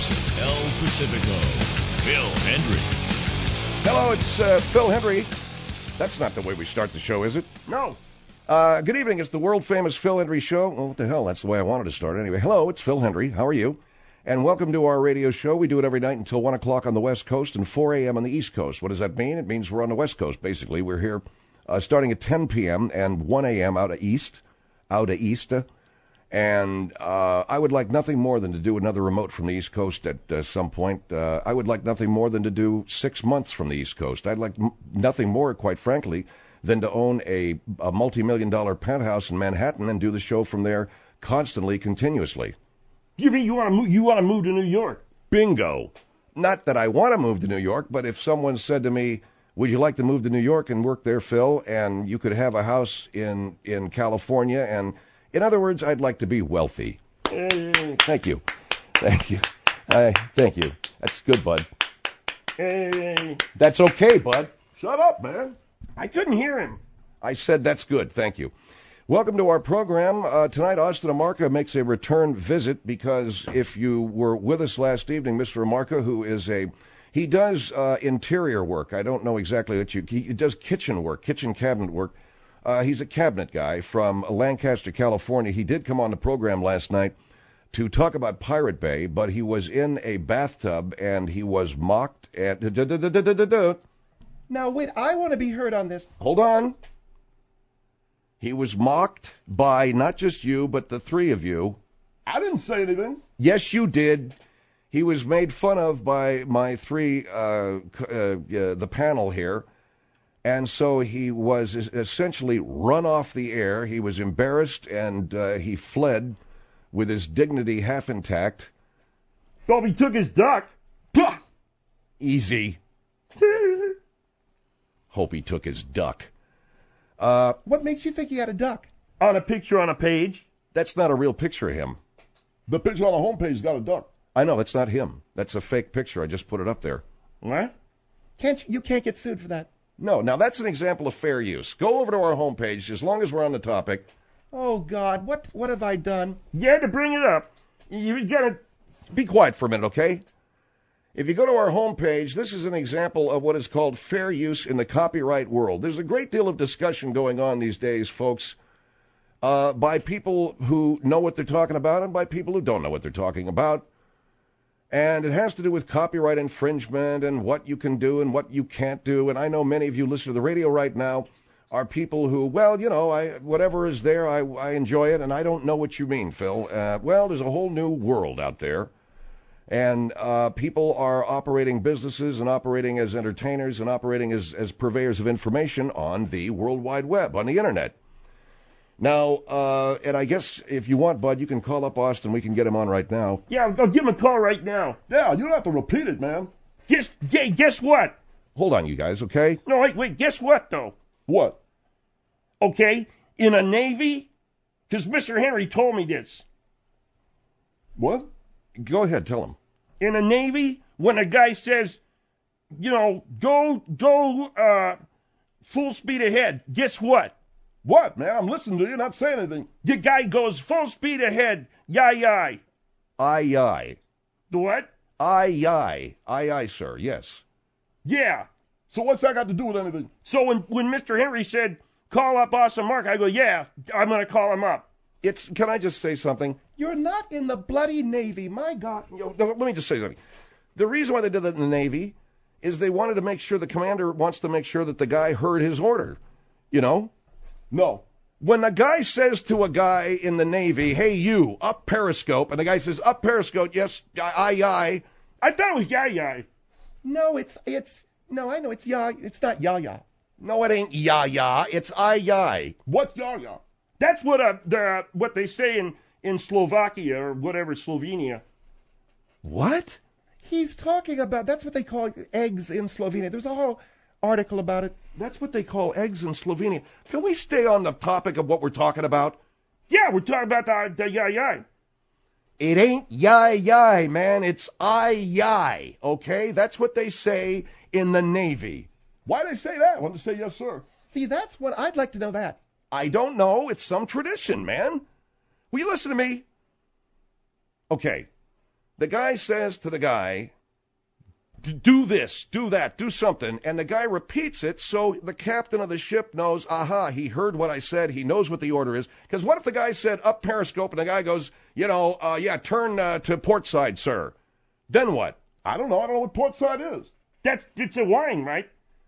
voice of El Pacifico, Phil Hendry. Hello, it's Phil Hendry. That's not the way we start the show, is it? No. Good evening. It's the world-famous Phil Hendry Show. Well, what the hell? That's the way I wanted to start anyway. Hello, it's Phil Hendry. How are you? And welcome to our radio show. We do it every night until 1 o'clock on the West Coast and 4 a.m. on the East Coast. What does that mean? It means we're on the West Coast, basically. We're here starting at 10 p.m. and 1 a.m. out of East. And I would like nothing more than to do another remote from the East Coast at some point. I would like nothing more than to do 6 months from the East Coast. I'd like nothing more, quite frankly, than to own a multi-million-dollar penthouse in Manhattan and do the show from there constantly, continuously. You mean you want to move to New York? Bingo. Not that I want to move to New York, but if someone said to me, would you like to move to New York and work there, Phil, and you could have a house in California, and in other words, I'd like to be wealthy. Thank you. Thank you. Thank you. That's good, bud. That's okay, bud. Shut up, man. I couldn't hear him. I said that's good. Thank you. Welcome to our program. Tonight, Austin Amarca makes a return visit because if you were with us last evening, Mr. Amarca, who is he does interior work. I don't know exactly what he does kitchen work, kitchen cabinet work. He's a cabinet guy from Lancaster, California. He did come on the program last night to talk about Pirate Bay, but he was in a bathtub and he was mocked at... Now, wait, I want to be heard on this. Hold on. He was mocked by not just you, but the three of you. I didn't say anything. Yes, you did. He was made fun of by my the panel here. And so he was essentially run off the air. He was embarrassed, and he fled with his dignity half intact. Thought he took his duck. Easy. Hope he took his duck. What makes you think he had a duck? On a picture on a page. That's not a real picture of him. The picture on the homepage got a duck. I know, that's not him. That's a fake picture. I just put it up there. What? You can't get sued for that. No, now that's an example of fair use. Go over to our homepage, as long as we're on the topic. Oh, God, what have I done? You had to bring it up. You gotta... Be quiet for a minute, okay? If you go to our homepage, this is an example of what is called fair use in the copyright world. There's a great deal of discussion going on these days, folks, by people who know what they're talking about and by people who don't know what they're talking about. And it has to do with copyright infringement and what you can do and what you can't do. And I know many of you listening to the radio right now are people who, well, you know, whatever is there, I enjoy it, and I don't know what you mean, Phil. Well, there's a whole new world out there. And people are operating businesses and operating as entertainers and operating as purveyors of information on the World Wide Web, on the Internet. Now, and I guess if you want, Bud, you can call up Austin. We can get him on right now. Yeah, I'll give him a call right now. Yeah, you don't have to repeat it, man. Guess what? Hold on, you guys, okay? No, wait, guess what, though? What? Okay, in a Navy, because Mr. Henry told me this. What? Go ahead, tell him. In a Navy, when a guy says, you know, go full speed ahead, guess what? What, man? I'm listening to you, not saying anything. The guy goes full speed ahead, yai. Aye. The what? Aye, sir, yes. Yeah. So what's that got to do with anything? So when Mr. Henry said, call up Austin Mark, I go, yeah, I'm going to call him up. Can I just say something? You're not in the bloody Navy, my God. Let me just say something. The reason why they did that in the Navy is they wanted to make sure the commander wants to make sure that the guy heard his order. You know? No. When a guy says to a guy in the Navy, hey, you, up periscope, and the guy says, up periscope, yes, aye. I thought it was yai. No, no, I know, it's it's not ya. No, it ain't ya, it's aye. What's ya? That's what they say in Slovakia or whatever, Slovenia. What? He's talking about, that's what they call eggs in Slovenia. There's a whole article about it. That's what they call eggs in Slovenia. Can we stay on the topic of what we're talking about? Yeah, we're talking about the yai. It ain't yai, man. It's aye, okay? That's what they say in the Navy. Why they say that? Why don't they say yes, sir? See, that's what I'd like to know that. I don't know. It's some tradition, man. Will you listen to me? Okay. The guy says to the guy, do this, do that, do something, and the guy repeats it so the captain of the ship knows, aha, he heard what I said, he knows what the order is. Because what if the guy said up periscope and the guy goes, turn to port side, sir. Then what? I don't know. I don't know what port side is. It's a wine, right?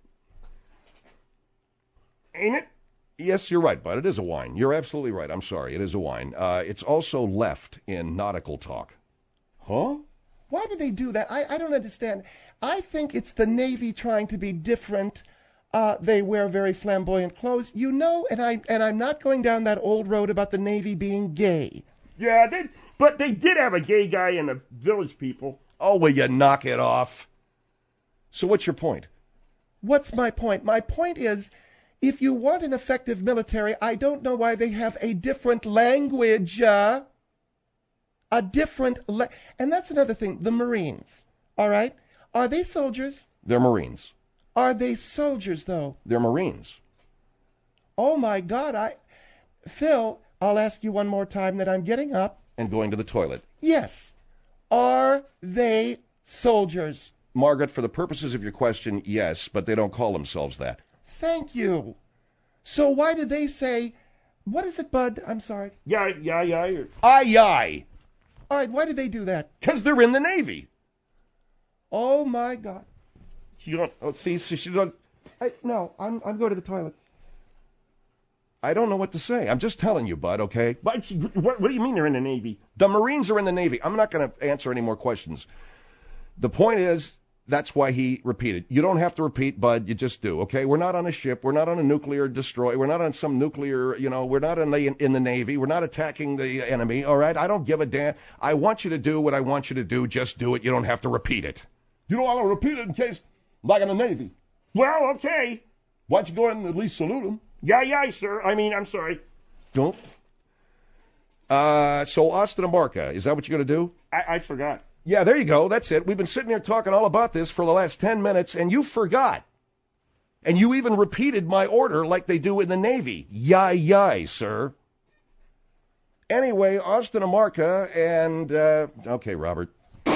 Ain't it? Yes, you're right, bud. It is a wine. You're absolutely right. I'm sorry. It is a wine. It's also left in nautical talk. Huh? Why do they do that? I don't understand. I think it's the Navy trying to be different. They wear very flamboyant clothes. You know, and I'm not going down that old road about the Navy being gay. Yeah, but they did have a gay guy in the Village People. Oh, will you knock it off? So what's your point? What's my point? My point is, if you want an effective military, I don't know why they have a different language. And that's another thing. The Marines, all right? Are they soldiers? They're Marines. Are they soldiers, though? They're Marines. Oh, my God. Phil, I'll ask you one more time that I'm getting up. And going to the toilet. Yes. Are they soldiers? Margaret, for the purposes of your question, yes, but they don't call themselves that. Thank you. So why did they say, what is it, Bud? I'm sorry. Yeah. Aye. All right, why did they do that? Because they're in the Navy. Oh, my God. You don't. Oh, see, she don't. No, I'm going to the toilet. I don't know what to say. I'm just telling you, bud, okay? What do you mean they're in the Navy? The Marines are in the Navy. I'm not going to answer any more questions. The point is, that's why he repeated. You don't have to repeat, bud. You just do, okay? We're not on a ship. We're not on a nuclear destroyer. We're not on some nuclear, we're not in the Navy. We're not attacking the enemy, all right? I don't give a damn. I want you to do what I want you to do. Just do it. You don't have to repeat it. You don't want to repeat it in case, like in the Navy. Well, okay. Why don't you go ahead and at least salute them? Yeah, sir. I'm sorry. Don't. So Austin Amarca, is that what you're going to do? I forgot. Yeah, there you go. That's it. We've been sitting here talking all about this for the last 10 minutes, and you forgot. And you even repeated my order like they do in the Navy. Yay, sir. Anyway, Austin Amarca and, okay, Robert.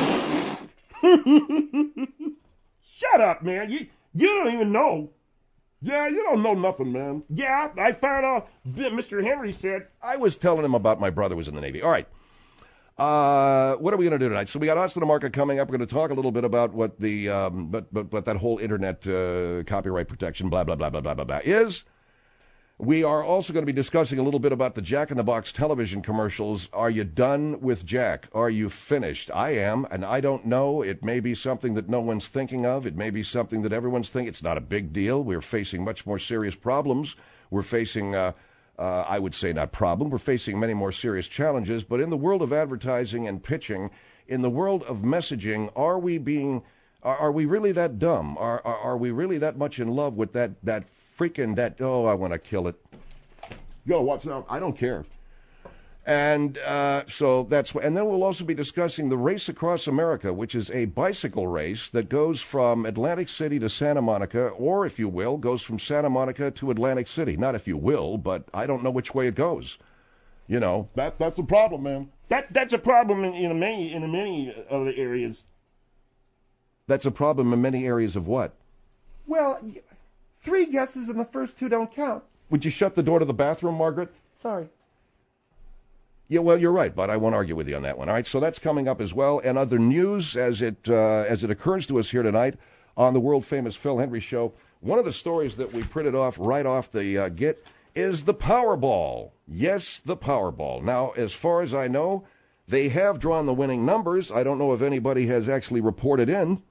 Shut up, man. You don't even know. Yeah, you don't know nothing, man. Yeah, I found out Mr. Henry said. I was telling him about my brother was in the Navy. All right. What are we going to do tonight? So we got Austin Amarca coming up. We're going to talk a little bit about what the but that whole internet copyright protection, blah, blah, blah, blah, blah, blah, blah is. We are also going to be discussing a little bit about the Jack in the Box television commercials. Are you done with Jack? Are you finished? I am, and I don't know. It may be something that no one's thinking of. It may be something that everyone's thinking. It's not a big deal. We're facing much more serious problems. We're facing, I would say not problem, we're facing many more serious challenges. But in the world of advertising and pitching, in the world of messaging, are we really that dumb? Are we really that much in love with that I want to kill it. You gotta watch out. I don't care. And so that's and then we'll also be discussing the Race Across America, which is a bicycle race that goes from Atlantic City to Santa Monica, or if you will, goes from Santa Monica to Atlantic City. Not if you will, but I don't know which way it goes. That's a problem, man. That's a problem in many other areas. That's a problem in many areas of what? Well, 3 guesses and the first 2 don't count. Would you shut the door to the bathroom, Margaret? Sorry. Yeah, well, you're right, but I won't argue with you on that one. All right, so that's coming up as well. And other news as it occurs to us here tonight on the world-famous Phil Hendrie Show. One of the stories that we printed off right off the get is the Powerball. Yes, the Powerball. Now, as far as I know, they have drawn the winning numbers. I don't know if anybody has actually reported in.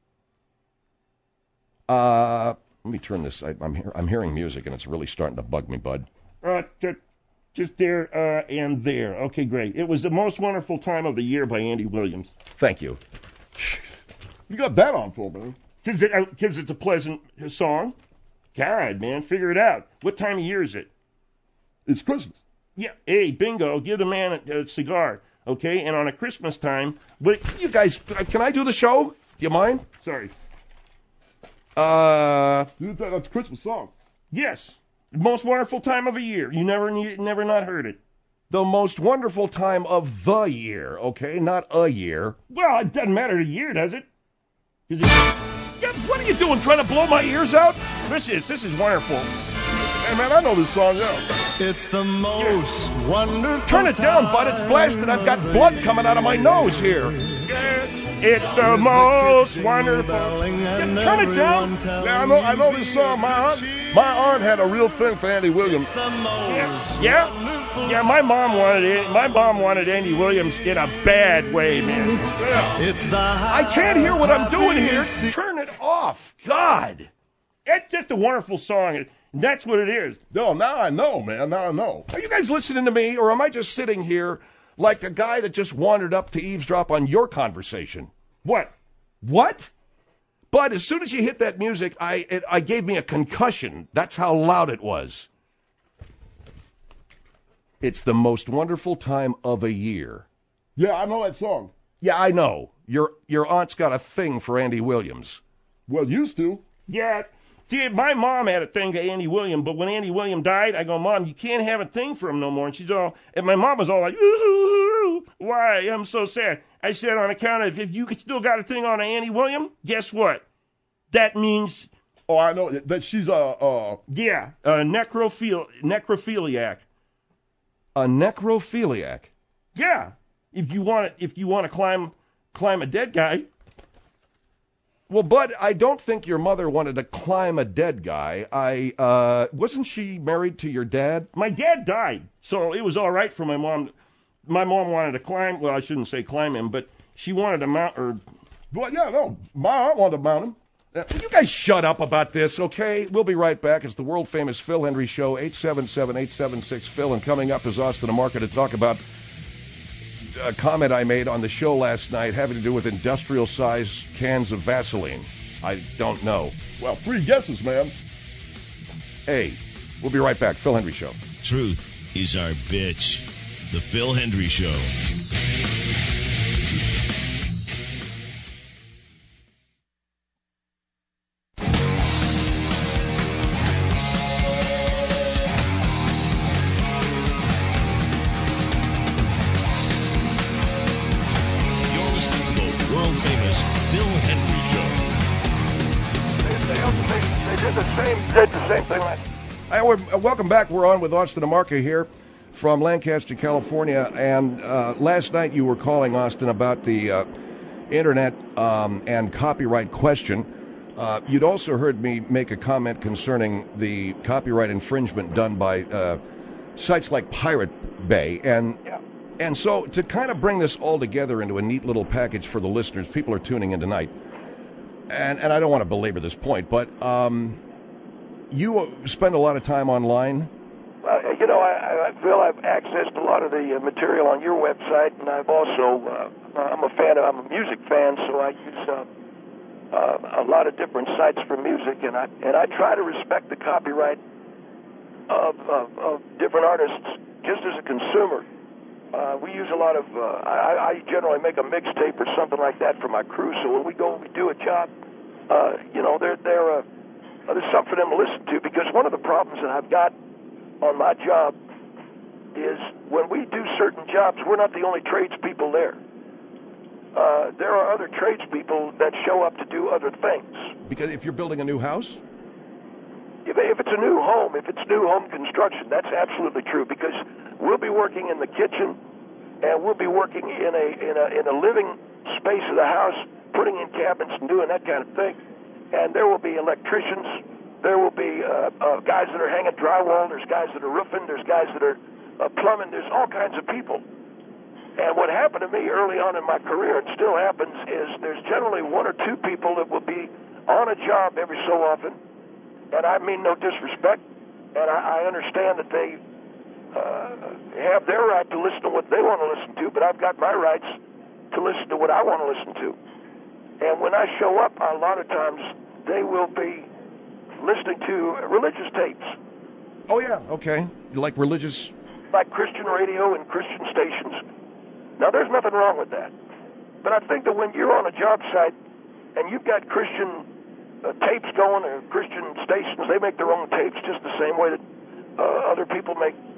Let me turn this. I'm hearing music, and it's really starting to bug me, bud. Just there and there. Okay, great. It was the most wonderful time of the year by Andy Williams. Thank you. You got that on for, man. Because it's a pleasant song. God, man, figure it out. What time of year is it? It's Christmas. Yeah. Hey, bingo. Give the man a cigar. Okay, and on a Christmas time. But you guys, can I do the show? Do you mind? Sorry. That's a Christmas song. Yes. The most wonderful time of the year. You never not heard it. The most wonderful time of the year, okay? Not a year. Well, it doesn't matter the year, does it? Yeah, what are you doing, trying to blow my ears out? This is wonderful. Hey, man, I know this song, yeah. It's the most wonderful. Turn it down, bud. It's blasted. I've got blood coming out of my nose here. It's the most wonderful. Turn it down. Yeah, I know this song. My aunt had a real thing for Andy Williams. Yeah, my mom wanted it. My mom wanted Andy Williams in a bad way, man. I can't hear what I'm doing here. Turn it off. God. It's just a wonderful song. And that's what it is. No, now I know, man. Now I know. Are you guys listening to me, or am I just sitting here like a guy that just wandered up to eavesdrop on your conversation? What? What? But as soon as you hit that music, I gave me a concussion. That's how loud it was. It's the most wonderful time of a year. Yeah, I know that song. Yeah, I know. Your aunt's got a thing for Andy Williams. Well, used to. Yeah. See, my mom had a thing to Andy Williams, but when Andy Williams died, I go, Mom, you can't have a thing for him no more. And my mom was all like, ooh, why? I'm so sad. I said, on account of if you still got a thing on Andy Williams, guess what? That means... Oh, I know that she's a necrophiliac. A necrophiliac? Yeah. If you want to climb a dead guy... Well, Bud, I don't think your mother wanted to climb a dead guy. Wasn't she married to your dad? My dad died, so it was all right for my mom. My mom wanted to climb. Well, I shouldn't say climb him, but she wanted to mount her. Well, yeah, no. My aunt wanted to mount him. You guys shut up about this, okay? We'll be right back. It's the world-famous Phil Hendry Show, 877-876-PHIL. And coming up is Austin DeMarco to talk about a comment I made on the show last night having to do with industrial-sized cans of Vaseline. I don't know. Well, 3 guesses, man. Hey, we'll be right back. Phil Hendry Show. Truth is our bitch. The Phil Hendry Show. Welcome back. We're on with Austin DeMarco here from Lancaster, California. And last night you were calling, Austin, about the internet and copyright question. You'd also heard me make a comment concerning the copyright infringement done by sites like Pirate Bay. And so to kind of bring this all together into a neat little package for the listeners, people are tuning in tonight. And I don't want to belabor this point, but... you spend a lot of time online? I feel I've accessed a lot of the material on your website, and I've also, I'm a music fan, so I use a lot of different sites for music, and I try to respect the copyright of different artists just as a consumer. We use a lot of, I generally make a mixtape or something like that for my crew, so when we do a job, there's something for them to listen to, because one of the problems that I've got on my job is when we do certain jobs, we're not the only tradespeople there. There are other tradespeople that show up to do other things. Because if you're building a new house? If it's a new home, if it's new home construction, that's absolutely true, because we'll be working in the kitchen and we'll be working in a living space of the house, putting in cabinets and doing that kind of thing. And there will be electricians, there will be guys that are hanging drywall, there's guys that are roofing, there's guys that are plumbing, there's all kinds of people. And what happened to me early on in my career, and still happens, is there's generally 1 or 2 people that will be on a job every so often, and I mean no disrespect, and I understand that they have their right to listen to what they want to listen to, but I've got my rights to listen to what I want to listen to. And when I show up, a lot of times they will be listening to religious tapes. Oh, yeah, okay. You like religious? Like Christian radio and Christian stations. Now, there's nothing wrong with that. But I think that when you're on a job site and you've got Christian tapes going, or Christian stations, they make their own tapes just the same way that other people make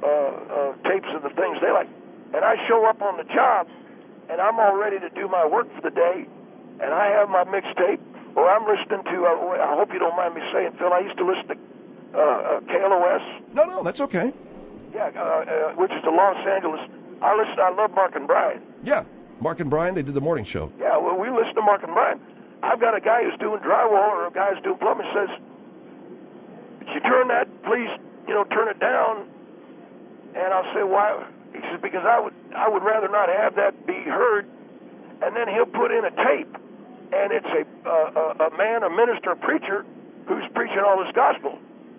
tapes of the things they like. And I show up on the job, and I'm all ready to do my work for the day, and I have my mixtape, or I'm listening to, I hope you don't mind me saying, Phil, I used to listen to KLOS. No, that's okay. Yeah, which is the Los Angeles. I love Mark and Brian. Yeah, Mark and Brian, they did the morning show. Yeah, well, we listen to Mark and Brian. I've got a guy who's doing drywall or a guy who's doing plumbing says, "Could you turn that, please, turn it down?" And I'll say, "Why?" He says, "Because I would rather not have that be heard." And then he'll put in a tape, and it's a man, a minister, a preacher, who's preaching all this gospel.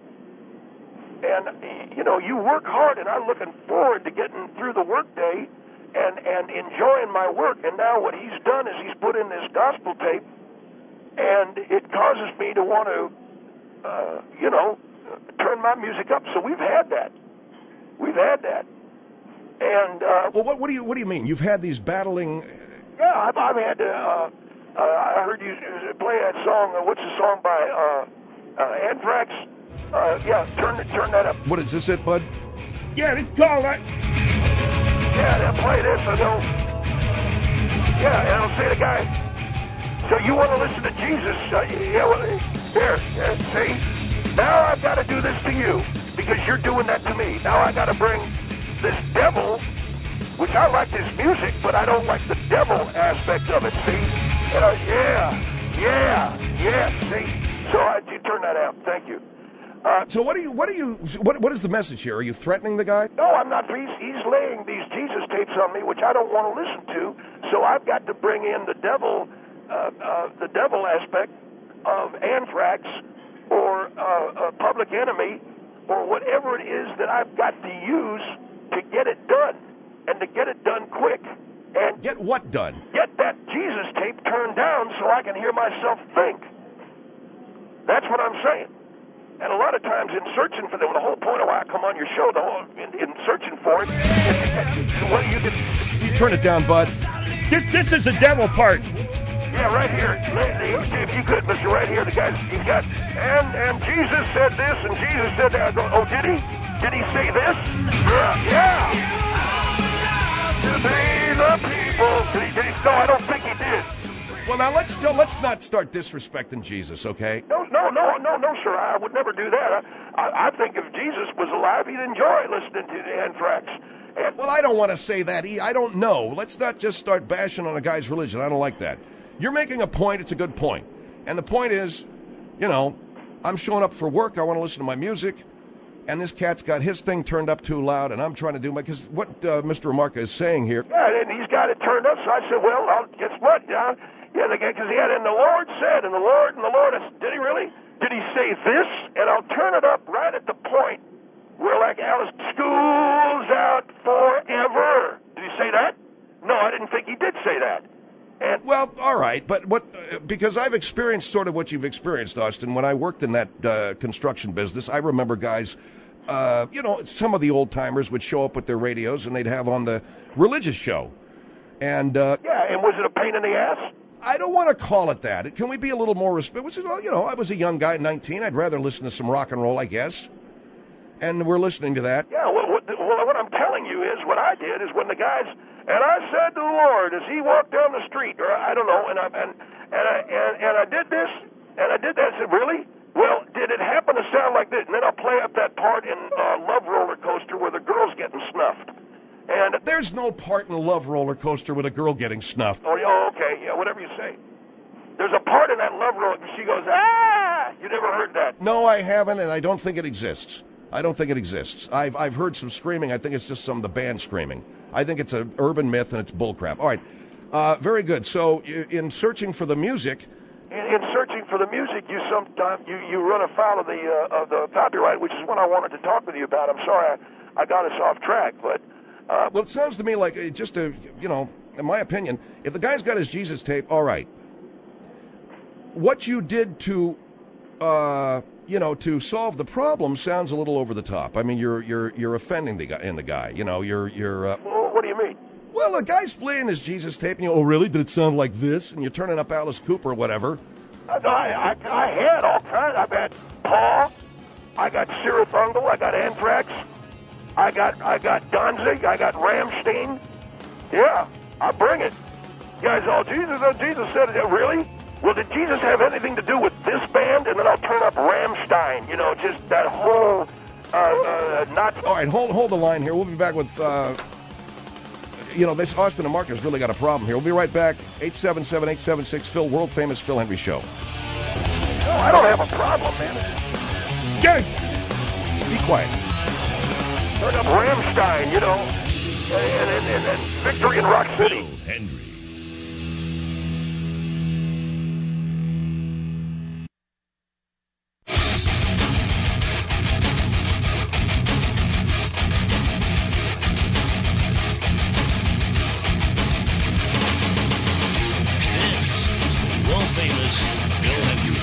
And, you work hard, and I'm looking forward to getting through the workday and enjoying my work. And now what he's done is he's put in this gospel tape, and it causes me to want to, turn my music up. So we've had that. And well, what do you mean? You've had these battling? Yeah, I've had to. I heard you play that song. What's the song by Anthrax? Yeah, turn that up. What is this? It, bud? Yeah, it's called that. Yeah, they'll play this. And I'll say to the guy, "So you want to listen to Jesus?" Here, see. Now I've got to do this to you because you're doing that to me. Now I got to bring this devil, which I like this music, but I don't like the devil aspect of it. See? Yeah. See? So you turn that out. Thank you. So what is the message here? Are you threatening the guy? No, I'm not. He's laying these Jesus tapes on me, which I don't want to listen to. So I've got to bring in the devil aspect of Anthrax or Public Enemy or whatever it is that I've got to use to get it done, and to get it done quick. And get what done? Get that Jesus tape turned down so I can hear myself think. That's what I'm saying. And a lot of times in searching for them, the whole point of why I come on your show, in searching for it, you turn it down, bud. This is the devil part. Yeah, right here. If you could, Mr. Right here, he's got, and Jesus said this, and Jesus said that. I go, oh, did he? Did he say this? Yeah. To be the people. No, I don't think he did. Well, now let's not start disrespecting Jesus, okay? No, sir. I would never do that. I think if Jesus was alive, he'd enjoy listening to Anthrax. Well, I don't want to say that. I don't know. Let's not just start bashing on a guy's religion. I don't like that. You're making a point. It's a good point. And the point is, I'm showing up for work. I want to listen to my music. And this cat's got his thing turned up too loud, and I'm trying to do because what Mr. Remarca is saying here. Yeah, and he's got it turned up. So I said, well, guess what? Yeah, because he had, and the Lord said, and the Lord, I said, did he really? Did he say this? And I'll turn it up right at the point where, like Alice, school's out forever. Did he say that? No, I didn't think he did say that. And well, all right, but because I've experienced sort of what you've experienced, Austin. When I worked in that construction business, I remember guys, some of the old timers would show up with their radios and they'd have on the religious show, and and was it a pain in the ass? I don't want to call it that. Can we be a little more respectful? I was a young guy, 19. I'd rather listen to some rock and roll, I guess. And we're listening to that. Yeah, well, what I'm telling you is what I did is when the guys, and I said to the Lord as he walked down the street, or I don't know, and I did this, and I did that. I said, really? Well, did it happen to sound like this? And then I'll play up that part in Love Roller Coaster where the girl's getting snuffed. And there's no part in Love Roller Coaster with a girl getting snuffed. Oh, okay, yeah, whatever you say. There's a part in that Love Roller, and she goes, ah! You never heard that? No, I haven't, and I don't think it exists. I've heard some screaming. I think it's just some of the band screaming. I think it's an urban myth, and it's bullcrap. All right, very good. So, in searching for the music, you sometimes you run afoul of the copyright, which is what I wanted to talk with you about. I'm sorry I got us off track, but well, it sounds to me like in my opinion, if the guy's got his Jesus tape, all right. What you did to to solve the problem sounds a little over the top. I mean, you're offending the guy. You're. Well, what do you mean? Well, the guy's playing his Jesus tape, and oh, really? Did it sound like this? And you're turning up Alice Cooper or whatever. I had all kinds. I've had Paul. I got Sirathungal. I got Anthrax. I got Danzig. I got Rammstein. Yeah, I'll bring it. Guys, Jesus said it. Really? Well, did Jesus have anything to do with this band? And then I'll turn up Rammstein. You know, just that whole not. All right, hold the line here. We'll be back with. This Austin and Mark has really got a problem here. We'll be right back. 877-876-PHIL, world famous Phil Hendrie Show. No, I don't have a problem, man. Good. Be quiet. Turn up Rammstein, you know, and Victory in Rock City. Phil Hendrie. This is the world famous Phil Hendrie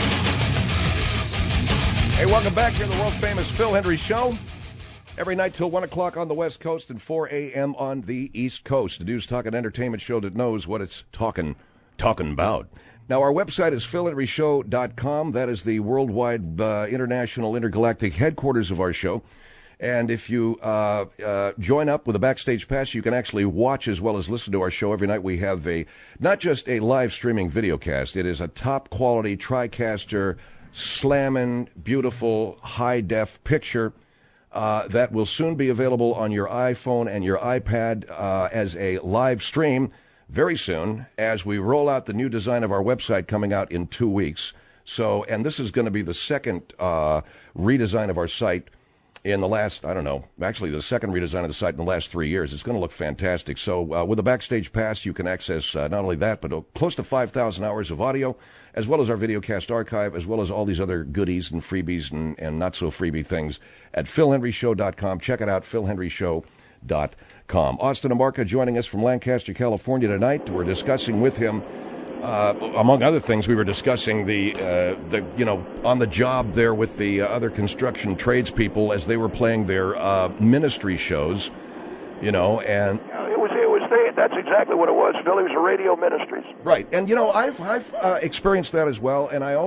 Show. Hey, welcome back here to the world famous Phil Hendrie Show. Every night till 1 o'clock on the West Coast and 4 a.m. on the East Coast. The news, talk, and entertainment show that knows what it's talking about. Now, our website is philhendrieshow.com. That is the worldwide, international, intergalactic headquarters of our show. And if you join up with a Backstage Pass, you can actually watch as well as listen to our show. Every night we have not just a live streaming video cast. It is a top-quality TriCaster, slamming, beautiful, high-def picture that will soon be available on your iPhone and your iPad as a live stream very soon as we roll out the new design of our website coming out in 2 weeks. So, and this is going to be the second redesign of our site in the last, actually the second redesign of the site in the last 3 years. It's going to look fantastic. So with a Backstage Pass, you can access not only that, but close to 5,000 hours of audio, as well as our videocast archive, as well as all these other goodies and freebies and not-so-freebie things at philhendrieshow.com. Check it out, philhendrieshow.com. Austin Amarca joining us from Lancaster, California tonight. We're discussing with him, among other things, we were discussing the on the job there with the other construction tradespeople as they were playing their ministry shows, and... That's exactly what it was, Phil. It was a radio ministries. Right. And, I've experienced that as well. And I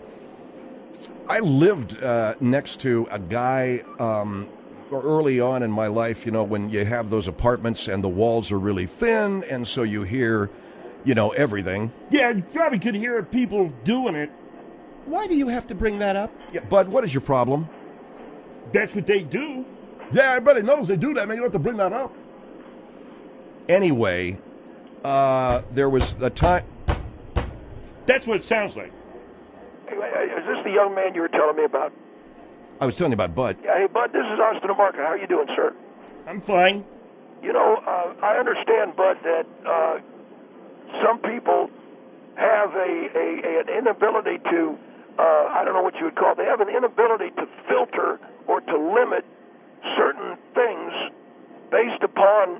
lived next to a guy early on in my life, when you have those apartments and the walls are really thin. And so you hear, everything. Yeah, you probably could hear people doing it. Why do you have to bring that up? Yeah, Bud, what is your problem? That's what they do. Yeah, everybody knows they do that, man. You don't have to bring that up. Anyway, there was a time... That's what it sounds like. Hey, is this the young man you were telling me about? I was telling you about Bud. Yeah, hey, Bud, this is Austin Amarca. How are you doing, sir? I'm fine. I understand, Bud, that some people have an inability to, I don't know what you would call it, they have an inability to filter or to limit certain things based upon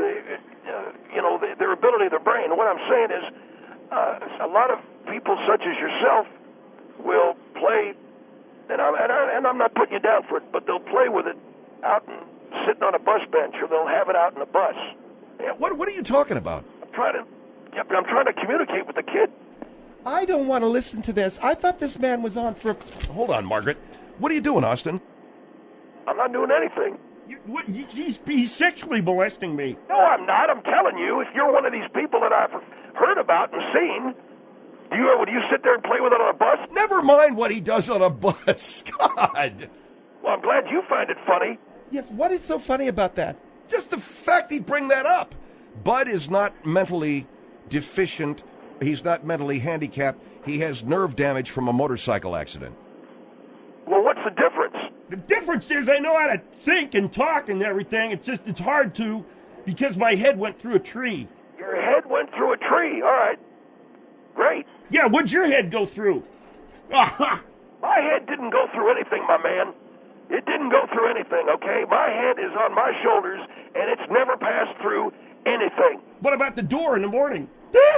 their ability of their brain. And what I'm saying is, a lot of people such as yourself will play, and I'm not putting you down for it, but they'll play with it out and sitting on a bus bench, or they'll have it out in a bus. Yeah, what are you talking about? I'm trying to communicate with the kid. I don't want to listen to this. I thought this man was on for... Hold on, Margaret. What are you doing, Austin? I'm not doing anything. He's sexually molesting me. No, I'm not. I'm telling you, if you're one of these people that I've heard about and seen, would you sit there and play with it on a bus? Never mind what he does on a bus. God. Well, I'm glad you find it funny. Yes, what is so funny about that? Just the fact he'd bring that up. Bud is not mentally deficient. He's not mentally handicapped. He has nerve damage from a motorcycle accident. Well, what's the difference? The difference is I know how to think and talk and everything. It's hard to because my head went through a tree. Your head went through a tree. All right. Great. Yeah, what'd your head go through? My head didn't go through anything, my man. It didn't go through anything, okay? My head is on my shoulders, and it's never passed through anything. What about the door in the morning?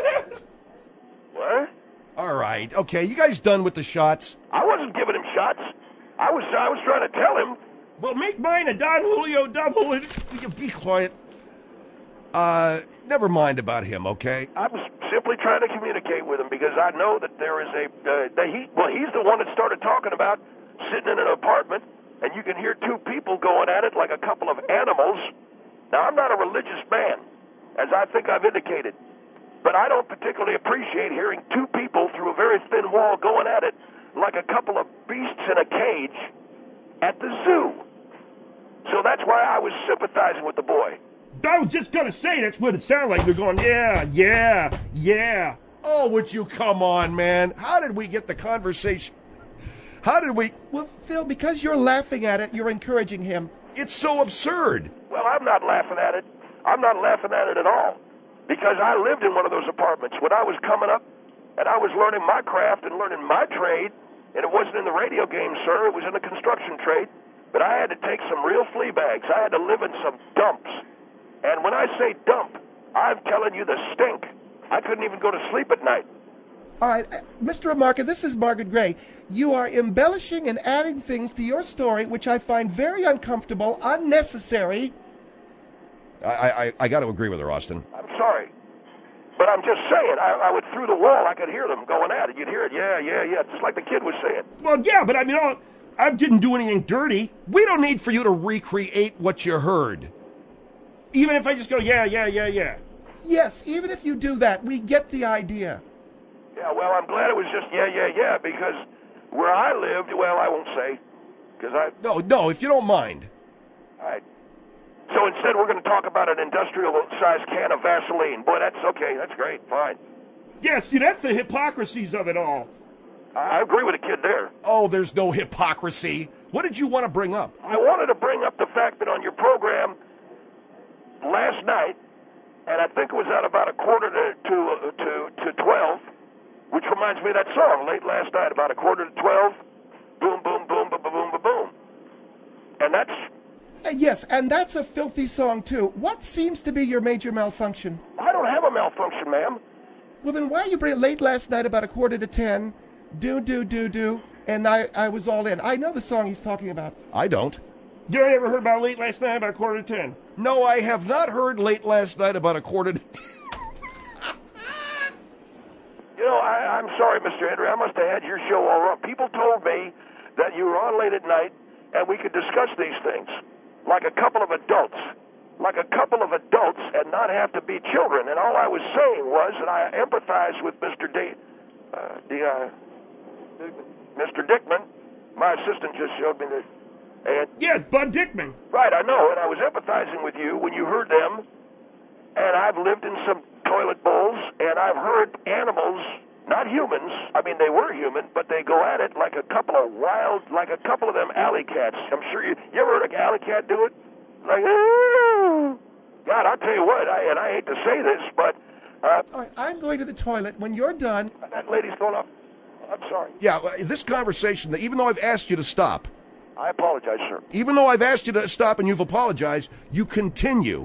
What? All right. Okay, you guys done with the shots? I wasn't giving him shots. I was trying to tell him. Well, make mine a Don Julio double. Will you be quiet? Never mind about him, okay? I was simply trying to communicate with him because I know that there is he's the one that started talking about sitting in an apartment and you can hear two people going at it like a couple of animals. Now, I'm not a religious man, as I think I've indicated, but I don't particularly appreciate hearing two people through a very thin wall going at it like a couple of beasts in a cage at the zoo. So that's why I was sympathizing with the boy. I was just going to say that's what it sounded like. They're going, yeah. Oh, would you come on, man? How did we get the conversation? How did we? Well, Phil, because you're laughing at it, you're encouraging him. It's so absurd. Well, I'm not laughing at it. I'm not laughing at it at all. Because I lived in one of those apartments when I was coming up, and I was learning my craft and learning my trade, and it wasn't in the radio game, sir. It was in the construction trade. But I had to take some real flea bags. I had to live in some dumps. And when I say dump, I'm telling you the stink. I couldn't even go to sleep at night. All right, Mr. Amarca, this is Margaret Gray. You are embellishing and adding things to your story, which I find very uncomfortable, unnecessary. I got to agree with her, Austin. I'm sorry. But I'm just saying, I would through the wall, I could hear them going at it. You'd hear it, yeah, just like the kid was saying. Well, yeah, but I mean, I didn't do anything dirty. We don't need for you to recreate what you heard. Even if I just go, yeah. Yes, even if you do that, we get the idea. Yeah, well, I'm glad it was just yeah, because where I lived, well, I won't say, because No, if you don't mind. All right. So instead, we're going to talk about an industrial-sized can of Vaseline. Boy, that's okay. That's great. Fine. Yeah, see, that's the hypocrisies of it all. I agree with the kid there. Oh, there's no hypocrisy. What did you want to bring up? I wanted to bring up the fact that on your program last night, and I think it was at about 11:45 to 12, which reminds me of that song, Late Last Night, about 11:45 to 12, boom, boom, boom, boom, boom, boom, boom. And that's... Yes, and that's a filthy song, too. What seems to be your major malfunction? I don't have a malfunction, ma'am. Well, then why you bring it late last night about 9:45, do, and I was all in. I know the song he's talking about. I don't. You ever heard about Late Last Night about 9:45? No, I have not heard Late Last Night about 9:45. You know, I'm sorry, Mr. Henry. I must have had your show all wrong. People told me that you were on late at night and we could discuss these things like a couple of adults. And not have to be children. And all I was saying was that I empathize with Mr. Mr. Dickman. My assistant just showed me that. And Yes, Bud Dickman. right, I know, and I was empathizing with you when you heard them. And I've lived in some toilet bowls, and I've heard animals, not humans. I mean, they were human, but they go at it like a couple of them alley cats. I'm sure you ever heard an alley cat do it? Like, God, I'll tell you what, I hate to say this, but... All right, I'm going to the toilet. When you're done... That lady's going up. I'm sorry. Yeah, this conversation, even though I've asked you to stop, I apologize, sir. even though I've asked you to stop and you've apologized, you continue.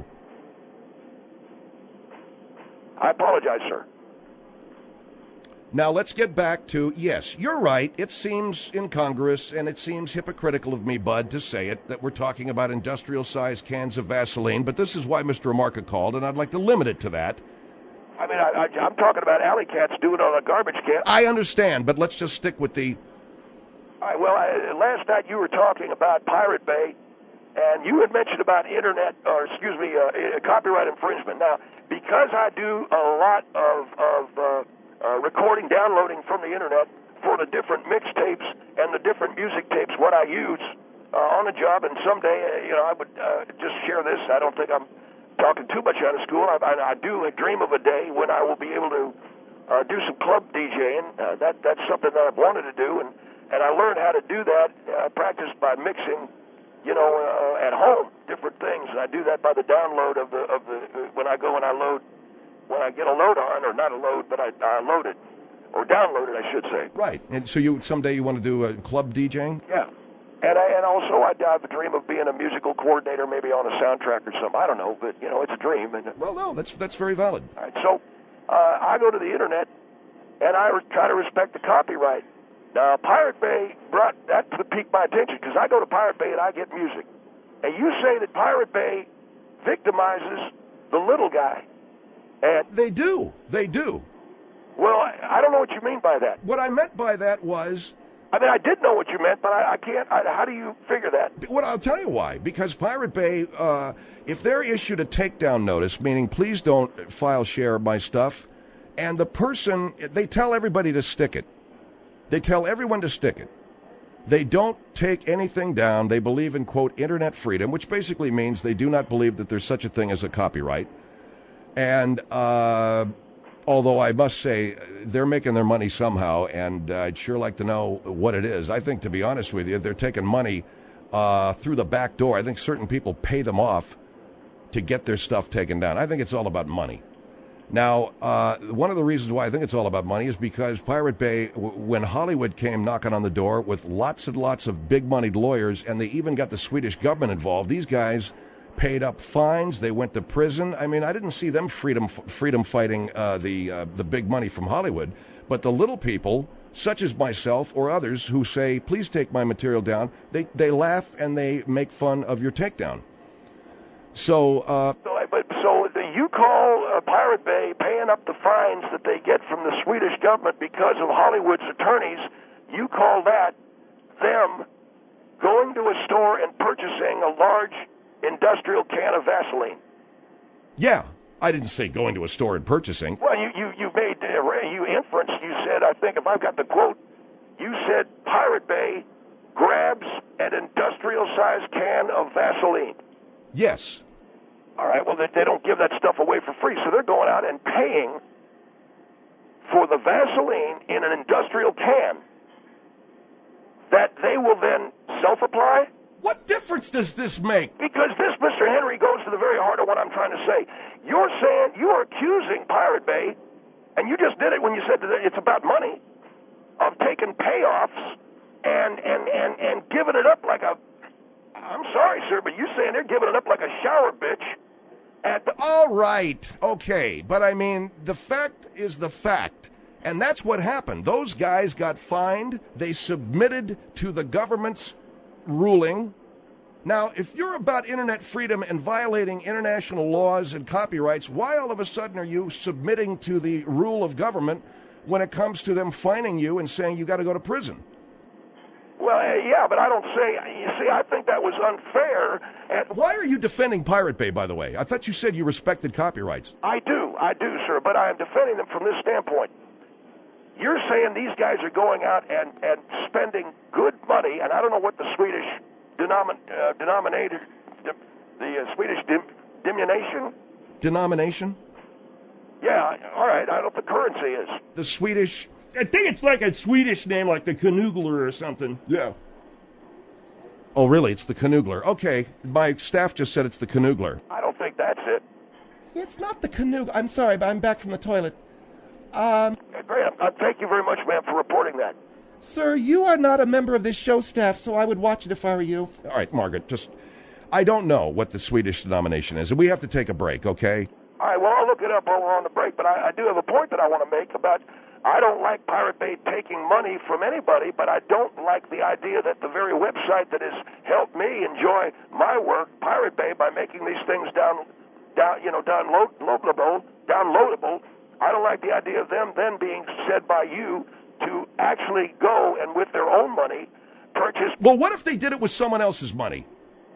I apologize, sir. Now, let's get back to, yes, you're right. It seems incongruous and it seems hypocritical of me, Bud, to say it, that we're talking about industrial-sized cans of Vaseline, but this is why Mr. Amarca called, and I'd like to limit it to that. I mean, I'm talking about alley cats doing it on a garbage can. I understand, but let's just stick with the... All right, well, last night you were talking about Pirate Bay, and you had mentioned about copyright infringement. Now, because I do a lot of recording, downloading from the internet for the different mixtapes and the different music tapes, what I use on the job, and someday, I would just share this. I don't think I'm talking too much out of school. I do dream of a day when I will be able to do some club DJing. That's something that I've wanted to do, and I learned how to do that. I practice by mixing, at home, different things, and I do that by the download of the when I go and I load. When I get a load on, or not a load, but I load it, or download it, I should say. Right, and so someday you want to do club DJing? Yeah, and also I have a dream of being a musical coordinator, maybe on a soundtrack or something. I don't know, but it's a dream. And Well, no, that's very valid. all right, so I go to the internet and I try to respect the copyright. Now, Pirate Bay that piqued my attention because I go to Pirate Bay and I get music, and you say that Pirate Bay victimizes the little guy. And, They do. well, I don't know what you mean by that. What I meant by that was I mean, I did know what you meant, but I can't. How do you figure that? Well, I'll tell you why. Because Pirate Bay, if they're issued a takedown notice, meaning please don't file share my stuff, and the person, they tell everybody to stick it. They tell everyone to stick it. They don't take anything down. They believe in, quote, internet freedom, which basically means they do not believe that there's such a thing as a copyright. And although I must say they're making their money somehow, and I'd sure like to know what it is. I think, to be honest with you, they're taking money through the back door. I think certain people pay them off to get their stuff taken down. I think it's all about money. Now, one of the reasons why I think it's all about money is because Pirate Bay, when Hollywood came knocking on the door with lots and lots of big-moneyed lawyers, and they even got the Swedish government involved, these guys paid up fines. They went to prison. I mean, I didn't see them freedom fighting the big money from Hollywood. But the little people, such as myself or others who say, please take my material down, they laugh and they make fun of your takedown. So you call Pirate Bay paying up the fines that they get from the Swedish government because of Hollywood's attorneys, you call that them going to a store and purchasing a large industrial can of Vaseline? Yeah. I didn't say going to a store and purchasing. Well, you made, you inferenced, you said, I think if I've got the quote, you said Pirate Bay grabs an industrial-sized can of Vaseline. Yes. All right, well, they don't give that stuff away for free, so they're going out and paying for the Vaseline in an industrial can that they will then self-apply? What difference does this make? Because this, Mr. Henry, goes to the very heart of what I'm trying to say. You're saying, you are accusing Pirate Bay, and you just did it when you said that it's about money, of taking payoffs and giving it up like a, I'm sorry, sir, but you're saying they're giving it up like a shower bitch. All right, okay, but I mean, the fact is the fact, and that's what happened. Those guys got fined. They submitted to the government's ruling. Now, if you're about internet freedom and violating international laws and copyrights, why all of a sudden are you submitting to the rule of government when it comes to them fining you and saying you got to go to prison? Well, yeah, but I don't say, you see, I think that was unfair. Why are you defending Pirate Bay, by the way? I thought you said you respected copyrights. I do, sir, but I am defending them from this standpoint. You're saying these guys are going out and spending good money, and I don't know what the Swedish denominator, the Swedish diminution? Denomination? Yeah, all right, I don't know what the currency is. The Swedish... I think it's like a Swedish name, like the Knugler or something. Yeah. Oh, really? It's the Knugler. Okay, my staff just said it's the Knugler. I don't think that's it. It's not the Knugler. I'm sorry, but I'm back from the toilet. Great. Thank you very much, ma'am, for reporting that. Sir, you are not a member of this show staff, so I would watch it if I were you. All right, Margaret, I don't know what the Swedish denomination is, and we have to take a break, okay? All right, well, I'll look it up while we're on the break, but I do have a point that I want to make about... I don't like Pirate Bay taking money from anybody, but I don't like the idea that the very website that has helped me enjoy my work, Pirate Bay, by making these things downloadable. I don't like the idea of them then being said by you to actually go and with their own money purchase. Well, what if they did it with someone else's money?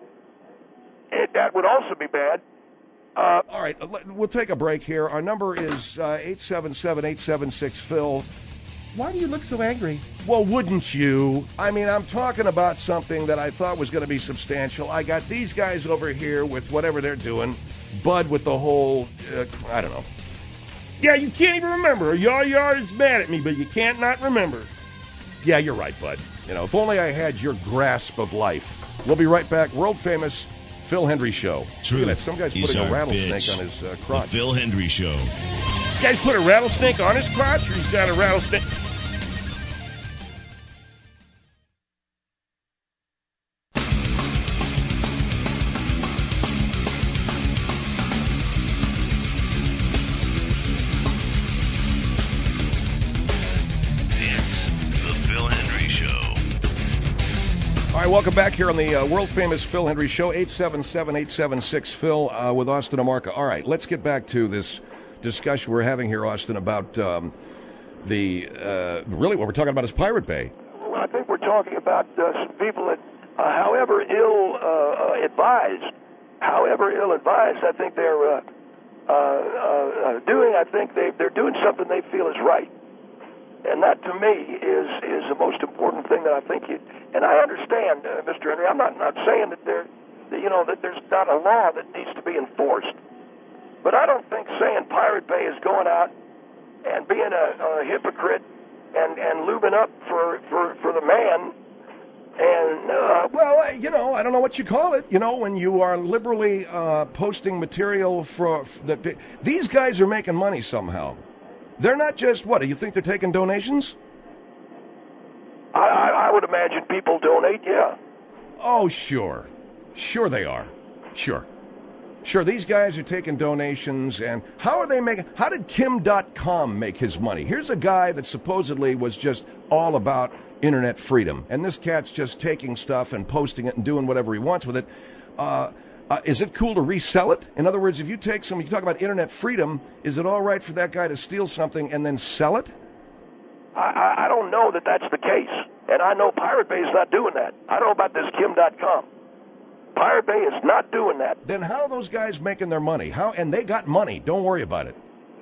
That would also be bad. All right, we'll take a break here. Our number is 877-876-PHIL. Why do you look so angry? Well, wouldn't you? I mean, I'm talking about something that I thought was going to be substantial. I got these guys over here with whatever they're doing. Bud with the whole, I don't know. Yeah, you can't even remember. Your yard is mad at me, but you can't not remember. Yeah, you're right, Bud. You know, if only I had your grasp of life. We'll be right back. World famous Phil Hendrie Show. True. Some guy's putting a rattlesnake on his crotch. The Phil Hendrie Show. You guys put a rattlesnake on his crotch, or he's got a rattlesnake? All right, welcome back here on the world-famous Phil Hendrie Show, 877-876-PHIL with Austin Amarca. All right, let's get back to this discussion we're having here, Austin, about really what we're talking about is Pirate Bay. Well, I think we're we're talking about some people that, however ill-advised, I think they're doing. I think they're doing something they feel is right, and that to me is the most important thing that I think. And I understand, Mr. Henry. I'm not saying that that there's not a law that needs to be enforced, but I don't think saying Pirate Bay is going out and being a hypocrite and lubing up for the man. And I don't know what you call it. When you are liberally posting material for that, these guys are making money somehow. They're not just what? Do you think they're taking donations? I would imagine people donate. Yeah. Oh, sure they are. Sure. These guys are taking donations, and how did Kim.com make his money? Here's a guy that supposedly was just all about internet freedom, and this cat's just taking stuff and posting it and doing whatever he wants with it. Is it cool to resell it? In other words, if you take you talk about internet freedom, is it all right for that guy to steal something and then sell it? I don't know that that's the case, and I know Pirate Bay is not doing that. I know about this Kim.com. Pirate Bay is not doing that. Then how are those guys making their money? How? And they got money. Don't worry about it.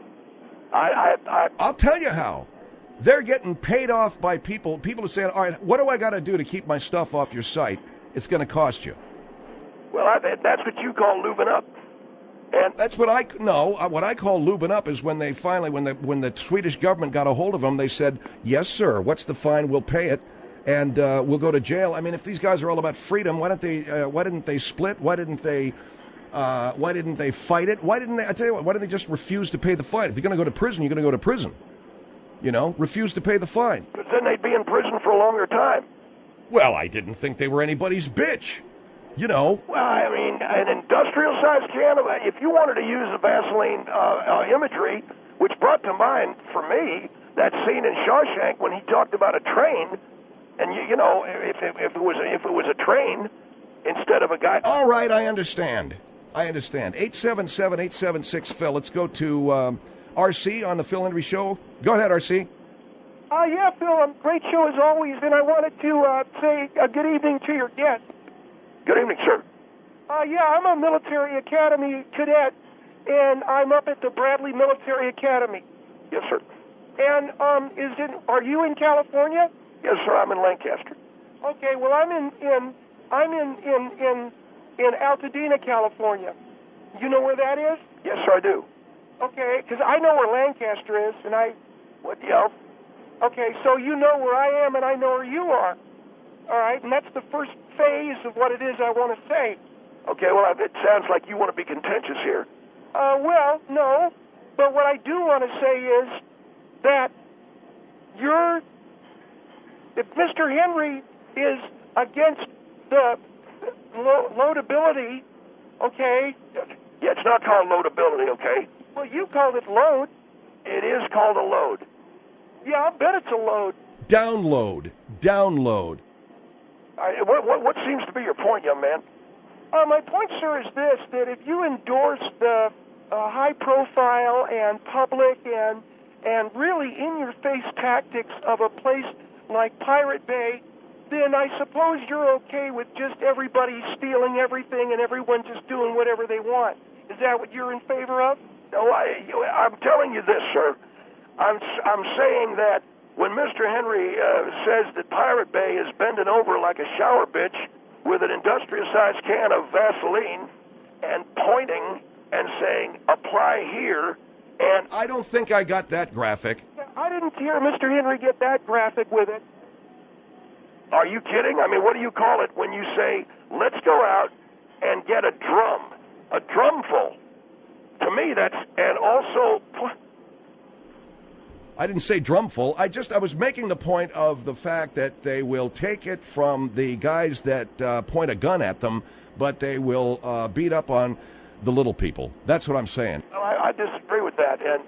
I'll tell you how. They're getting paid off by people. People are saying, all right, what do I got to do to keep my stuff off your site? It's going to cost you. Well, that's what you call lubing up. And that's what I call lubing up is when they finally, when the Swedish government got a hold of them, they said, yes, sir, what's the fine? We'll pay it. And we'll go to jail. I mean, if these guys are all about freedom, why didn't they split? Why didn't they fight it? Why didn't they just refuse to pay the fine? If you're going to go to prison, you're going to go to prison. Refuse to pay the fine. But then they'd be in prison for a longer time. Well, I didn't think they were anybody's bitch. Well, I mean, an industrial-sized can of, if you wanted to use the Vaseline imagery, which brought to mind for me that scene in Shawshank when he talked about a train. And if it was a train instead of a guy. All right, I understand. 877-876-Phil. Let's go to RC on the Phil Hendry Show. Go ahead, RC. Yeah, Phil. Great show as always, and I wanted to say a good evening to your guest. Good evening, sir. I'm a military academy cadet, and I'm up at the Bradley Military Academy. Yes, sir. And are you in California? Yes, sir. I'm in Lancaster. Okay. Well, I'm in Altadena, California. You know where that is? Yes, sir. I do. Okay, because I know where Lancaster is, and What? Yeah. Okay, so you know where I am, and I know where you are. All right, and that's the first phase of what it is I want to say. Okay. Well, it sounds like you want to be contentious here. Well, no, but what I do want to say is that if Mr. Henry is against the loadability, okay? Yeah, it's not called loadability, okay? Well, you called it load. It is called a load. Yeah, I bet it's a load. Download. What seems to be your point, young man? My point, sir, is this, that if you endorse the high-profile and public and really in-your-face tactics of a place like Pirate Bay, then I suppose you're okay with just everybody stealing everything and everyone just doing whatever they want. Is that what you're in favor of? No, I'm telling you this, sir. I'm saying that when Mr. Henry says that Pirate Bay is bending over like a shower bitch with an industrial-sized can of Vaseline and pointing and saying, apply here, and I don't think I got that graphic. I didn't hear Mr. Henry get that graphic with it. Are you kidding? I mean, what do you call it when you say, let's go out and get a drumful? To me, and also... I didn't say drumful. I was making the point of the fact that they will take it from the guys that point a gun at them, but they will beat up on the little people. That's what I'm saying. I disagree with that, and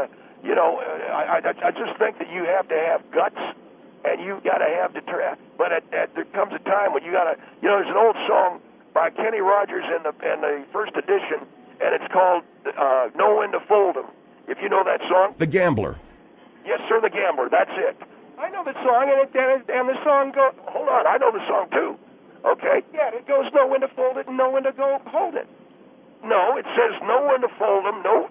I just think that you have to have guts, and you got to have deterrence. But there comes a time when you got to. There's an old song by Kenny Rogers in the first edition, and it's called "Know When to Fold 'Em." If you know that song, The Gambler. Yes, sir, The Gambler. That's it. I know the song, and the song goes... Hold on, I know the song too. Okay? Yeah, it goes know when to fold it and know when to go hold it. No, it says know when to fold them, no.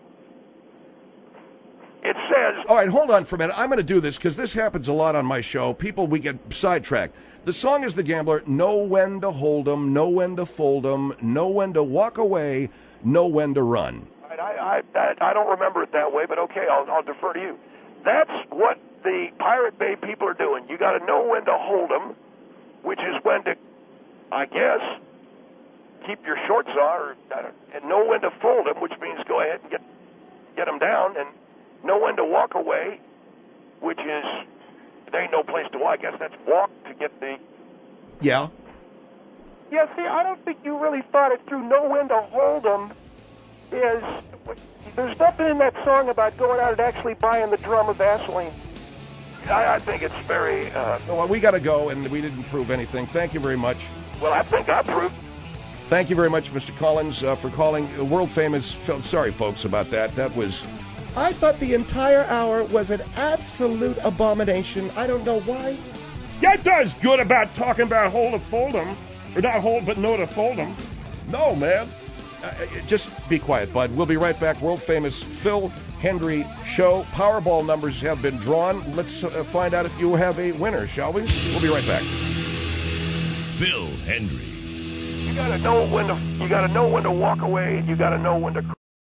It says... All right, hold on for a minute. I'm going to do this because this happens a lot on my show. We get sidetracked. The song is The Gambler. Know when to hold 'em, know when to fold 'em, know when to walk away, know when to run. I don't remember it that way, but okay, I'll defer to you. That's what the Pirate Bay people are doing. You got to know when to hold 'em, which is when to, I guess, keep your shorts on, and know when to fold 'em, which means go ahead and get them down, and know when to walk away, which is, there ain't no place to walk. I guess that's walk to get the... Yeah? Yeah, see, I don't think you really thought it through. Know when to hold them is... There's nothing in that song about going out and actually buying the drum of Vaseline. I think it's very... Well, we got to go, and we didn't prove anything. Thank you very much. Well, I think I proved... Thank you very much, Mr. Collins, for calling. World-famous... Sorry, folks, about that. That was... I thought the entire hour was an absolute abomination. I don't know why. That does good about talking about hold to fold 'em. Or not hold, but know to fold 'em. No, man. Just be quiet, bud. We'll be right back. World-famous Phil Hendrie Show. Powerball numbers have been drawn. Let's find out if you have a winner, shall we? We'll be right back. Phil Hendrie. You got to know when to walk away, and you got to know when to...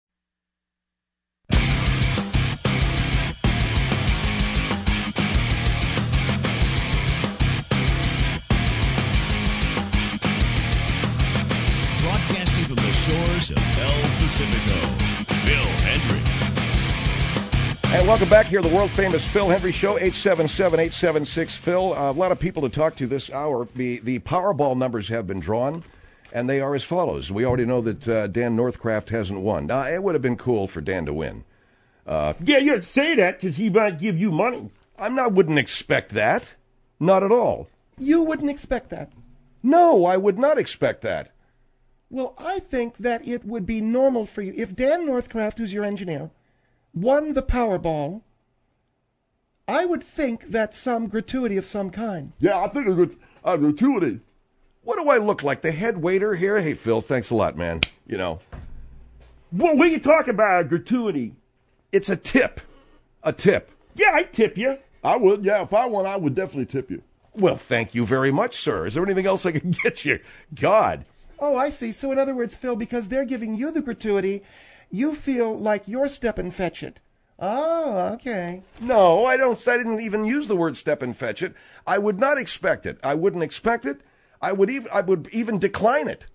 Broadcasting from the shores of El Pacifico, Phil Hendrie. And welcome back here to the world-famous Phil Hendrie Show, 877-876-PHIL. A lot of people to talk to this hour. The Powerball numbers have been drawn, and they are as follows. We already know that Dan Northcraft hasn't won. Now, it would have been cool for Dan to win. Yeah, you'd say that because he might give you money. Wouldn't expect that. Not at all. You wouldn't expect that. No, I would not expect that. Well, I think that it would be normal for you. If Dan Northcraft, who's your engineer, won the Powerball, I would think that some gratuity of some kind. Yeah, I think a gratuity. What do I look like, the head waiter here? Hey, Phil, thanks a lot, man. You know. Well, we can talk about a gratuity. It's a tip. A tip. Yeah, I'd tip you. I would, yeah. If I won, I would definitely tip you. Well, thank you very much, sir. Is there anything else I can get you? God. Oh, I see. So in other words, Phil, because they're giving you the gratuity, you feel like you're step and fetch it. Oh, okay. No, I didn't even use the word step and fetch it. I would not expect it. I wouldn't expect it. I would even decline it.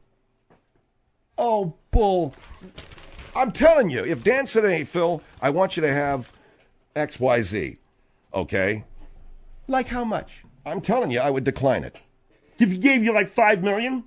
Oh, bull. I'm telling you, if Dan said, hey, Phil, I want you to have XYZ, okay? Like how much? I'm telling you, I would decline it. If he gave you like $5 million?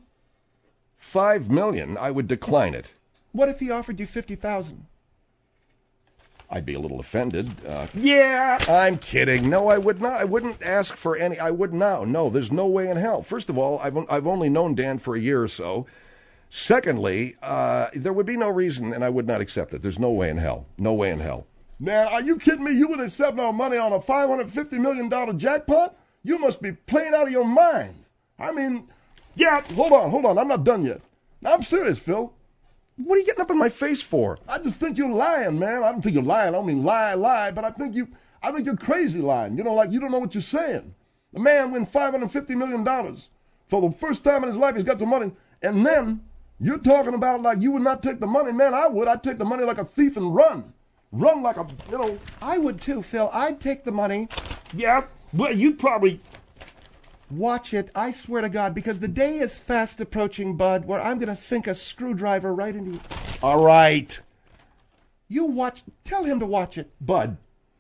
$5 million, I would decline it. What if he offered you $50,000? I'd be a little offended. Yeah. I'm kidding. No, I would not. I wouldn't ask for any. I would now. No, there's no way in hell. First of all, I've only known Dan for a year or so. Secondly, there would be no reason, and I would not accept it. There's no way in hell. No way in hell. Man, are you kidding me? You would accept no money on a $550 million jackpot? You must be playing out of your mind. I mean, yeah, hold on. I'm not done yet. I'm serious, Phil. What are you getting up in my face for? I just think you're lying, man. I don't think you're lying. I don't mean lie, but I think you're crazy lying. You know, like you don't know what you're saying. A man win $550 million. For the first time in his life, he's got the money. And then you're talking about like you would not take the money. Man, I would. I'd take the money like a thief and run. Run like a, you know. I would too, Phil. I'd take the money. Yeah, well, you'd probably... Watch it, I swear to God, because the day is fast approaching, Bud, where I'm going to sink a screwdriver right into you. All right. You watch. Tell him to watch it. Bud.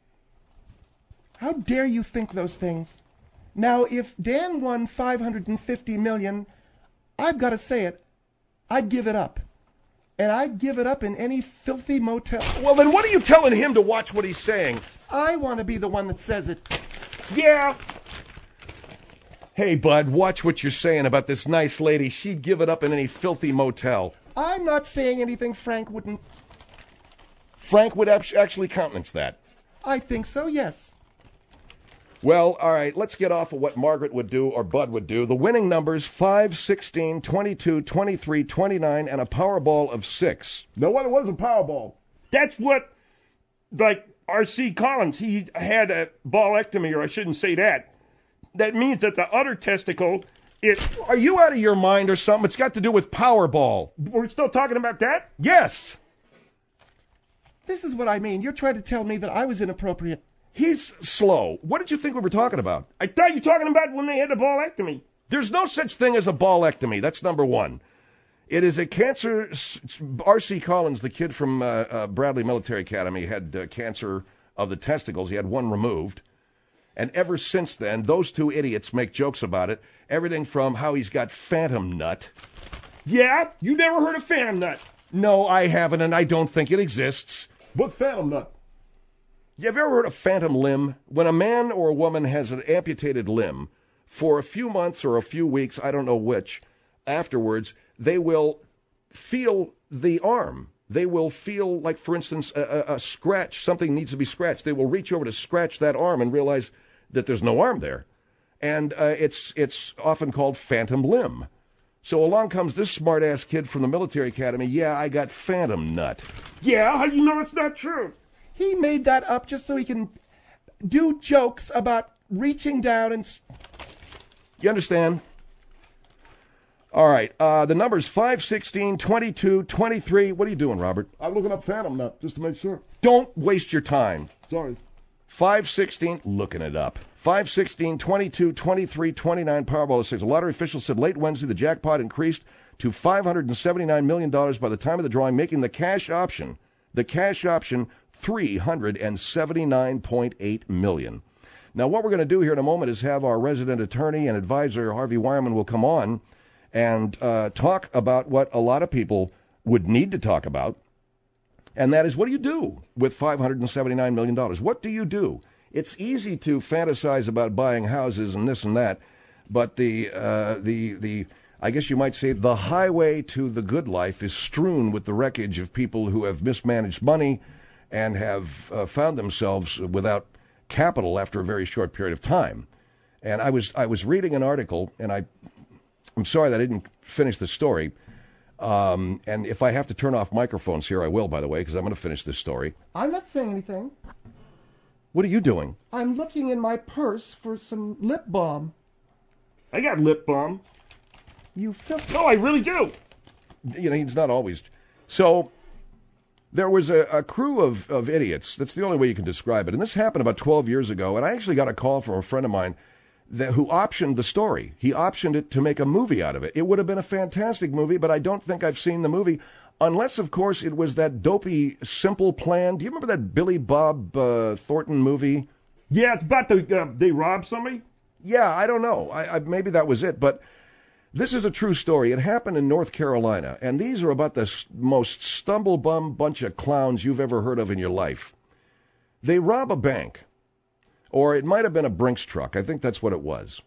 How dare you think those things? Now, if Dan won $550 million, I've got to say it, I'd give it up. And I'd give it up in any filthy motel. Well, then what are you telling him to watch what he's saying? I want to be the one that says it. Yeah. Hey, Bud, watch what you're saying about this nice lady. She'd give it up in any filthy motel. I'm not saying anything Frank wouldn't. Frank would actually countenance that. I think so, yes. Well, all right, let's get off of what Margaret would do or Bud would do. The winning numbers 5, 16, 22, 23, 29, and a Powerball of 6. Now, what was a Powerball? That's what, like, R.C. Collins, he had a ballectomy, or I shouldn't say that. That means that the other testicle, Are you out of your mind or something? It's got to do with Powerball. we're still talking about that? Yes. This is what I mean. You're trying to tell me that I was inappropriate. He's slow. What did you think we were talking about? I thought you were talking about when they had the ballectomy. There's no such thing as a ballectomy. That's number one. It is a cancer. R.C. Collins, the kid from Bradley Military Academy, had cancer of the testicles. He had one removed. And ever since then, those two idiots make jokes about it. Everything from how he's got phantom nut. Yeah? You never heard of phantom nut? No, I haven't, and I don't think it exists. What's phantom nut? You ever heard of phantom limb? When a man or a woman has an amputated limb, for a few months or a few weeks, I don't know which, afterwards, they will feel the arm. They will feel like, for instance, a scratch. Something needs to be scratched. They will reach over to scratch that arm and realize that there's no arm there. And it's often called phantom limb. So along comes this smart-ass kid from the military academy. Yeah, I got phantom nut. Yeah? How do you know it's not true? He made that up just so he can do jokes about reaching down and... You understand? All right. The numbers 5, 16, 22, 23. What are you doing, Robert? I'm looking up phantom nut just to make sure. Don't waste your time. Sorry. 5, 16, looking it up. 5, 16, 22, 23, 29, Powerball of 6. A lottery official said late Wednesday the jackpot increased to $579 million by the time of the drawing, making the cash option $379.8 million. Now, what we're going to do here in a moment is have our resident attorney and advisor, Harvey Wireman, will come on and talk about what a lot of people would need to talk about, and that is, what do you do with $579 million? What do you do? It's easy to fantasize about buying houses and this and that, but the I guess you might say the highway to the good life is strewn with the wreckage of people who have mismanaged money and have found themselves without capital after a very short period of time. And I was reading an article, and I'm sorry that I didn't finish the story. And if I have to turn off microphones here, I will, by the way, because I'm going to finish this story. I'm not saying anything. What are you doing? I'm looking in my purse for some lip balm. I got lip balm. You filthy... No, I really do. You know, he's not always... So... There was a crew of idiots. That's the only way you can describe it. And this happened about 12 years ago. And I actually got a call from a friend of mine who optioned the story. He optioned it to make a movie out of it. It would have been a fantastic movie, but I don't think I've seen the movie. Unless, of course, it was that dopey Simple Plan. Do you remember that Billy Bob Thornton movie? Yeah, it's about they robbed somebody. Yeah, I don't know. Maybe that was it. But this is a true story. It happened in North Carolina, and these are about the most stumble-bum bunch of clowns you've ever heard of in your life. They rob a bank, or it might have been a Brinks truck. I think that's what it was.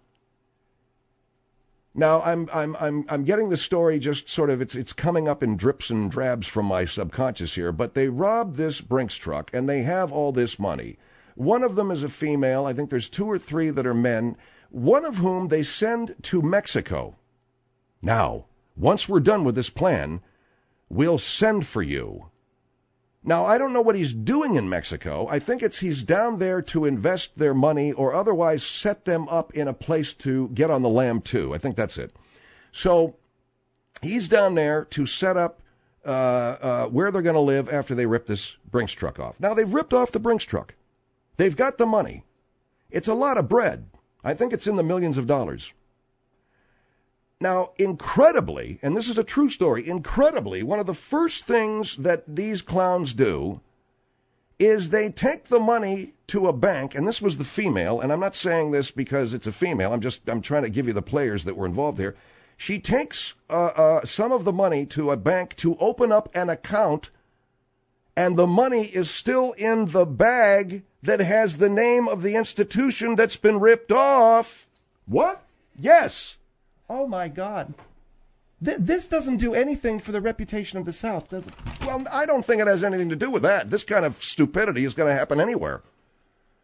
Now, I'm getting the story just sort of, it's coming up in drips and drabs from my subconscious here, but they robbed this Brinks truck, and they have all this money. One of them is a female. I think there's 2 or 3 that are men, one of whom they send to Mexico. Now, once we're done with this plan, we'll send for you. Now, I don't know what he's doing in Mexico. I think he's down there to invest their money or otherwise set them up in a place to get on the lam, too. I think that's it. So he's down there to set up where they're going to live after they rip this Brinks truck off. Now, they've ripped off the Brinks truck. They've got the money. It's a lot of bread. I think it's in the millions of dollars. Now, incredibly, and this is a true story, incredibly, one of the first things that these clowns do is they take the money to a bank, and this was the female, and I'm not saying this because it's a female, I'm trying to give you the players that were involved here. She takes some of the money to a bank to open up an account, and the money is still in the bag that has the name of the institution that's been ripped off. What? Yes. Oh, my God. This doesn't do anything for the reputation of the South, does it? Well, I don't think it has anything to do with that. This kind of stupidity is going to happen anywhere.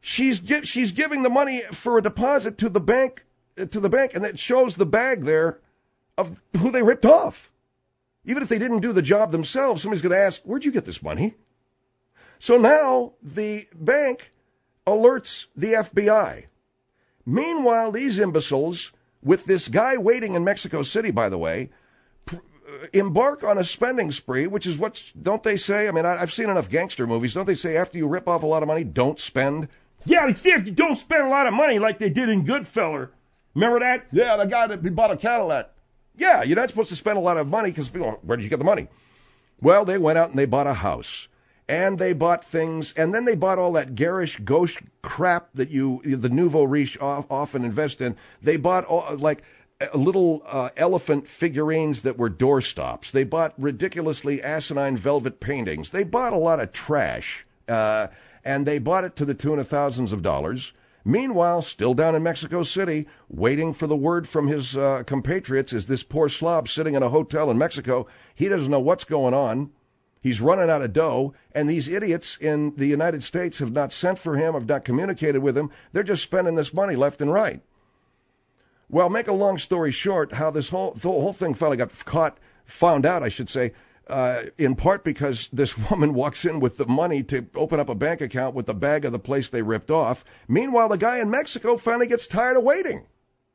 She's giving the money for a deposit to the bank, and it shows the bag there of who they ripped off. Even if they didn't do the job themselves, somebody's going to ask, where'd you get this money? So now the bank alerts the FBI. Meanwhile, these imbeciles, with this guy waiting in Mexico City, by the way, embark on a spending spree, which is don't they say? I mean, I've seen enough gangster movies. Don't they say after you rip off a lot of money, don't spend? Yeah, they say if you don't spend a lot of money like they did in Goodfellas. Remember that? Yeah, the guy that he bought a Cadillac. Yeah, you're not supposed to spend a lot of money because people, where did you get the money? Well, they went out and they bought a house. And they bought things, and then they bought all that garish, gauche crap that the nouveau riche often invest in. They bought little elephant figurines that were doorstops. They bought ridiculously asinine velvet paintings. They bought a lot of trash, and they bought it to the tune of thousands of dollars. Meanwhile, still down in Mexico City, waiting for the word from his compatriots, is this poor slob sitting in a hotel in Mexico. He doesn't know what's going on. He's running out of dough, and these idiots in the United States have not sent for him, have not communicated with him. They're just spending this money left and right. Well, make a long story short, how the whole thing finally got found out, I should say, in part because this woman walks in with the money to open up a bank account with the bag of the place they ripped off. Meanwhile, the guy in Mexico finally gets tired of waiting.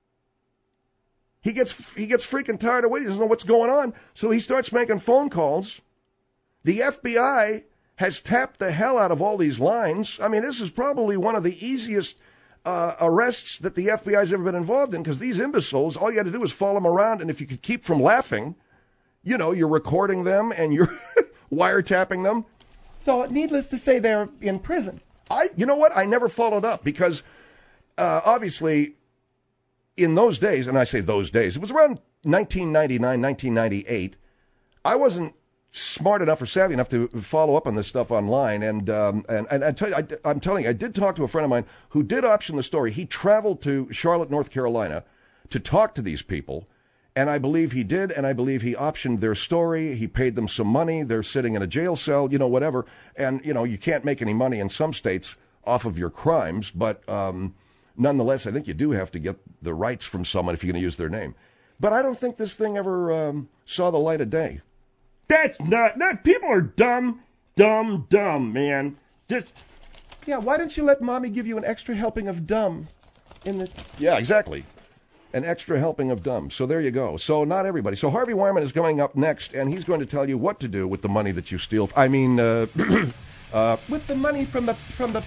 He gets freaking tired of waiting. He doesn't know what's going on, so he starts making phone calls. The FBI has tapped the hell out of all these lines. I mean, this is probably one of the easiest arrests that the FBI has ever been involved in, because these imbeciles, all you had to do was follow them around, and if you could keep from laughing, you're recording them and you're wiretapping them. So, needless to say, they're in prison. You know what? I never followed up because, obviously, in those days, and I say those days, it was around 1999, 1998, I wasn't smart enough or savvy enough to follow up on this stuff online, and I tell you, I'm telling you, I did talk to a friend of mine who did option the story. He traveled to Charlotte, North Carolina, to talk to these people, and I believe he did, and I believe he optioned their story. He paid them some money. They're sitting in a jail cell, whatever, and you can't make any money in some states off of your crimes, but nonetheless, I think you do have to get the rights from someone if you're going to use their name. But I don't think this thing ever saw the light of day. That's not. People are dumb, man. Yeah, why don't you let Mommy give you an extra helping of dumb Yeah, exactly. An extra helping of dumb. So there you go. So not everybody. So Harvey Wireman is coming up next, and he's going to tell you what to do with the money that you steal. I mean, with the money from the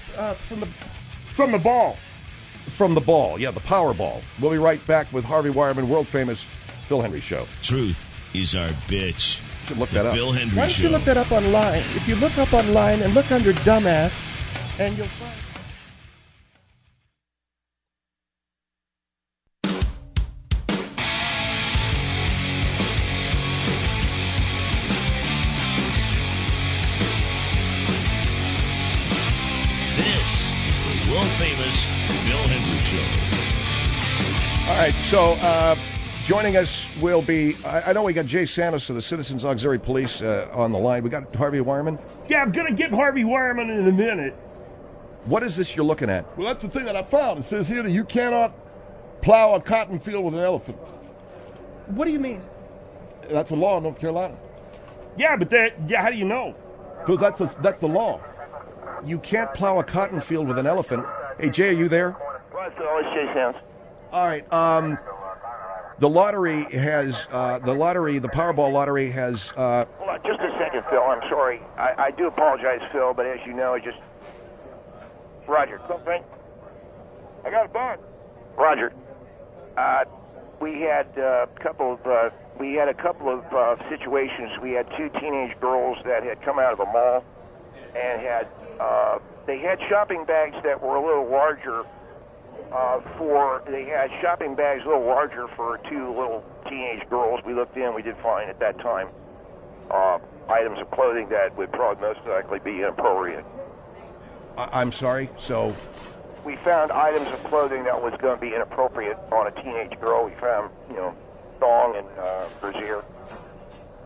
ball. From the ball. Yeah, the Powerball. We'll be right back with Harvey Wireman, world famous Phil Hendrie Show. Truth is our bitch. You should look that up. Phil Hendrie Why don't Show. you look that up online? If you look up online and look under dumbass, and you'll find. This is the world famous Phil Hendrie Show. All right, so joining us will be, I know we got Jay Santos of the Citizens Auxiliary Police on the line. We got Harvey Wireman. Yeah, I'm going to get Harvey Wireman in a minute. What is this you're looking at? Well, that's the thing that I found. It says here that you cannot plow a cotton field with an elephant. What do you mean? That's a law in North Carolina. Yeah, but how do you know? Because that's the law. You can't plow a cotton field with an elephant. Hey, Jay, are you there? Well, so it's Jay Sands. All right. The lottery has, the Powerball lottery has... Hold on just a second, Phil. I'm sorry. I do apologize, Phil, but as you know, it just... Roger. Something? I got a bug. Roger. We had a couple of situations. We had two teenage girls that had come out of a mall and they had shopping bags that were a little larger for two little teenage girls. We looked in, we did find at that time items of clothing that would probably most likely be inappropriate. I'm sorry, so... We found items of clothing that was going to be inappropriate on a teenage girl. We found, thong and brassiere.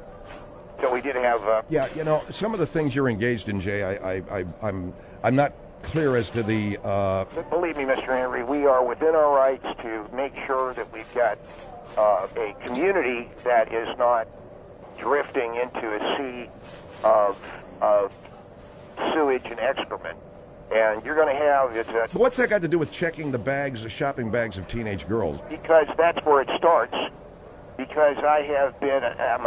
So we did have... Yeah, some of the things you're engaged in, Jay, I'm not clear as to the. Believe me, Mr. Henry, we are within our rights to make sure that we've got a community that is not drifting into a sea of sewage and excrement. And you're going to have What's that got to do with checking the bags, the shopping bags of teenage girls? Because that's where it starts. Because I had been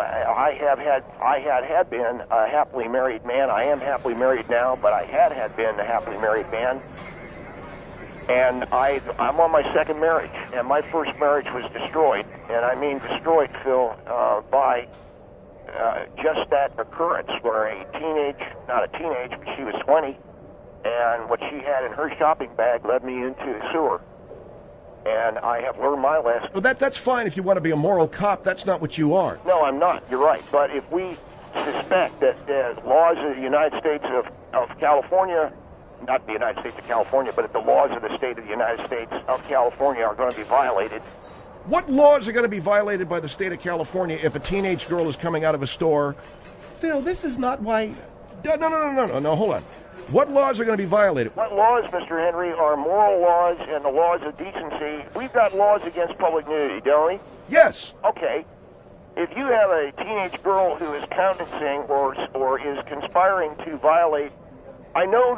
a happily married man. I am happily married now, but I had been a happily married man. And I'm on my second marriage, and my first marriage was destroyed, and I mean destroyed, Phil, by just that occurrence where not a teenage, but she was 20, and what she had in her shopping bag led me into the sewer. And I have learned my lesson. Well, that's fine if you want to be a moral cop. That's not what you are. No, I'm not. You're right. But if we suspect that the laws of the United States of California, not the United States of California, but if the laws of the state of the United States of California are going to be violated. What laws are going to be violated by the state of California if a teenage girl is coming out of a store? Phil, this is not why... No, hold on. What laws are going to be violated? What laws, Mr. Henry, are moral laws and the laws of decency? We've got laws against public nudity, don't we? Yes. Okay. If you have a teenage girl who is countenancing or is conspiring to violate, I know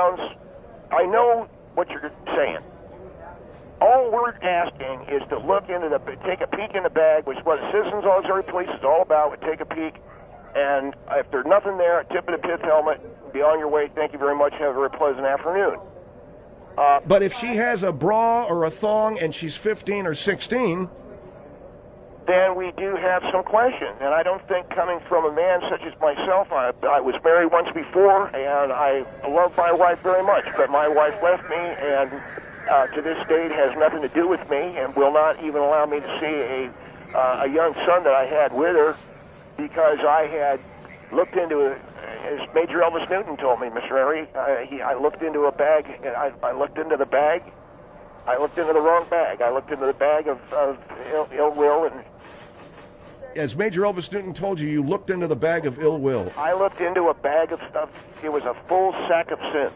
what you're saying. All we're asking is to take a peek in the bag, which is what the Citizens Auxiliary Police is all about. We take a peek, and if there's nothing there, tip of the pith helmet, be on your way. Thank you very much. Have a very pleasant afternoon. But if she has a bra or a thong and she's 15 or 16... then we do have some questions. And I don't think coming from a man such as myself, I was married once before, and I love my wife very much, but my wife left me, and to this date has nothing to do with me, and will not even allow me to see a young son that I had with her, because I had looked into it, as Major Elvis Newton told me, Mr. Henry. I looked into a bag, and I looked into the bag. I looked into the wrong bag. I looked into the bag of ill will. And as Major Elvis Newton told you, you looked into the bag of ill will. I looked into a bag of stuff. It was a full sack of sin.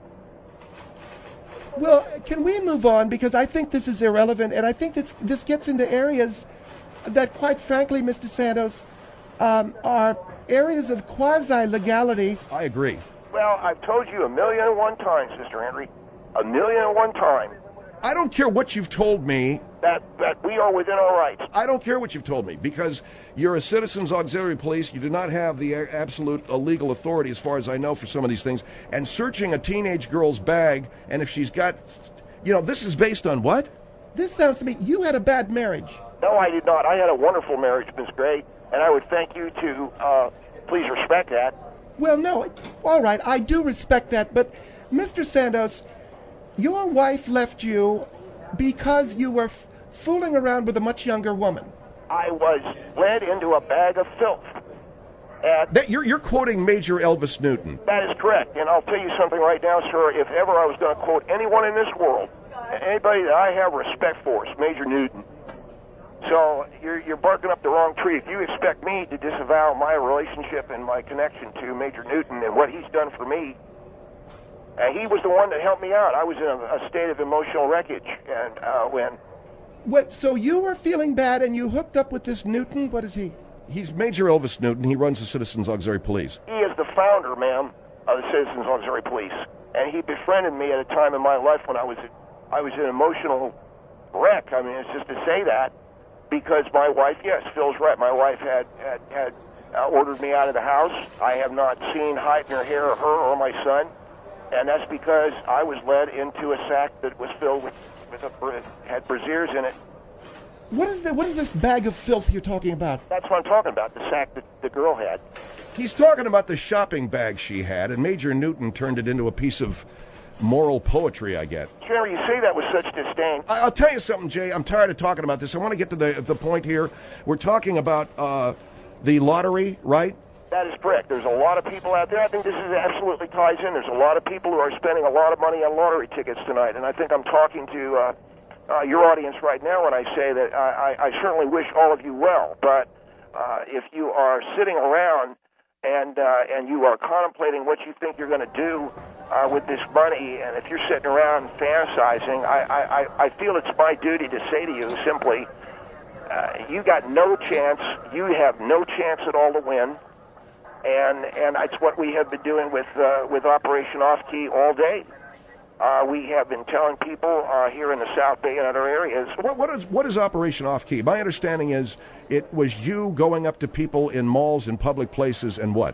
Well, can we move on? Because I think this is irrelevant, and I think this gets into areas that, quite frankly, Mr. Santos, are areas of quasi-legality. I agree. Well, I've told you 1,000,001 times, Mr. Henry, 1,000,001 times. I don't care what you've told me. That we are within our rights. I don't care what you've told me, because you're a Citizens Auxiliary Police. You do not have the absolute legal authority, as far as I know, for some of these things. And searching a teenage girl's bag, and if she's got... this is based on what? This sounds to me... You had a bad marriage. No, I did not. I had a wonderful marriage, Miss Gray, and I would thank you to please respect that. Well, no. All right, I do respect that, but Mr. Santos, your wife left you because you were fooling around with a much younger woman. I was led into a bag of filth. You're quoting Major Elvis Newton. That is correct, and I'll tell you something right now, sir. If ever I was going to quote anyone in this world, anybody that I have respect for, is Major Newton. So you're barking up the wrong tree. If you expect me to disavow my relationship and my connection to Major Newton and what he's done for me, he was the one that helped me out. I was in a state of emotional wreckage, and So you were feeling bad, and you hooked up with this Newton? What is he? He's Major Elvis Newton. He runs the Citizens Auxiliary Police. He is the founder, ma'am, of the Citizens Auxiliary Police, and he befriended me at a time in my life when I was an emotional wreck. I mean, it's just to say that, because my wife, yes, Phil's right. My wife had ordered me out of the house. I have not seen hide nor hair of her or my son. And that's because I was led into a sack that was filled had brassieres in it. What is this bag of filth you're talking about? That's what I'm talking about, the sack that the girl had. He's talking about the shopping bag she had, and Major Newton turned it into a piece of moral poetry, I get. Jerry, you say that with such disdain. I'll tell you something, Jay. I'm tired of talking about this. I want to get to the point here. We're talking about the lottery, right? That is correct. There's a lot of people out there. I think this absolutely ties in. There's a lot of people who are spending a lot of money on lottery tickets tonight, and I think I'm talking to your audience right now when I say that I certainly wish all of you well. But if you are sitting around and you are contemplating what you think you're going to do with this money, and if you're sitting around fantasizing, I feel it's my duty to say to you simply, you got no chance. You have no chance at all to win, and it's what we have been doing with Operation Off Key all day. We have been telling people here in the South Bay and other areas. What is Operation Off Key? My understanding is it was you going up to people in malls and public places and what?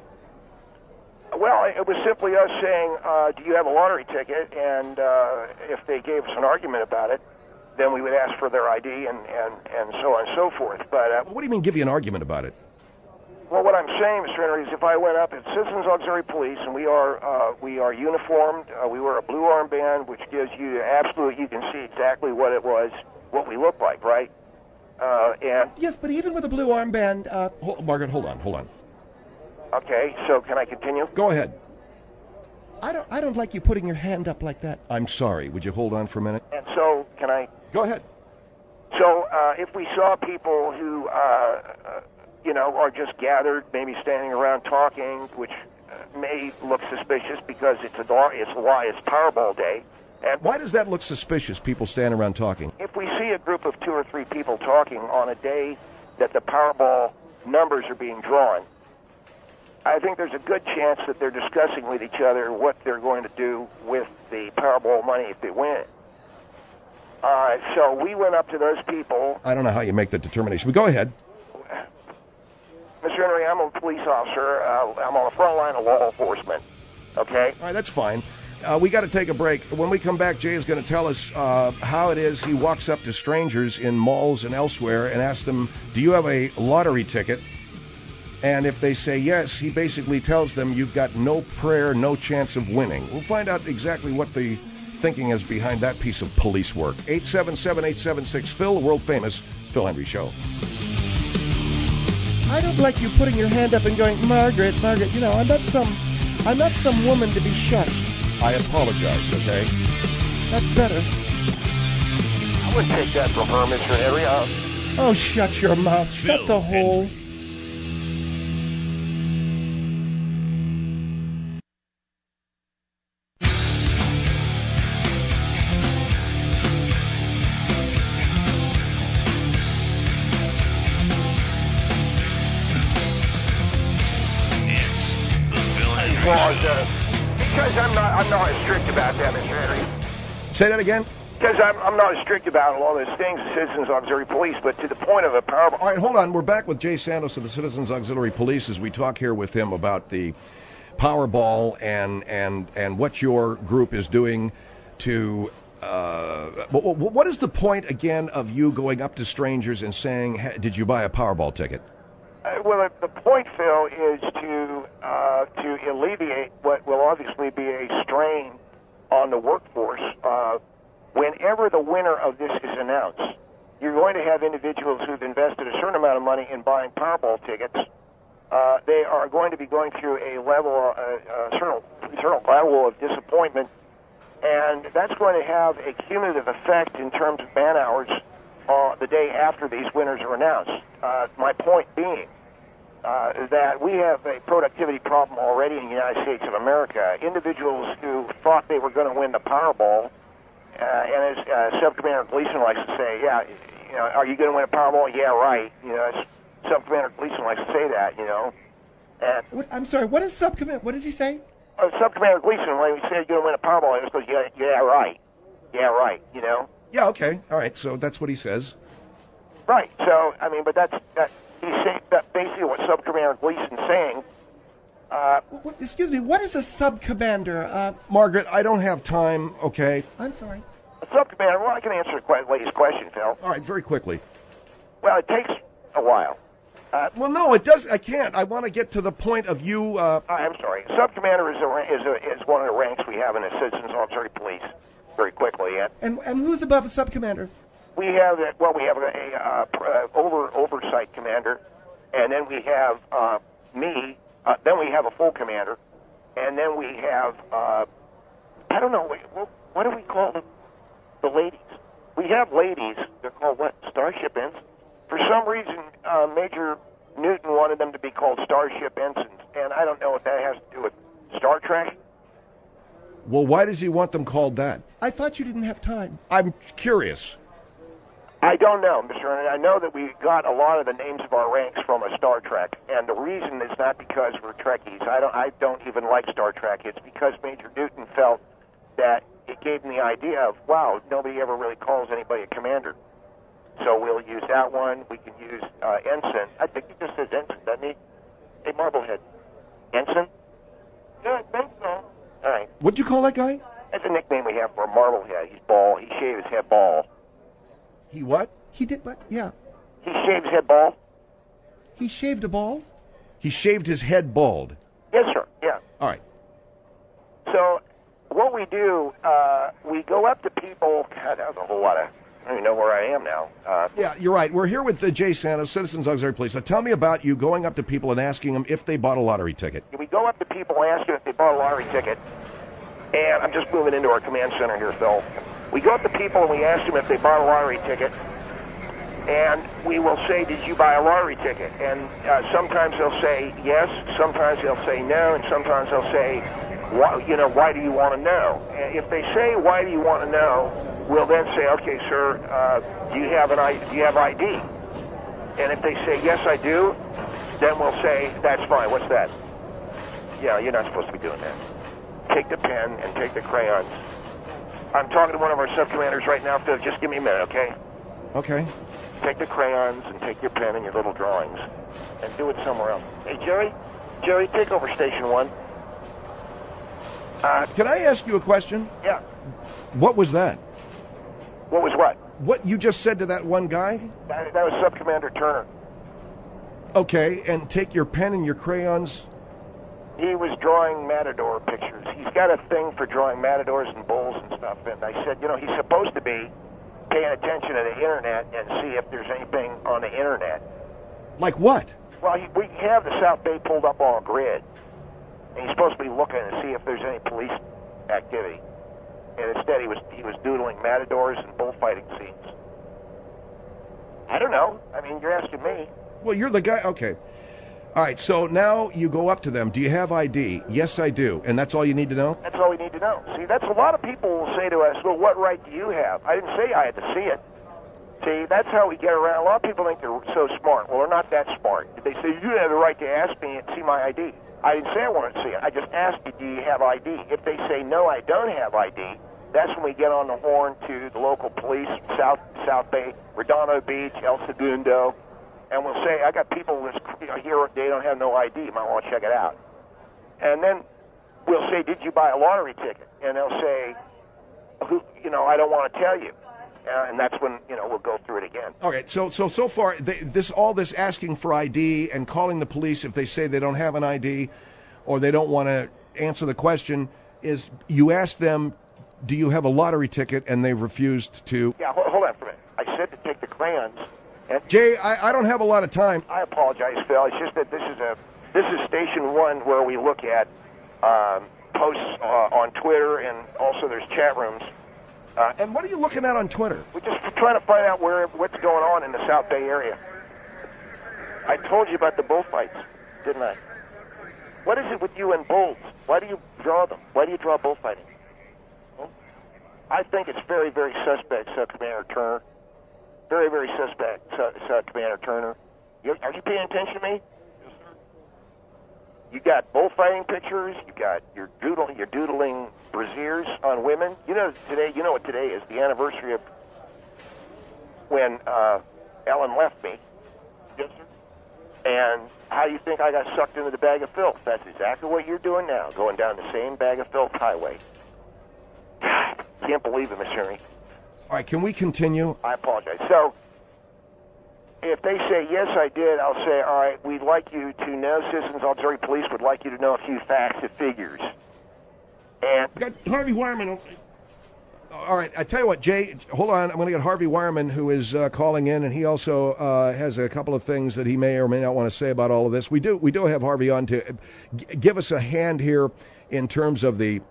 Well, it was simply us saying, do you have a lottery ticket? And if they gave us an argument about it, then we would ask for their ID and so on and so forth. But what do you mean give you an argument about it? Well, what I'm saying, Mr. Henry, is if I went up at Citizens Auxiliary Police, and we are uniformed, we wear a blue armband, which gives you you can see exactly what it was, what we look like, right? And yes, but even with a blue armband... Margaret, hold on. Okay, so can I continue? Go ahead. I don't like you putting your hand up like that. I'm sorry. Would you hold on for a minute? And so, can I... Go ahead. So, if we saw people who, are just gathered, maybe standing around talking, which may look suspicious because it's Powerball day. And why does that look suspicious, people standing around talking? If we see a group of 2 or 3 people talking on a day that the Powerball numbers are being drawn, I think there's a good chance that they're discussing with each other what they're going to do with the Powerball money if they win. So we went up to those people. I don't know how you make that determination, but go ahead. Mr. Henry, I'm a police officer. I'm on the front line of law enforcement. Okay? All right, that's fine. We got to take a break. When we come back, Jay is going to tell us how it is he walks up to strangers in malls and elsewhere and asks them, do you have a lottery ticket? And if they say yes, he basically tells them you've got no prayer, no chance of winning. We'll find out exactly what the thinking is behind that piece of police work. 877-876-PHIL, the world-famous Phil Hendrie Show. I don't like you putting your hand up and going, Margaret, I'm not some woman to be shushed. I apologize, okay? That's better. I wouldn't take that from her, Mr. Henry. Oh, shut your mouth. Shut the hole. Because I'm not as strict about that, Mr. Henry. Say that again? Because I'm not as strict about all those things as Citizens Auxiliary Police, but to the point of a Powerball. All right, hold on. We're back with Jay Santos of the Citizens Auxiliary Police as we talk here with him about the Powerball and what your group is doing to... what is the point, again, of you going up to strangers and saying, hey, did you buy a Powerball ticket? Well, the point, Phil, is to alleviate what will obviously be a strain on the workforce. Whenever the winner of this is announced, you're going to have individuals who've invested a certain amount of money in buying Powerball tickets. They are going to be going through a certain level of disappointment, and that's going to have a cumulative effect in terms of man hours the day after these winners are announced. My point being that we have a productivity problem already in the United States of America. Individuals who thought they were going to win the Powerball, and as Subcommander Gleason likes to say, are you going to win a Powerball? Yeah, right. Subcommander Gleason likes to say that, And I'm sorry, what is Subcommander? What does he say? Subcommander Gleason, when he said you're going to win a Powerball, he just goes, yeah, right. Yeah, right, Yeah, okay. All right, so that's what he says. Right. So, but he's saying that basically what Subcommander Gleason's saying. Excuse me, what is a sub-commander? Margaret, I don't have time, okay? I'm sorry. A sub-commander, well, I can answer the lady's question, Phil. All right, very quickly. Well, it takes a while. Well, no, it does. I can't. I want to get to the point of you... I'm sorry. Sub-commander is one of the ranks we have in the Citizens Auxiliary Police. Very quickly, yeah. And who's above a sub-commander? We have a oversight commander, and then we have me. Then we have a full commander, and then we have I don't know what do we call them? The ladies. We have ladies. They're called what? Starship ensigns. For some reason, Major Newton wanted them to be called Starship ensigns, and I don't know if that has to do with Star Trek. Well, why does he want them called that? I thought you didn't have time. I'm curious. I don't know, Mr. Ernie. I know that we got a lot of the names of our ranks from a Star Trek, and the reason is not because we're Trekkies. I don't even like Star Trek. It's because Major Newton felt that it gave me the idea of, wow, nobody ever really calls anybody a commander. So we'll use that one. We can use ensign. I think he just says ensign, doesn't he? Hey, Marblehead. Ensign? Yeah, I think so. All right. What'd you call that guy? That's a nickname we have for a Marblehead. He's bald. He shaved his head bald. He what? He did what? Yeah. He shaved his head bald? He shaved a ball? He shaved his head bald. Yes, sir. Yeah. All right. So what we do, we go up to people. God, that was a whole lot of... I don't even know where I am now. Yeah, you're right. We're here with Jay Santos, Citizens Auxiliary Police. Now, tell me about you going up to people and asking them if they bought a lottery ticket. We go up to people and ask them if they bought a lottery ticket. And I'm just moving into our command center here, Phil. We go up to people and we ask them if they bought a lottery ticket. And we will say, did you buy a lottery ticket? And sometimes they'll say yes, sometimes they'll say no, and sometimes they'll say, why do you want to know? And if they say, why do you want to know, we'll then say, okay, sir, do you have ID? And if they say, yes, I do, then we'll say, that's fine. What's that? Yeah, you're not supposed to be doing that. Take the pen and take the crayons. I'm talking to one of our sub-commanders right now, Phil. Just give me a minute, okay? Okay. Take the crayons and take your pen and your little drawings and do it somewhere else. Hey, Jerry, take over Station 1. Can I ask you a question? Yeah. What was that? What was what? What you just said to that one guy? That was Sub-Commander Turner. Okay, and take your pen and your crayons. He was drawing matador pictures. He's got a thing for drawing matadors and bulls and stuff. And I said, he's supposed to be paying attention to the internet and see if there's anything on the internet. Like what? Well, we have the South Bay pulled up on a grid. And he's supposed to be looking to see if there's any police activity. And instead he was doodling matadors and bullfighting scenes. I don't know. I mean, you're asking me. Well, you're the guy. Okay. All right, so now you go up to them. Do you have ID? Yes, I do. And that's all you need to know? That's all we need to know. See, that's a lot of people will say to us, well, what right do you have? I didn't say I had to see it. See, that's how we get around. A lot of people think they're so smart. Well, they're not that smart. They say, you have the right to ask me and see my ID. I didn't say I wanted to see it. I just asked you, do you have ID? If they say, no, I don't have ID, that's when we get on the horn to the local police, South Bay, Redondo Beach, El Segundo, and we'll say, I got people here, they don't have no ID. You might want to check it out. And then we'll say, did you buy a lottery ticket? And they'll say, I don't want to tell you. And that's when, we'll go through it again. Okay, so far, all this asking for ID and calling the police if they say they don't have an ID or they don't want to answer the question is you ask them, do you have a lottery ticket, and they've refused to. Yeah, hold on for a minute. I said to take the crayons. Jay, I don't have a lot of time. I apologize, Phil. It's just that this is Station 1 where we look at posts on Twitter, and also there's chat rooms. And what are you looking at on Twitter? We're just trying to find out what's going on in the South Bay area. I told you about the bullfights, didn't I? What is it with you and bulls? Why do you draw them? Why do you draw bullfighting? I think it's very, very suspect, Sub-Commander Turner. Very, very suspect, Sub-Commander Turner. Are you paying attention to me? Yes, sir. You got bullfighting pictures. You're doodling brassieres on women. You know what today is, the anniversary of when Ellen left me. Yes, sir. And how do you think I got sucked into the bag of filth? That's exactly what you're doing now, going down the same bag of filth highway. God, can't believe it, Miss Ernie. All right, can we continue? I apologize. So, if they say, yes, I did, I'll say, all right, we'd like you to know, Citizens Auxiliary Police would like you to know a few facts and figures. And got Harvey Wireman. All right, I tell you what, Jay, hold on. I'm going to get Harvey Wireman, who is calling in, and he also has a couple of things that he may or may not want to say about all of this. We do have Harvey on to give us a hand here in terms of the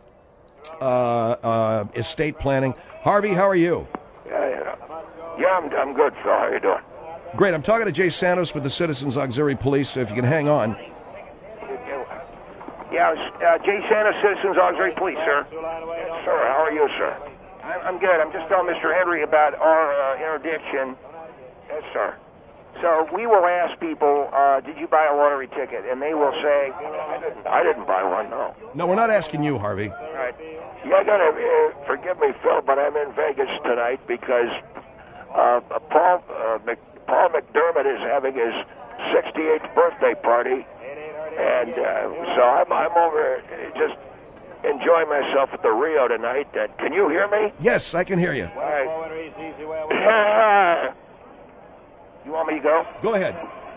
estate planning. Harvey, how are you? Yeah, I'm good, Phil. How you doing? Great. I'm talking to Jay Santos with the Citizens Auxiliary Police. If you can hang on. Yeah, Jay Santa, Citizens Auxiliary Police, sir. Yes, sir. How are you, sir? I'm good. I'm just telling Mr. Henry about our interdiction. Yes, sir. So we will ask people, did you buy a lottery ticket? And they will say, I didn't buy one, no. No, we're not asking you, Harvey. All right. You're going to forgive me, Phil, but I'm in Vegas tonight because Paul McDermott is having his 68th birthday party. And so I'm over just enjoying myself at the Rio tonight. Can you hear me? Yes, I can hear you. All right. You want me to go? Go ahead.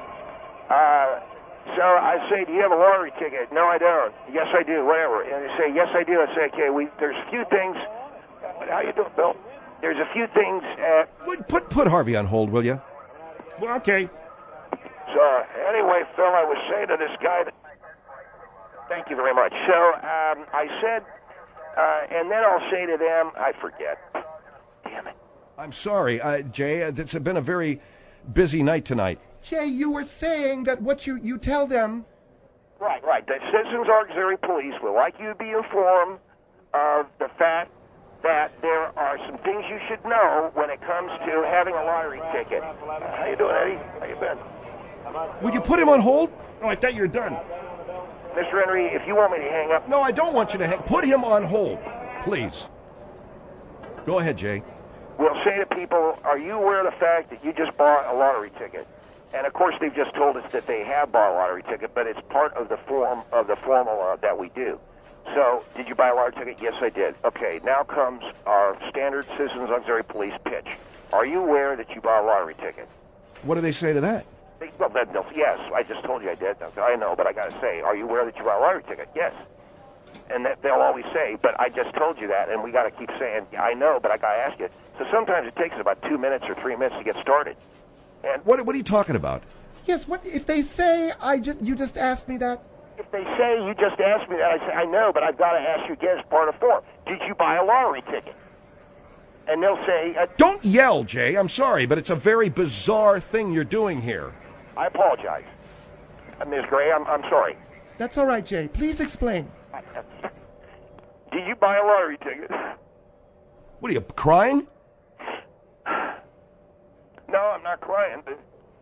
So I say, do you have a lottery ticket? No, I don't. Yes, I do. Whatever. And they say, yes, I do. I say, okay, there's a few things. How you doing, Bill? There's a few things. Put Harvey on hold, will you? Well, okay. So anyway, Phil, I was saying to this guy that. Thank you very much. So I said, and then I'll say to them, I forget. Damn it. I'm sorry, Jay. It's been a very busy night tonight. Jay, you were saying that what you tell them. Right. The Citizens Auxiliary Police would like you to be informed of the fact that there are some things you should know when it comes to having a lottery ticket. How you doing, Eddie? How you been? Would you put him on hold? Oh, I thought you were done. Mr. Henry, if you want me to hang up... No, I don't want you to put him on hold, please. Go ahead, Jay. We'll say to people, are you aware of the fact that you just bought a lottery ticket? And, of course, they've just told us that they have bought a lottery ticket, but it's part of the formal that we do. So, did you buy a lottery ticket? Yes, I did. Okay, now comes our standard Citizens Auxiliary Police pitch. Are you aware that you bought a lottery ticket? What do they say to that? Well, yes, I just told you I did. I know, but I got to say, are you aware that you bought a lottery ticket? Yes. And they'll always say, but I just told you that, and we got to keep saying, I know, but I got to ask you. So sometimes it takes about 2 minutes or 3 minutes to get started. And what are you talking about? Yes, what if they say you just asked me that? If they say you just asked me that, I say, I know, but I've got to ask you again as part of form. Did you buy a lottery ticket? And they'll say... Don't yell, Jay. I'm sorry, but it's a very bizarre thing you're doing here. I apologize. Ms. Gray, I'm sorry. That's all right, Jay. Please explain. Did you buy a lottery ticket? What are you, crying? No, I'm not crying. But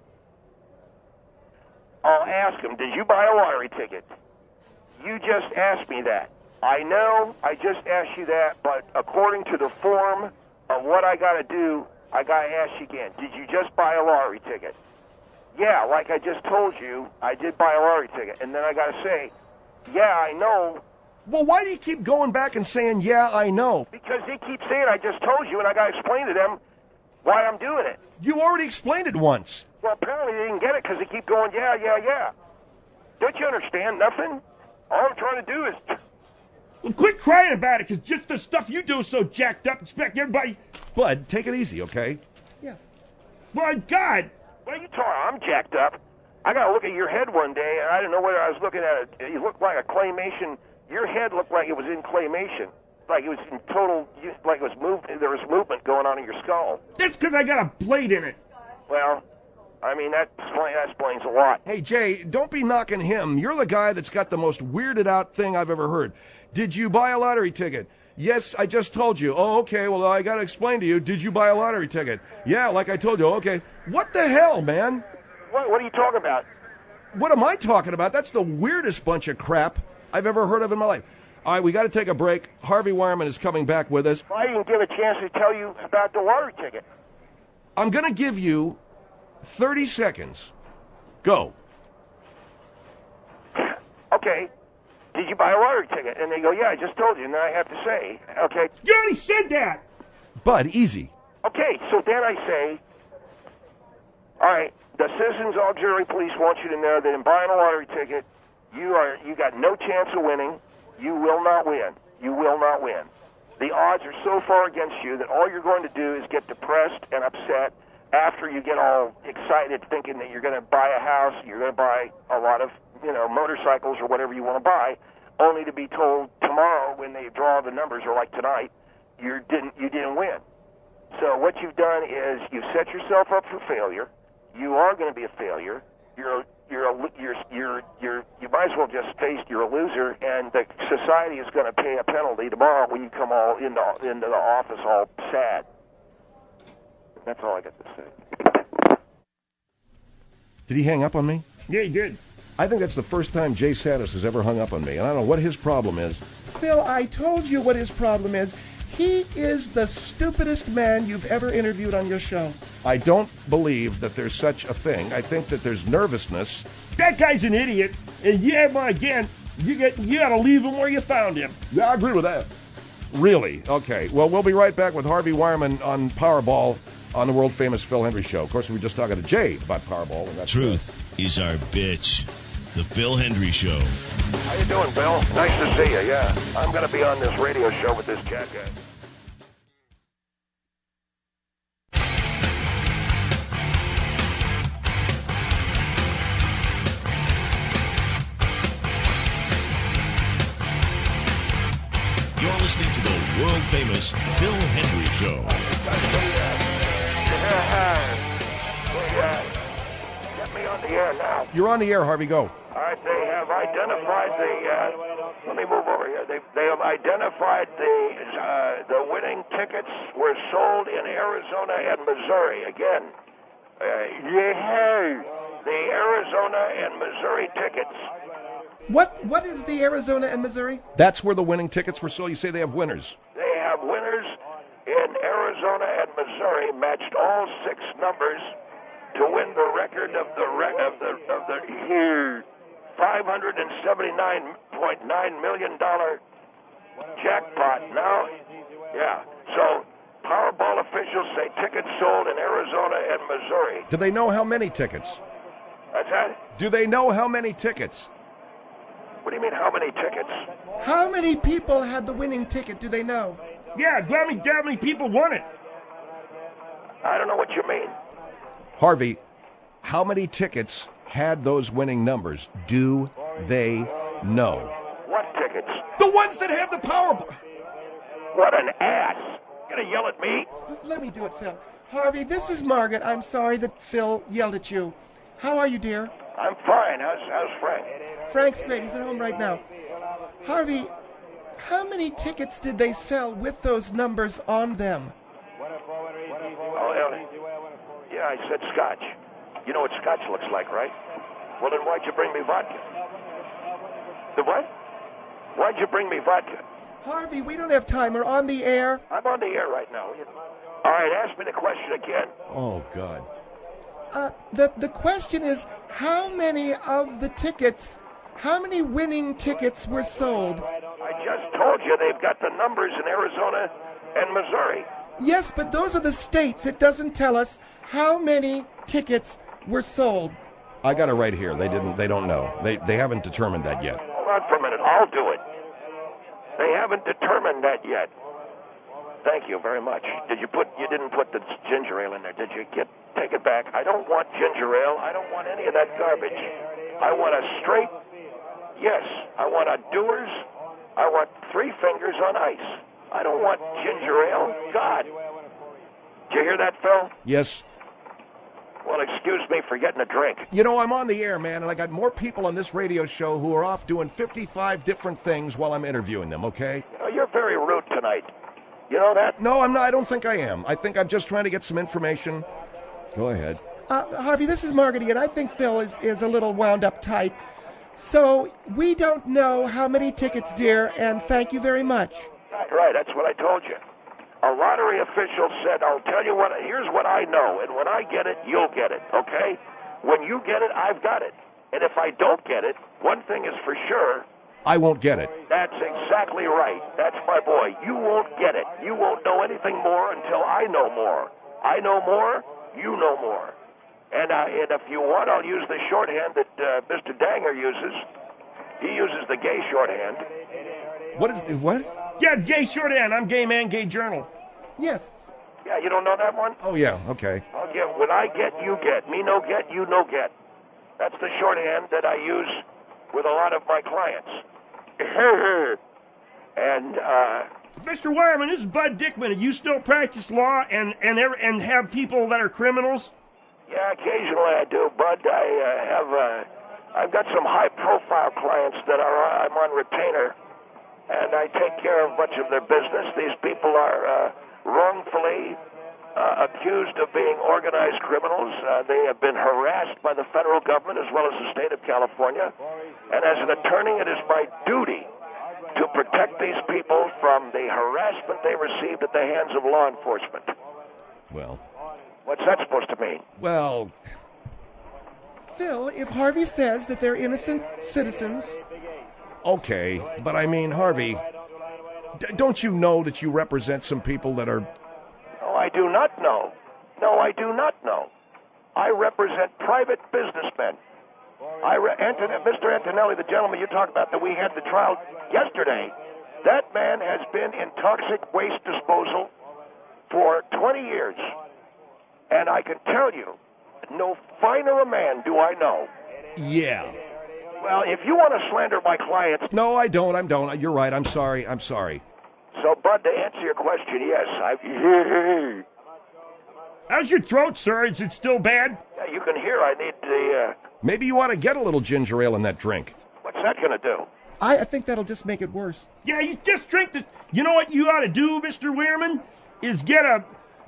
I'll ask him, did you buy a lottery ticket? You just asked me that. I know, I just asked you that, but according to the form of what I got to do, I got to ask you again. Did you just buy a lottery ticket? Yeah, like I just told you, I did buy a lottery ticket. And then I got to say, yeah, I know. Well, why do you keep going back and saying, yeah, I know? Because they keep saying, I just told you, and I got to explain to them why I'm doing it. You already explained it once. Well, apparently they didn't get it because they keep going, yeah. Don't you understand nothing? All I'm trying to do is... Well, quit crying about it, because just the stuff you do is so jacked up. Expect everybody... Bud, take it easy, okay? Yeah. My God! What are you talking? I'm jacked up. I got to look at your head one day, and I didn't know whether I was looking at it. You looked like a claymation. Your head looked like it was in claymation. Like it was in total... Like it was there was movement going on in your skull. That's because I got a blade in it. Well... I mean, that explains a lot. Hey, Jay, don't be knocking him. You're the guy that's got the most weirded out thing I've ever heard. Did you buy a lottery ticket? Yes, I just told you. Oh, okay, well, I got to explain to you. Did you buy a lottery ticket? Yeah, like I told you. Okay. What the hell, man? What are you talking about? What am I talking about? That's the weirdest bunch of crap I've ever heard of in my life. All right, we got to take a break. Harvey Wireman is coming back with us. I didn't give a chance to tell you about the lottery ticket. I'm going to give you 30 seconds. Go. Okay. Did you buy a lottery ticket? And they go, yeah, I just told you. And then I have to say, okay. You already said that. Bud, easy. Okay, so then I say, all right, the Citizens Auxiliary Police want you to know that in buying a lottery ticket, you got no chance of winning. You will not win. You will not win. The odds are so far against you that all you're going to do is get depressed and upset after you get all excited thinking that you're going to buy a house, you're going to buy a lot of, motorcycles or whatever you want to buy, only to be told tomorrow when they draw the numbers, or like tonight, you didn't win. So what you've done is you've set yourself up for failure. You are going to be a failure. You're you might as well just face you're a loser, and the society is going to pay a penalty tomorrow when you come all into the office all sad. That's all I got to say. Did he hang up on me? Yeah, he did. I think that's the first time Jay Santos has ever hung up on me, and I don't know what his problem is. Phil, I told you what his problem is. He is the stupidest man you've ever interviewed on your show. I don't believe that there's such a thing. I think that there's nervousness. That guy's an idiot, and you have him again. You got to leave him where you found him. Yeah, I agree with that. Really? Okay. Well, we'll be right back with Harvey Wireman on Powerball on the world-famous Phil Hendry Show. Of course, we were just talking to Jay about Powerball. And that's Truth is our bitch. The Phil Hendry Show. How you doing, Bill? Nice to see you, yeah. I'm going to be on this radio show with this cat guy. You're listening to the world-famous Phil Hendry Show. Get me on the air now. You're on the air, Harvey. Go. All right, they have identified let me move over here. They have identified the winning tickets were sold in Arizona and Missouri. Again, the Arizona and Missouri tickets. What is the Arizona and Missouri? That's where the winning tickets were sold. You say they have winners. They have winners in Arizona and Missouri, matched all 6 numbers to win the record of the $579.9 million jackpot. Now, yeah. So Powerball officials say tickets sold in Arizona and Missouri. Do they know how many tickets? That's that? Do they know how many tickets? What do you mean, how many tickets? How many people had the winning ticket? Do they know? Yeah, how many people won it? I don't know what you mean. Harvey, how many tickets had those winning numbers? Do they know? What tickets? The ones that have the Powerball. What an ass. Gonna yell at me? Let me do it, Phil. Harvey, this is Margaret. I'm sorry that Phil yelled at you. How are you, dear? I'm fine. How's Frank? Frank's great. He's at home right now. Harvey, how many tickets did they sell with those numbers on them? Oh, yeah, I said scotch. You know what scotch looks like, right? Well, then why'd you bring me vodka? The what? Why'd you bring me vodka? Harvey, we don't have time. We're on the air. I'm on the air right now. All right, ask me the question again. Oh, God. The question is, how many of the tickets, how many winning tickets were sold? I just told you they've got the numbers in Arizona and Missouri. Yes, but those are the states. It doesn't tell us how many tickets were sold. I got it right here. They don't know. They haven't determined that yet. Hold on for a minute. I'll do it. They haven't determined that yet. Thank you very much. You didn't put the ginger ale in there, did you? Take it back. I don't want ginger ale. I don't want any of that garbage. I want a straight, yes. I want a Dewar's. I want 3 fingers on ice. I don't want ginger ale. God. Did you hear that, Phil? Yes. Well, excuse me for getting a drink. You know, I'm on the air, man, and I got more people on this radio show who are off doing 55 different things while I'm interviewing them, okay? You know, you're very rude tonight. You know that? No, I'm not. I don't think I am. I think I'm just trying to get some information. Go ahead. Harvey, this is Margaret again. I think Phil is a little wound up tight. So we don't know how many tickets, dear, and thank you very much. Right, that's what I told you. A lottery official said, I'll tell you what, here's what I know, and when I get it, you'll get it, okay? When you get it, I've got it. And if I don't get it, one thing is for sure. I won't get it. That's exactly right. That's my boy. You won't get it. You won't know anything more until I know more. I know more, you know more. And if you want, I'll use the shorthand that Mr. Danger uses. He uses the gay shorthand. What? Yeah, gay shorthand. I'm gay man, gay journal. Yes. Yeah, you don't know that one? Oh, yeah, okay. I'll get, when I get, you get. Me no get, you no get. That's the shorthand that I use with a lot of my clients. And, Mr. Wireman, this is Bud Dickman. Do you still practice law and have people that are criminals? Yeah, occasionally I do, Bud. I have I've got some high-profile clients that I'm on retainer, and I take care of much of their business. These people are wrongfully accused of being organized criminals. They have been harassed by the federal government as well as the state of California. And as an attorney, it is my duty to protect these people from the harassment they received at the hands of law enforcement. Well, what's that supposed to mean? Well, Phil, if Harvey says that they're innocent citizens... Okay, but I mean, Harvey, don't you know that you represent some people that are... No, I do not know. No, I do not know. I represent private businessmen. Mr. Antonelli, the gentleman you talked about that we had the trial yesterday, that man has been in toxic waste disposal for 20 years. And I can tell you, no finer a man do I know. Yeah. Well, if you want to slander my clients... No, I don't. You're right. I'm sorry. So, Bud, to answer your question, yes, How's your throat, sir? Is it still bad? Yeah, you can hear I need the... Maybe you want to get a little ginger ale in that drink. What's that going to do? I think that'll just make it worse. Yeah, you just drink this. You know what you ought to do, Mr. Weirman? Is get a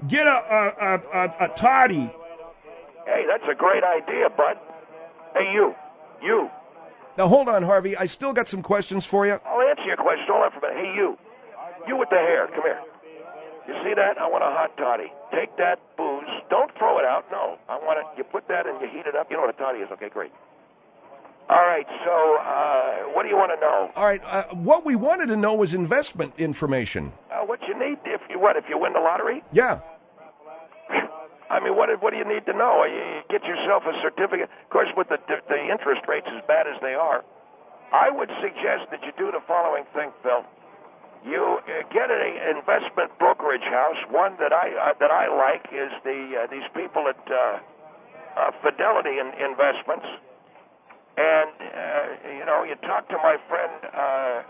toddy. Hey, that's a great idea, Bud. Hey, you. Now, hold on, Harvey. I still got some questions for you. I'll answer your question. Hold on for a minute. Hey, you. You with the hair. Come here. You see that? I want a hot toddy. Take that booze. Don't throw it out. No. I want it. You put that and you heat it up. You know what a toddy is. Okay, great. All right, so what do you want to know? All right, what we wanted to know was investment information. What you need if you win the lottery? Yeah. I mean, what do you need to know? You get yourself a certificate. Of course, with the interest rates as bad as they are, I would suggest that you do the following thing, Phil. You get an investment brokerage house. One that I like is these people at Fidelity Investments. And, you talk to my friend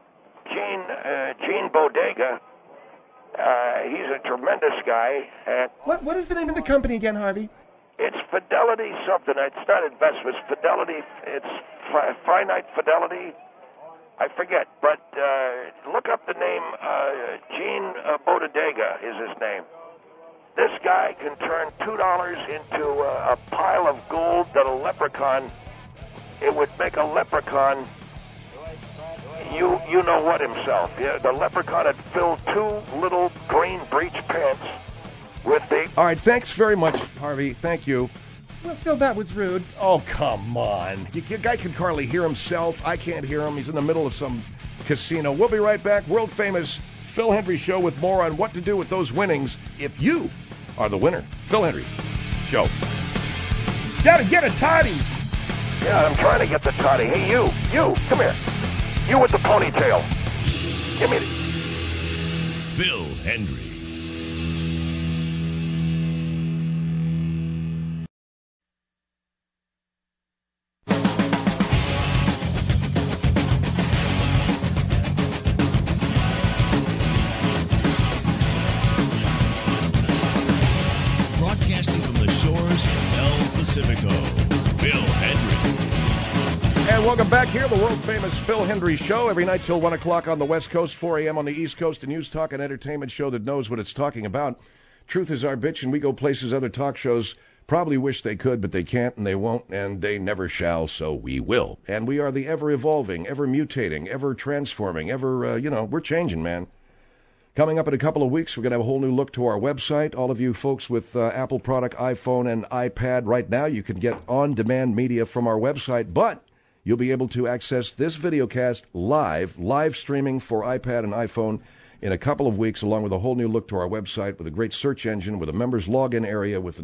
Gene Bodega. He's a tremendous guy. And What is the name of the company again, Harvey? it's Fidelity something. It's not investments. Fidelity, it's Finite Fidelity. I forget, but look up the name. Gene Bodega is his name. This guy can turn $2 into a pile of gold that a leprechaun... It would make a leprechaun, you know what himself. Yeah, the leprechaun had filled 2 little green breech pants with the... All right, thanks very much, Harvey. Thank you. Well, Phil, that was rude. Oh, come on. The guy can hardly hear himself. I can't hear him. He's in the middle of some casino. We'll be right back. World-famous Phil Hendrie Show with more on what to do with those winnings if you are the winner. Phil Hendrie Show. Gotta get a toddy. Yeah, I'm trying to get the toddy. Hey, you, come here. You with the ponytail. Give me the... Phil Hendrie. Broadcasting from the shores of El Pacifico, Phil Hendrie. And welcome back here, the world-famous Phil Hendrie Show, every night till 1 o'clock on the West Coast, 4 a.m. on the East Coast, a news, talk, and entertainment show that knows what it's talking about. Truth is our bitch, and we go places other talk shows probably wish they could, but they can't, and they won't, and they never shall, so we will. And we are the ever-evolving, ever-mutating, ever-transforming, we're changing, man. Coming up in a couple of weeks, we're going to have a whole new look to our website. All of you folks with Apple product, iPhone, and iPad right now, you can get on-demand media from our website, but you'll be able to access this videocast live streaming for iPad and iPhone in a couple of weeks, along with a whole new look to our website with a great search engine, with a members login area, with a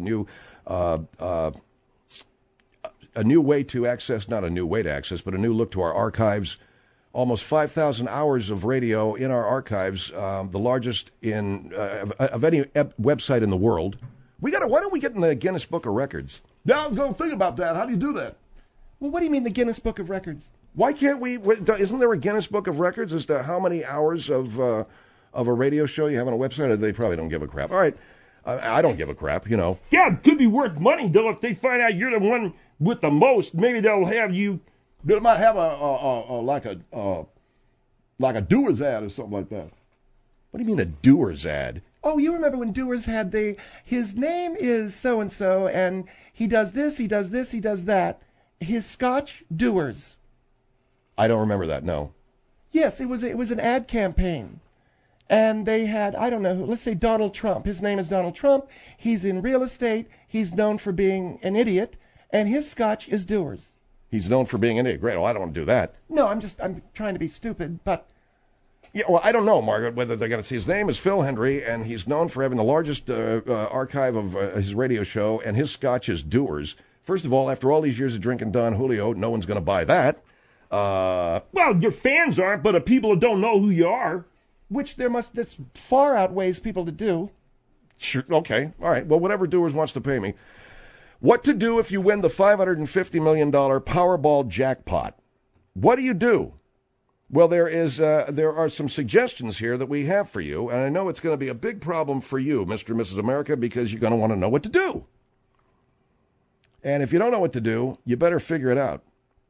new way to access, not a new way to access, but a new look to our archives. Almost 5,000 hours of radio in our archives, the largest of any website in the world. Why don't we get in the Guinness Book of Records? Yeah, I was going to think about that. How do you do that? Well, what do you mean the Guinness Book of Records? Why can't we? Isn't there a Guinness Book of Records as to how many hours of a radio show you have on a website? They probably don't give a crap. All right, I don't give a crap, Yeah, it could be worth money, though, if they find out you're the one with the most. Maybe they'll have you. They might have like a Doers ad or something like that. What do you mean a Doers ad? Oh, you remember when Doers had his name is so-and-so, and he does this, he does this, he does that. His scotch, Doers. I don't remember that, no. Yes, it was an ad campaign. And they had, I don't know who, let's say Donald Trump. His name is Donald Trump. He's in real estate. He's known for being an idiot. And his scotch is Doers. He's known for being an idiot. Great. Well, I don't want to do that. No, I'm trying to be stupid, but... Yeah, well, I don't know, Margaret, whether they're going to see. His name is Phil Hendry, and he's known for having the largest archive of his radio show, and his scotch is Doers. First of all, after all these years of drinking Don Julio, no one's going to buy that. Well, your fans aren't, but the people that don't know who you are. Which this far outweighs people to do. Sure, okay, all right. Well, whatever Doers wants to pay me. What to do if you win the $550 million Powerball jackpot? What do you do? Well, there are some suggestions here that we have for you, and I know it's going to be a big problem for you, Mr. and Mrs. America, because you're going to want to know what to do. And if you don't know what to do, you better figure it out.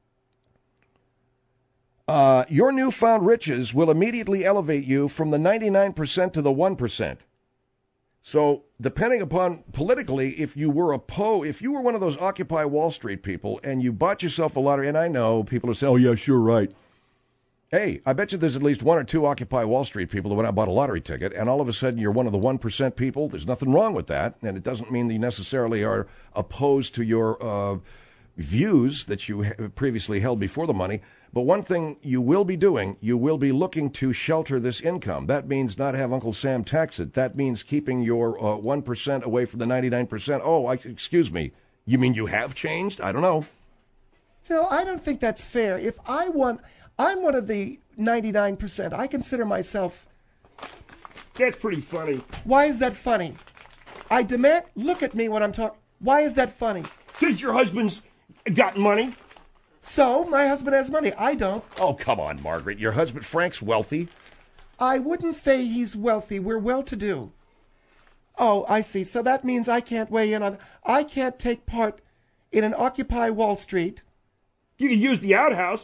Your newfound riches will immediately elevate you from the 99% to the 1%. So, depending upon politically, if you were one of those Occupy Wall Street people and you bought yourself a lottery, and I know people are saying, oh, yeah, sure, right. Hey, I bet you there's at least one or two Occupy Wall Street people that went out and bought a lottery ticket, and all of a sudden you're one of the 1% people. There's nothing wrong with that, and it doesn't mean that you necessarily are opposed to your views that you previously held before the money. But one thing you will be doing, you will be looking to shelter this income. That means not have Uncle Sam tax it. That means keeping your 1% away from the 99%. Oh, excuse me. You mean you have changed? I don't know. Phil, I don't think that's fair. If I'm one of the 99%. I consider myself... That's pretty funny. Why is that funny? I demand... Look at me when I'm talking... Why is that funny? Because your husband's got money. So, my husband has money. I don't. Oh, come on, Margaret. Your husband, Frank's wealthy. I wouldn't say he's wealthy. We're well-to-do. Oh, I see. So that means I can't weigh in on... I can't take part in an Occupy Wall Street... You can use the outhouse.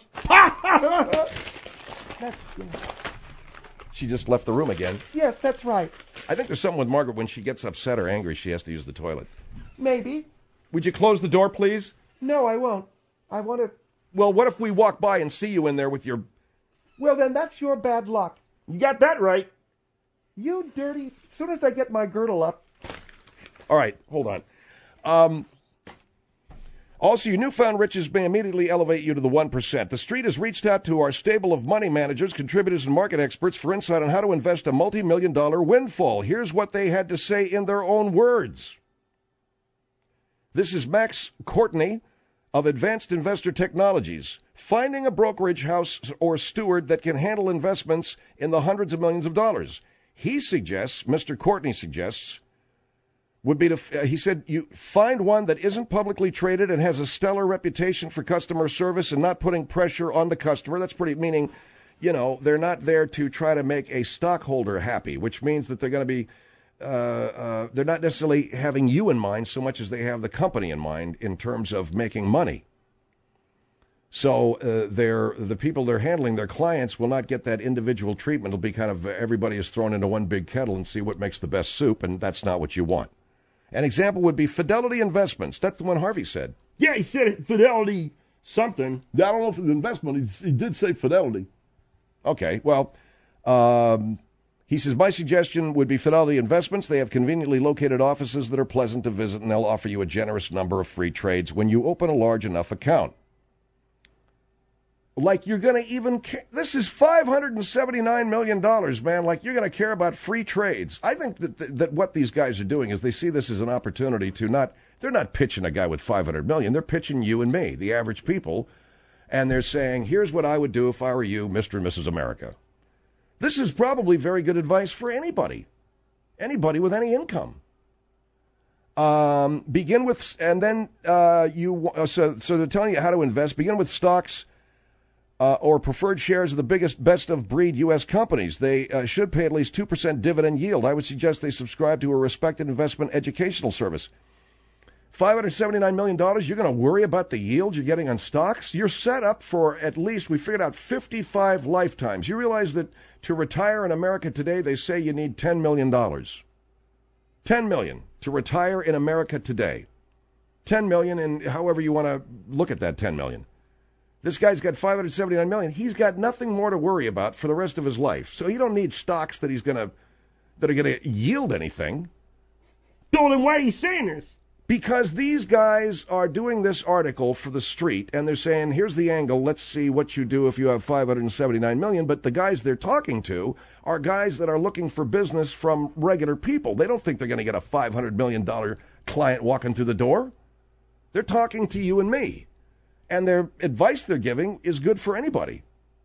She just left the room again. Yes, that's right. I think there's something with Margaret. When she gets upset or angry, she has to use the toilet. Maybe. Would you close the door, please? No, I won't. I want to... Well, what if we walk by and see you in there with your... Well, then that's your bad luck. You got that right. You dirty... As soon as I get my girdle up... All right, hold on. Also, your newfound riches may immediately elevate you to the 1%. The Street has reached out to our stable of money managers, contributors, and market experts for insight on how to invest a multi-million-dollar windfall. Here's what they had to say in their own words. This is Max Courtney of Advanced Investor Technologies. Finding a brokerage house or steward that can handle investments in the hundreds of millions of dollars. Mr. Courtney suggests, would be he said, you find one that isn't publicly traded and has a stellar reputation for customer service and not putting pressure on the customer. That's pretty, meaning, they're not there to try to make a stockholder happy, which means that they're going to be, they're not necessarily having you in mind so much as they have the company in mind in terms of making money. So the people they're handling, their clients, will not get that individual treatment. It'll be kind of everybody is thrown into one big kettle and see what makes the best soup, and that's not what you want. An example would be Fidelity Investments. That's the one Harvey said. Yeah, he said Fidelity something. I don't know if it's investment. He did say Fidelity. Okay, well, he says, my suggestion would be Fidelity Investments. They have conveniently located offices that are pleasant to visit, and they'll offer you a generous number of free trades when you open a large enough account. Like you're going to even this is $579 million, man. Like you're going to care about free trades. I think that what these guys are doing is they see this as an opportunity to they're not pitching a guy with $500 million. They're pitching you and me, the average people. And they're saying, here's what I would do if I were you, Mr. and Mrs. America. This is probably very good advice for anybody with any income. Begin with, and then so they're telling you how to invest. Begin with stocks. Or preferred shares of the biggest, best-of-breed U.S. companies. They should pay at least 2% dividend yield. I would suggest they subscribe to a respected investment educational service. $579 million, you're going to worry about the yield you're getting on stocks? You're set up for at least, we figured out, 55 lifetimes. You realize that to retire in America today, they say you need $10 million. $10 million to retire in America today. $10 million, and however you want to look at that $10 million. This guy's got $579 million. He's got nothing more to worry about for the rest of his life. So he don't need stocks that are going to yield anything. Dolan, why are you saying this? Because these guys are doing this article for the street, and they're saying, here's the angle, let's see what you do if you have $579 million. But the guys they're talking to are guys that are looking for business from regular people. They don't think they're going to get a $500 million client walking through the door. They're talking to you and me. And their advice they're giving is good for anybody.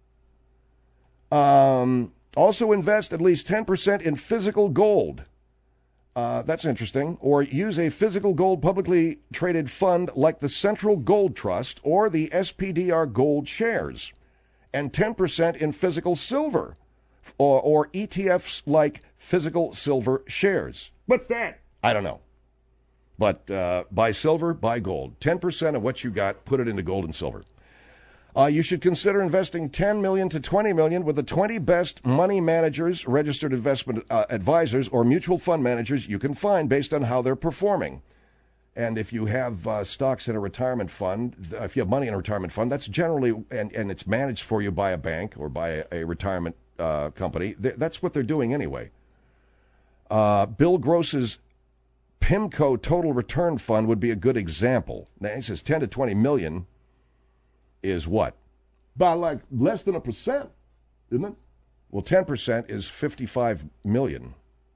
Also invest at least 10% in physical gold. That's interesting. Or use a physical gold publicly traded fund like the Central Gold Trust or the SPDR Gold Shares. And 10% in physical silver or ETFs like physical silver shares. What's that? I don't know. But buy silver, buy gold. 10% of what you got, put it into gold and silver. You should consider investing $10 million to $20 million with the 20 best money managers, registered investment advisors, or mutual fund managers you can find based on how they're performing. And if you have stocks in a retirement fund, if you have money in a retirement fund, that's generally, and it's managed for you by a bank or by a retirement company, that's what they're doing anyway. Bill Gross's PIMCO Total Return Fund would be a good example. Now, he says 10 to 20 million is what? By like less than 1%, isn't it? Well, 10% is 55 million.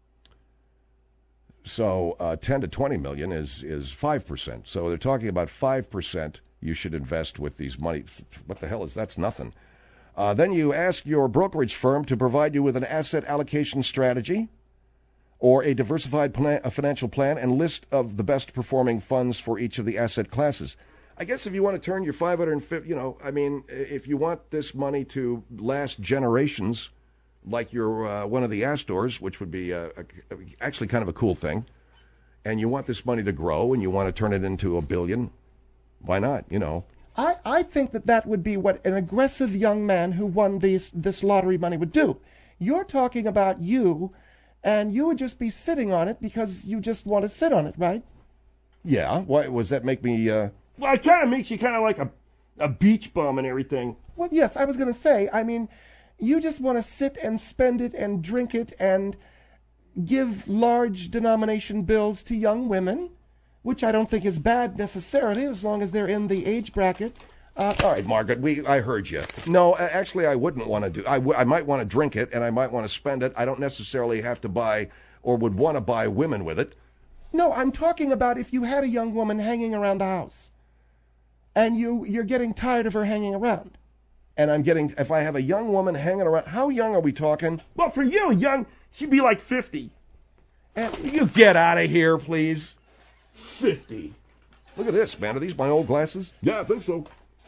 So 10 to 20 million is 5%. So they're talking about 5% you should invest with these money. What the hell is that's nothing. Then you ask your brokerage firm to provide you with an asset allocation strategy or a diversified financial plan and list of the best performing funds for each of the asset classes. I guess if you want to turn your 550, if you want this money to last generations, like your one of the Astors, which would be actually kind of a cool thing, and you want this money to grow and you want to turn it into $1 billion, why not? I think that would be what an aggressive young man who won this lottery money would do. You're talking about you, and you would just be sitting on it because you just want to sit on it, right? Yeah. Why was that make me? Well, it kind of makes you kind of like a beach bum and everything. Well, yes, I was going to say, you just want to sit and spend it and drink it and give large denomination bills to young women, which I don't think is bad necessarily as long as they're in the age bracket. All right, Margaret, I heard you. No, actually, I wouldn't want to do. I might want to drink it and I might want to spend it. I don't necessarily have to buy or would want to buy women with it. No, I'm talking about if you had a young woman hanging around the house and you're getting tired of her hanging around. And if I have a young woman hanging around, how young are we talking? Well, for you, young, she'd be like 50. And you get out of here, please. 50. Look at this, man. Are these my old glasses? Yeah, I think so.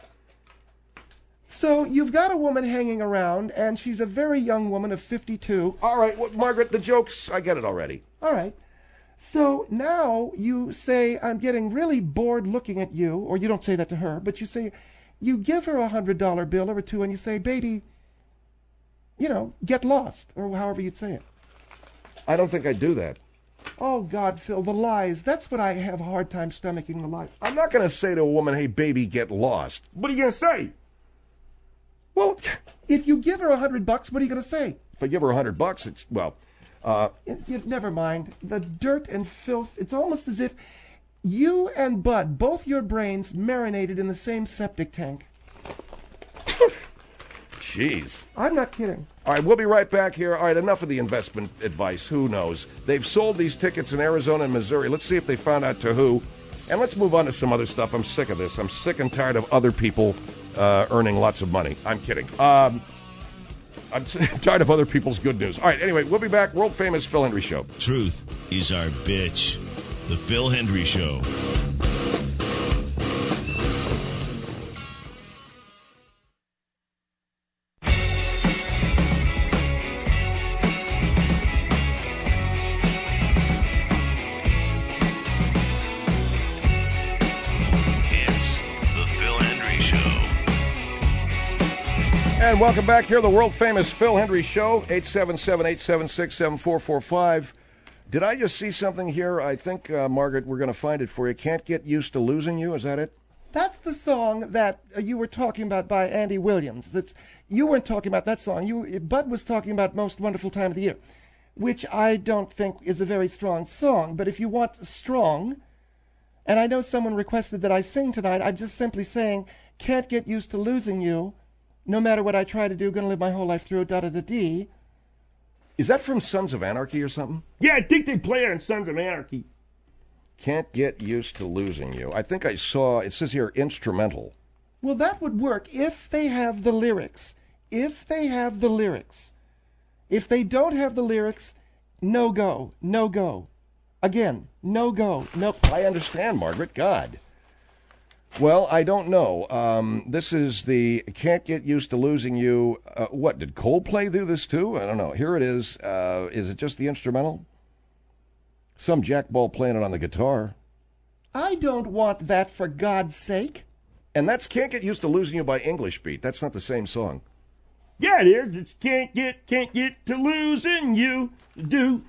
So you've got a woman hanging around, and she's a very young woman of 52. All right, well, Margaret, the jokes, I get it already. All right. So now you say, I'm getting really bored looking at you, or you don't say that to her, but you give her a $100 bill or two, and you say, baby, get lost, or however you'd say it. I don't think I'd do that. Oh, God, Phil, the lies. That's what I have a hard time stomaching, the lies. I'm not going to say to a woman, hey, baby, get lost. What are you going to say? Well, if you give her $100, what are you going to say? If I give her $100, it's, well... never mind. The dirt and filth, it's almost as if you and Bud, both your brains, marinated in the same septic tank. Jeez. I'm not kidding. All right, we'll be right back here. All right, enough of the investment advice. Who knows? They've sold these tickets in Arizona and Missouri. Let's see if they found out to who. And let's move on to some other stuff. I'm sick of this. I'm sick and tired of other people earning lots of money. I'm kidding. I'm tired of other people's good news. All right, anyway, we'll be back. World famous Phil Hendrie Show. Truth is our bitch. The Phil Hendrie Show. And welcome back here, the world-famous Phil Hendry Show, 877-876-7445. Did I just see something here? I think, Margaret, we're going to find it for you. Can't Get Used to Losing You, is that it? That's the song that you were talking about by Andy Williams. You weren't talking about that song. Bud was talking about Most Wonderful Time of the Year, which I don't think is a very strong song. But if you want strong, and I know someone requested that I sing tonight, I'm just simply saying, Can't Get Used to Losing You. No matter what I try to do, gonna live my whole life through da-da-da-dee. Is that from Sons of Anarchy or something? Yeah, I think they play it on Sons of Anarchy. Can't Get Used to Losing You. I think I saw, it says here, instrumental. Well, that would work if they have the lyrics. If they have the lyrics. If they don't have the lyrics, no go, no go. Again, no go, no. I understand, Margaret. God. Well, I don't know. This is the Can't Get Used to Losing You. What, did Coldplay do this too? I don't know. Here it is. Is it just the instrumental? Some jackball playing it on the guitar. I don't want that, for God's sake. And that's Can't Get Used to Losing You by English Beat. That's not the same song. Yeah, it is. It's can't get to losing you. Do.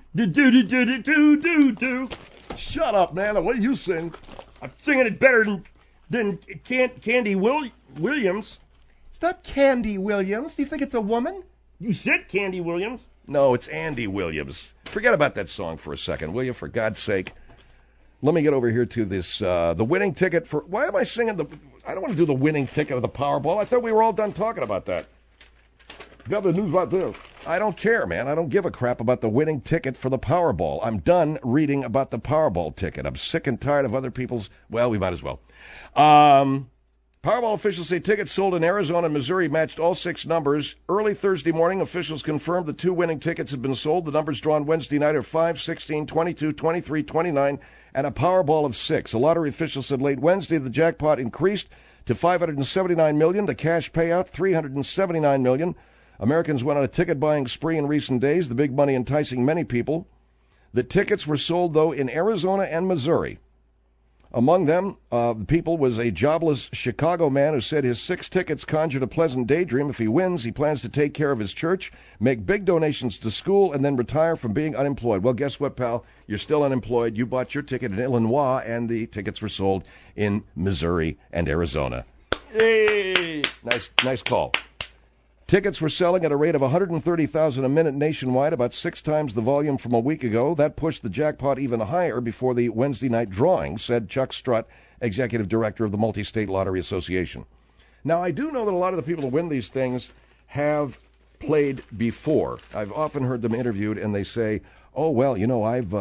Shut up, man. The way you sing. I'm singing it better than Candy Williams. It's not Candy Williams. Do you think it's a woman? You said Candy Williams. No, it's Andy Williams. Forget about that song for a second, will you, for God's sake? Let me get over here to this, the winning ticket for... Why am I singing the... I don't want to do the winning ticket of the Powerball. I thought we were all done talking about that. Got the news right there. I don't care, man. I don't give a crap about the winning ticket for the Powerball. I'm done reading about the Powerball ticket. I'm sick and tired of other people's... Well, we might as well. Powerball officials say tickets sold in Arizona and Missouri matched all 6 numbers. Early Thursday morning, officials confirmed the 2 winning tickets had been sold. The numbers drawn Wednesday night are 5, 16, 22, 23, 29, and a Powerball of 6. A lottery official said late Wednesday the jackpot increased to $579 million. The cash payout, $379 million. Americans went on a ticket-buying spree in recent days, the big money enticing many people. The tickets were sold, though, in Arizona and Missouri. Among them, the people was a jobless Chicago man who said his 6 tickets conjured a pleasant daydream. If he wins, he plans to take care of his church, make big donations to school, and then retire from being unemployed. Well, guess what, pal? You're still unemployed. You bought your ticket in Illinois, and the tickets were sold in Missouri and Arizona. Hey! Nice call. Tickets were selling at a rate of 130,000 a minute nationwide, about 6 times the volume from a week ago. That pushed the jackpot even higher before the Wednesday night drawing, said Chuck Strutt, executive director of the Multi-State Lottery Association. Now, I do know that a lot of the people who win these things have played before. I've often heard them interviewed, and they say, "Oh, well, you know, I've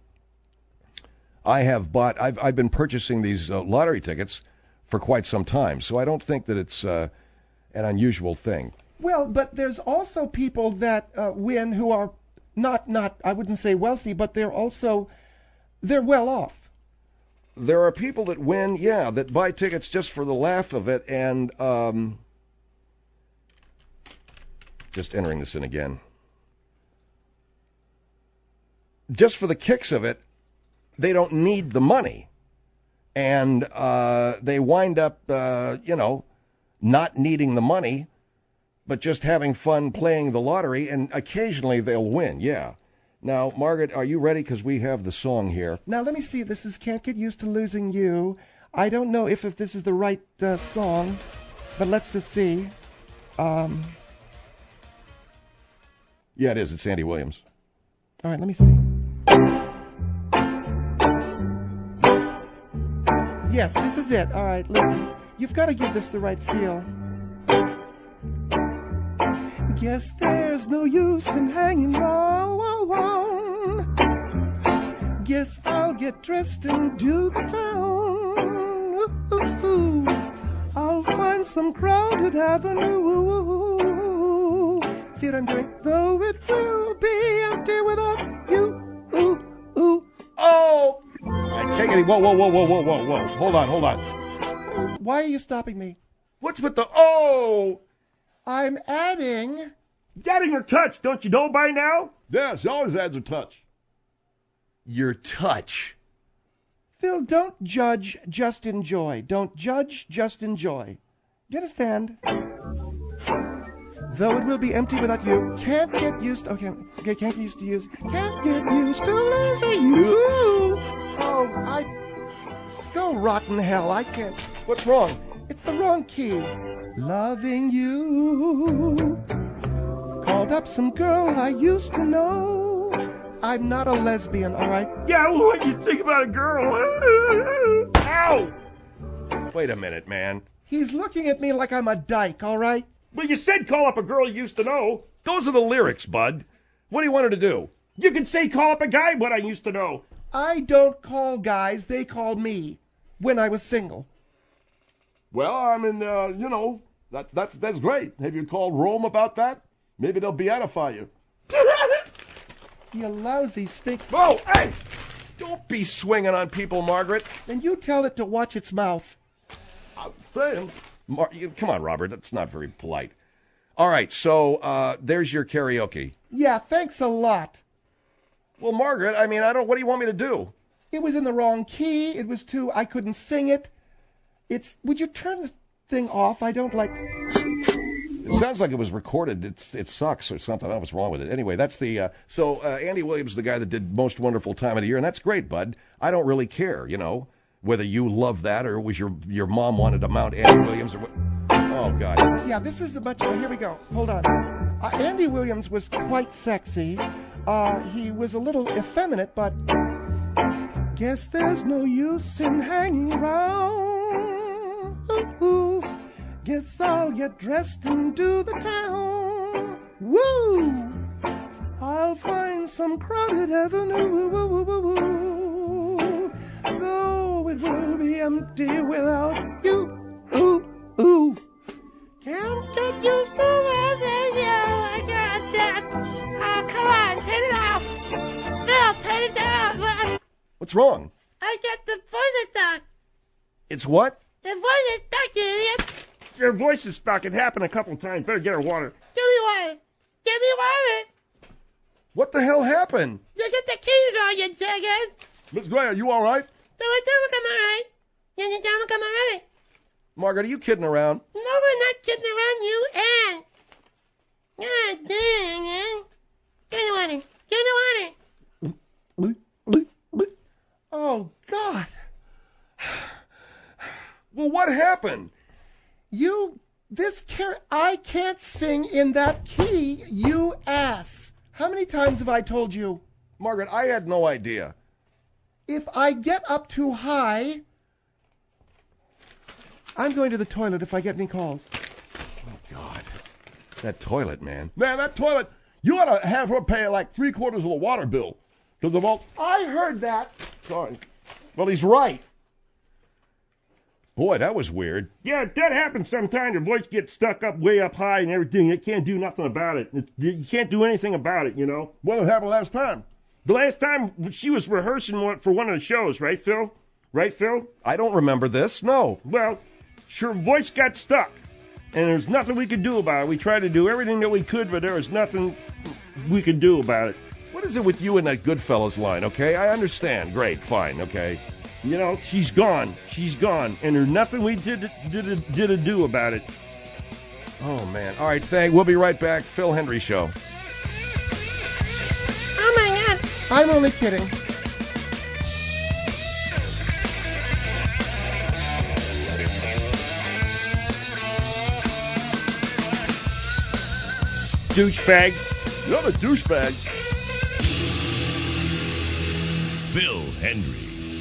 been purchasing these lottery tickets for quite some time, so I don't think that it's an unusual thing." Well, but there's also people that win who are not I wouldn't say wealthy, but they're well off. There are people that win, that buy tickets just for the laugh of it, and just entering this in again. Just for the kicks of it, they don't need the money. And they wind up, not needing the money, but just having fun playing the lottery, and occasionally they'll win, yeah. Now, Margaret, are you ready? Because we have the song here. Now, let me see. This is Can't Get Used to Losing You. I don't know if this is the right song, but let's just see. Yeah, it is. It's Andy Williams. All right, let me see. Yes, this is it. All right, listen. You've got to give this the right feel. Guess there's no use in hanging around. Guess I'll get dressed and do the town. Ooh, I'll find some crowded avenue. See what I'm doing? Though it will be empty without you. Oh! Take it. Whoa. Hold on. Why are you stopping me? What's with the oh? I'm adding her touch. Don't you know by now? Yeah, she always adds her touch. Your touch. Phil, don't judge, just enjoy. Don't judge, just enjoy. Do you understand? though it will be empty without you. Can't get used. Okay, can't get used to you. Can't get used to losing you. Oh, go rotten hell. I can't. What's wrong? It's the wrong key. Loving you. Called up some girl I used to know. I'm not a lesbian, all right? Yeah, well, what do you think about a girl? Ow! Wait a minute, man. He's looking at me like I'm a dyke, all right? Well, you said call up a girl you used to know. Those are the lyrics, bud. What do you want her to do? You can say call up a guy what I used to know. I don't call guys, they call me. When I was single. Well, I mean, that's great. Have you called Rome about that? Maybe they'll beatify you. You lousy stink. Oh, hey! Don't be swinging on people, Margaret. Then you tell it to watch its mouth. I'm saying. Come on, Robert. That's not very polite. All right, so there's your karaoke. Yeah, thanks a lot. Well, Margaret, I mean, what do you want me to do? It was in the wrong key. It was I couldn't sing it. Would you turn this thing off? I don't like. It sounds like it was recorded. It sucks or something. I don't know what's wrong with it. Anyway, that's the, Andy Williams, the guy that did Most Wonderful Time of the Year, and that's great, bud. I don't really care, whether you love that or it was your mom wanted to mount Andy Williams or what. Oh, God. Yeah, this is a much, here we go. Hold on. Andy Williams was quite sexy. He was a little effeminate, but guess there's no use in hanging around. Ooh. Guess I'll get dressed and do the town. Woo! I'll find some crowded avenue. Though it will be empty without you. Ooh, ooh. Can't get used to losing you. I got that. Oh, come on, turn it off. Phil, turn it down. What's wrong? I got the voice stuck. It's what? The voice is stuck, you idiot. Your voice is stuck. It happened a couple times. Better get her water. Give me water. Give me water. What the hell happened? You get the keys on, you jackass. Miss Gray, are you all right? No, I don't look all right. You don't look all right. Margaret, are you kidding around? No, we're not kidding around, you and. God dang, man. Give me water. Give me water. Oh, God. Well, what happened? I can't sing in that key, you ass. How many times have I told you? Margaret, I had no idea. If I get up too high, I'm going to the toilet if I get any calls. Oh, God. That toilet, man. Man, that toilet, you ought to have her pay like 3/4 of the water bill. Because of all... I heard that. Sorry. Well, he's right. Boy, that was weird. Yeah, that happens sometimes. Your voice gets stuck up way up high and everything. You can't do nothing about it. You can't do anything about it, What happened last time? The last time she was rehearsing for one of the shows, right, Phil? Right, Phil? I don't remember this. No. Well, her voice got stuck, and there's nothing we could do about it. We tried to do everything that we could, but there was nothing we could do about it. What is it with you and that Goodfellas line, okay? I understand. Great, fine, okay. She's gone. She's gone, and there's nothing we did to do about it. Oh, man. All right, we'll be right back. Phil Hendrie Show. Oh, my God. I'm only kidding. Douchebag. You're the douchebag. Phil Hendrie.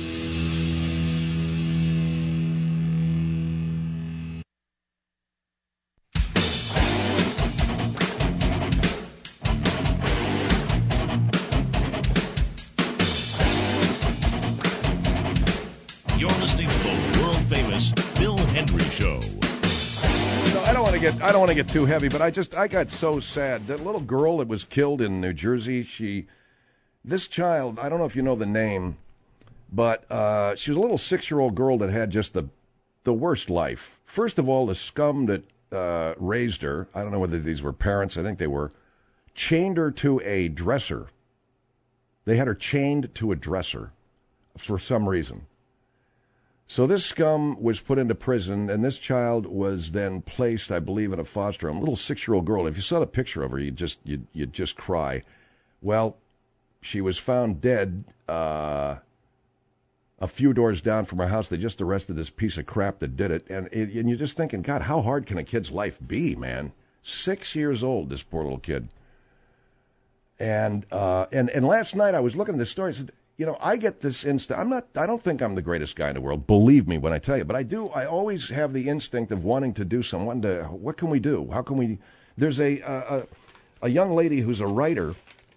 You're listening to the world-famous Phil Hendrie Show. I don't want to get too heavy, but I got so sad. That little girl that was killed in New Jersey, this child, I don't know if you know the name, but she was a little 6-year-old girl that had just the worst life. First of all, the scum that raised her, I don't know whether these were parents, I think they were, chained her to a dresser. They had her chained to a dresser for some reason. So this scum was put into prison, and this child was then placed, I believe, in a foster home. A little 6-year-old girl. If you saw the picture of her, you'd just cry. Well, she was found dead a few doors down from her house. They just arrested this piece of crap that did it. And you're just thinking, God, how hard can a kid's life be, man? 6 years old, this poor little kid. And last night I was looking at this story. I said, you know, I get this instinct. I don't think I'm the greatest guy in the world. Believe me when I tell you. But I do. I always have the instinct of wanting to do something. What can we do? How can we? There's a young lady who's a writer.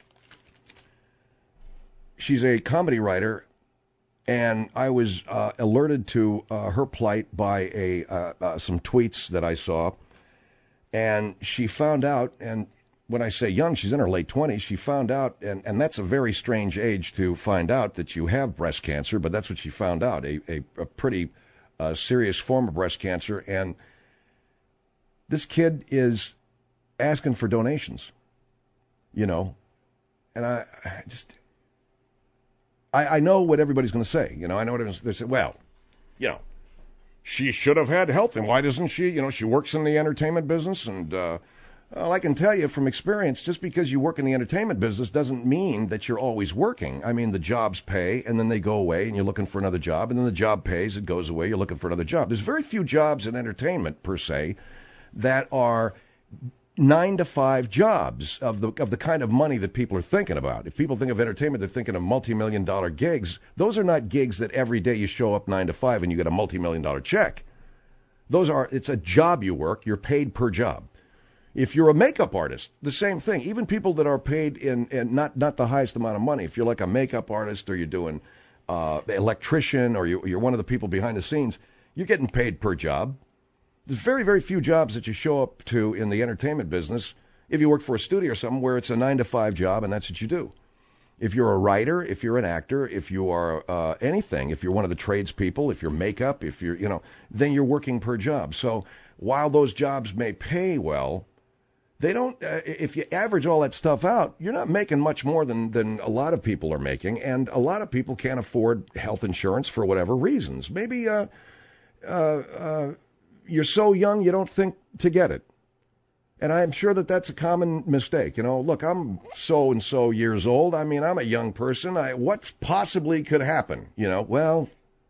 She's a comedy writer, and I was alerted to her plight by some tweets that I saw, and she found out. And when I say young, she's in her late 20s. She found out, and that's a very strange age to find out that you have breast cancer, but that's what she found out, a pretty serious form of breast cancer. And this kid is asking for donations, you know, and I know what everybody's going to say. You know, I know what everyone's going to say. Well, you know, she should have had health, and why doesn't she? You know, she works in the entertainment business, and well, I can tell you from experience, just because you work in the entertainment business doesn't mean that you're always working. I mean, the jobs pay, and then they go away, and you're looking for another job, and then the job pays, it goes away, you're looking for another job. There's very few jobs in entertainment, per se, that are 9-to-5 jobs of the kind of money that people are thinking about. If people think of entertainment, they're thinking of multi-million-dollar gigs. Those are not gigs that every day you show up 9 to 5 and you get a multi-million-dollar check. It's a job you work. You're paid per job. If you're a makeup artist, the same thing. Even people that are paid in not the highest amount of money. If you're like a makeup artist, or you're doing electrician, or you're one of the people behind the scenes, you're getting paid per job. There's very, very few jobs that you show up to in the entertainment business, if you work for a studio or something, where it's a 9-to-5 job and that's what you do. If you're a writer, if you're an actor, if you are anything, if you're one of the tradespeople, if you're makeup, if you're, you know, then you're working per job. So while those jobs may pay well, they don't, if you average all that stuff out, you're not making much more than a lot of people are making, and a lot of people can't afford health insurance for whatever reasons. Maybe you're so young you don't think to get it. And I'm sure that that's a common mistake. You know, look, I'm so-and-so years old. I mean, I'm a young person. What possibly could happen? You know, well...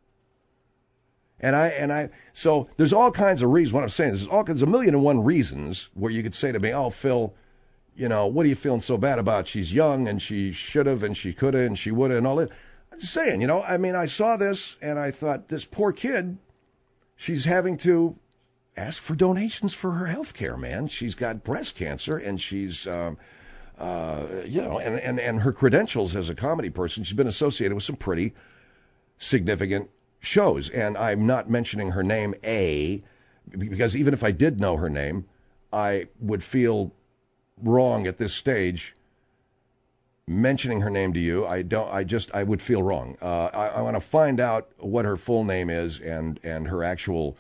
So there's all kinds of reasons. What I'm saying is there's a million and one reasons where you could say to me, oh, Phil, you know, what are you feeling so bad about? She's young, and she should have, and she could have, and she would have, and all that. I'm just saying, you know, I mean, I saw this, and I thought, this poor kid, she's having to ask for donations for her health care, man. She's got breast cancer, and she's, you know, and her credentials as a comedy person, she's been associated with some pretty significant shows. And I'm not mentioning her name, because even if I did know her name, I would feel wrong at this stage mentioning her name to you. I would feel wrong. I want to find out what her full name is and her actual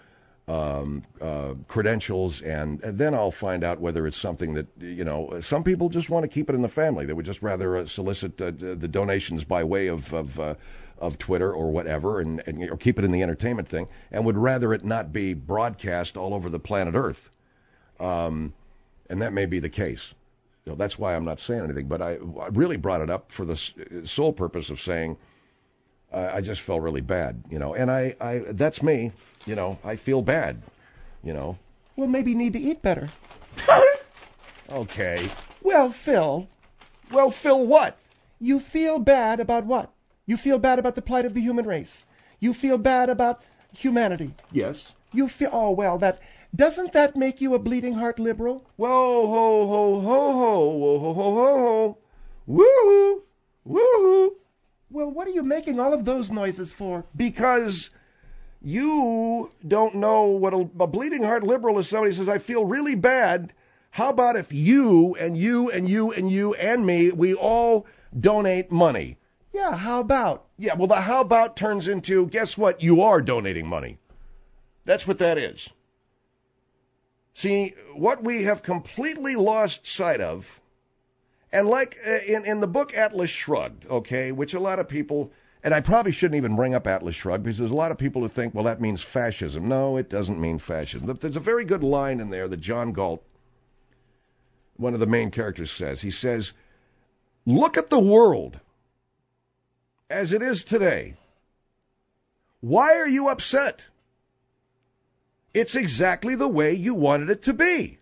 credentials, and then I'll find out whether it's something that, you know, some people just want to keep it in the family. They would just rather solicit the donations by way of Twitter or whatever, and or keep it in the entertainment thing, and would rather it not be broadcast all over the planet Earth. And that may be the case. You know, that's why I'm not saying anything, but I really brought it up for the sole purpose of saying I just felt really bad, you know, and I that's me, you know, I feel bad, you know. Well, maybe you need to eat better. Okay. Well, Phil, what? You feel bad about what? You feel bad about the plight of the human race. You feel bad about humanity. Yes. You feel, oh, well, doesn't that make you a bleeding heart liberal? Whoa, ho, ho, ho, ho, whoa, ho, ho, ho, ho. Woo-hoo, woo-hoo. Well, what are you making all of those noises for? Because you don't know what a bleeding heart liberal is. Somebody says, I feel really bad. How about if you and you and you and you and me, we all donate money? Yeah, how about? Yeah, well, the how about turns into, guess what? You are donating money. That's what that is. See, what we have completely lost sight of, and like in the book Atlas Shrugged, okay, which a lot of people, And I probably shouldn't even bring up Atlas Shrugged because there's a lot of people who think, well, that means fascism. No, it doesn't mean fascism. There's a very good line in there that John Galt, one of the main characters, says. He says, look at the world as it is today. Why are you upset? It's exactly the way you wanted it to be.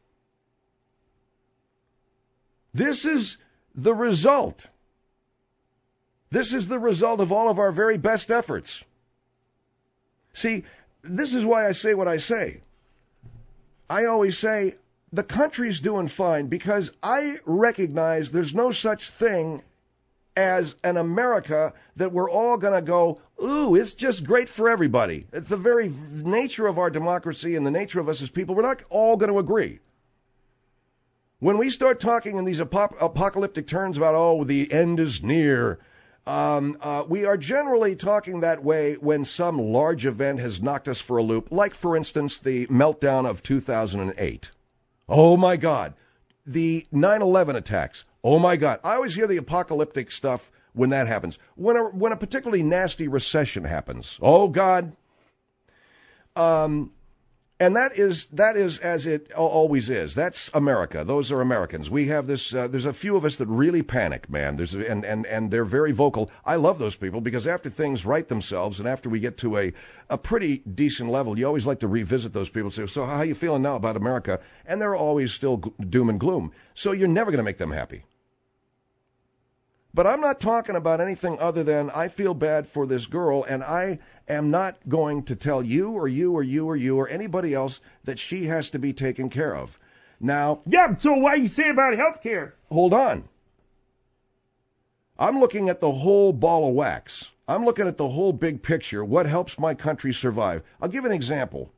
This is the result. This is the result of all of our very best efforts. See, this is why I say what I say. I always say the country's doing fine because I recognize there's no such thing as an America that we're all going to go, ooh, it's just great for everybody. It's the very nature of our democracy and the nature of us as people. We're not all going to agree. When we start talking in these apocalyptic terms about, oh, the end is near, we are generally talking that way when some large event has knocked us for a loop, like, for instance, the meltdown of 2008. Oh, my God. The 9/11 attacks. Oh, my God. I always hear the apocalyptic stuff when that happens. When a particularly nasty recession happens. Oh, God. And that is as it always is. That's America. Those are Americans. We have this. There's a few of us that really panic, man. And they're very vocal. I love those people because after things right themselves and after we get to a pretty decent level, you always like to revisit those people. Say, so how you feeling now about America? And they're always still doom and gloom. So you're never going to make them happy. But I'm not talking about anything other than I feel bad for this girl, and I am not going to tell you or you or you or you or anybody else that she has to be taken care of. Now... Yeah, so why you say about health care? Hold on. I'm looking at the whole ball of wax. I'm looking at the whole big picture, what helps my country survive. I'll give an example.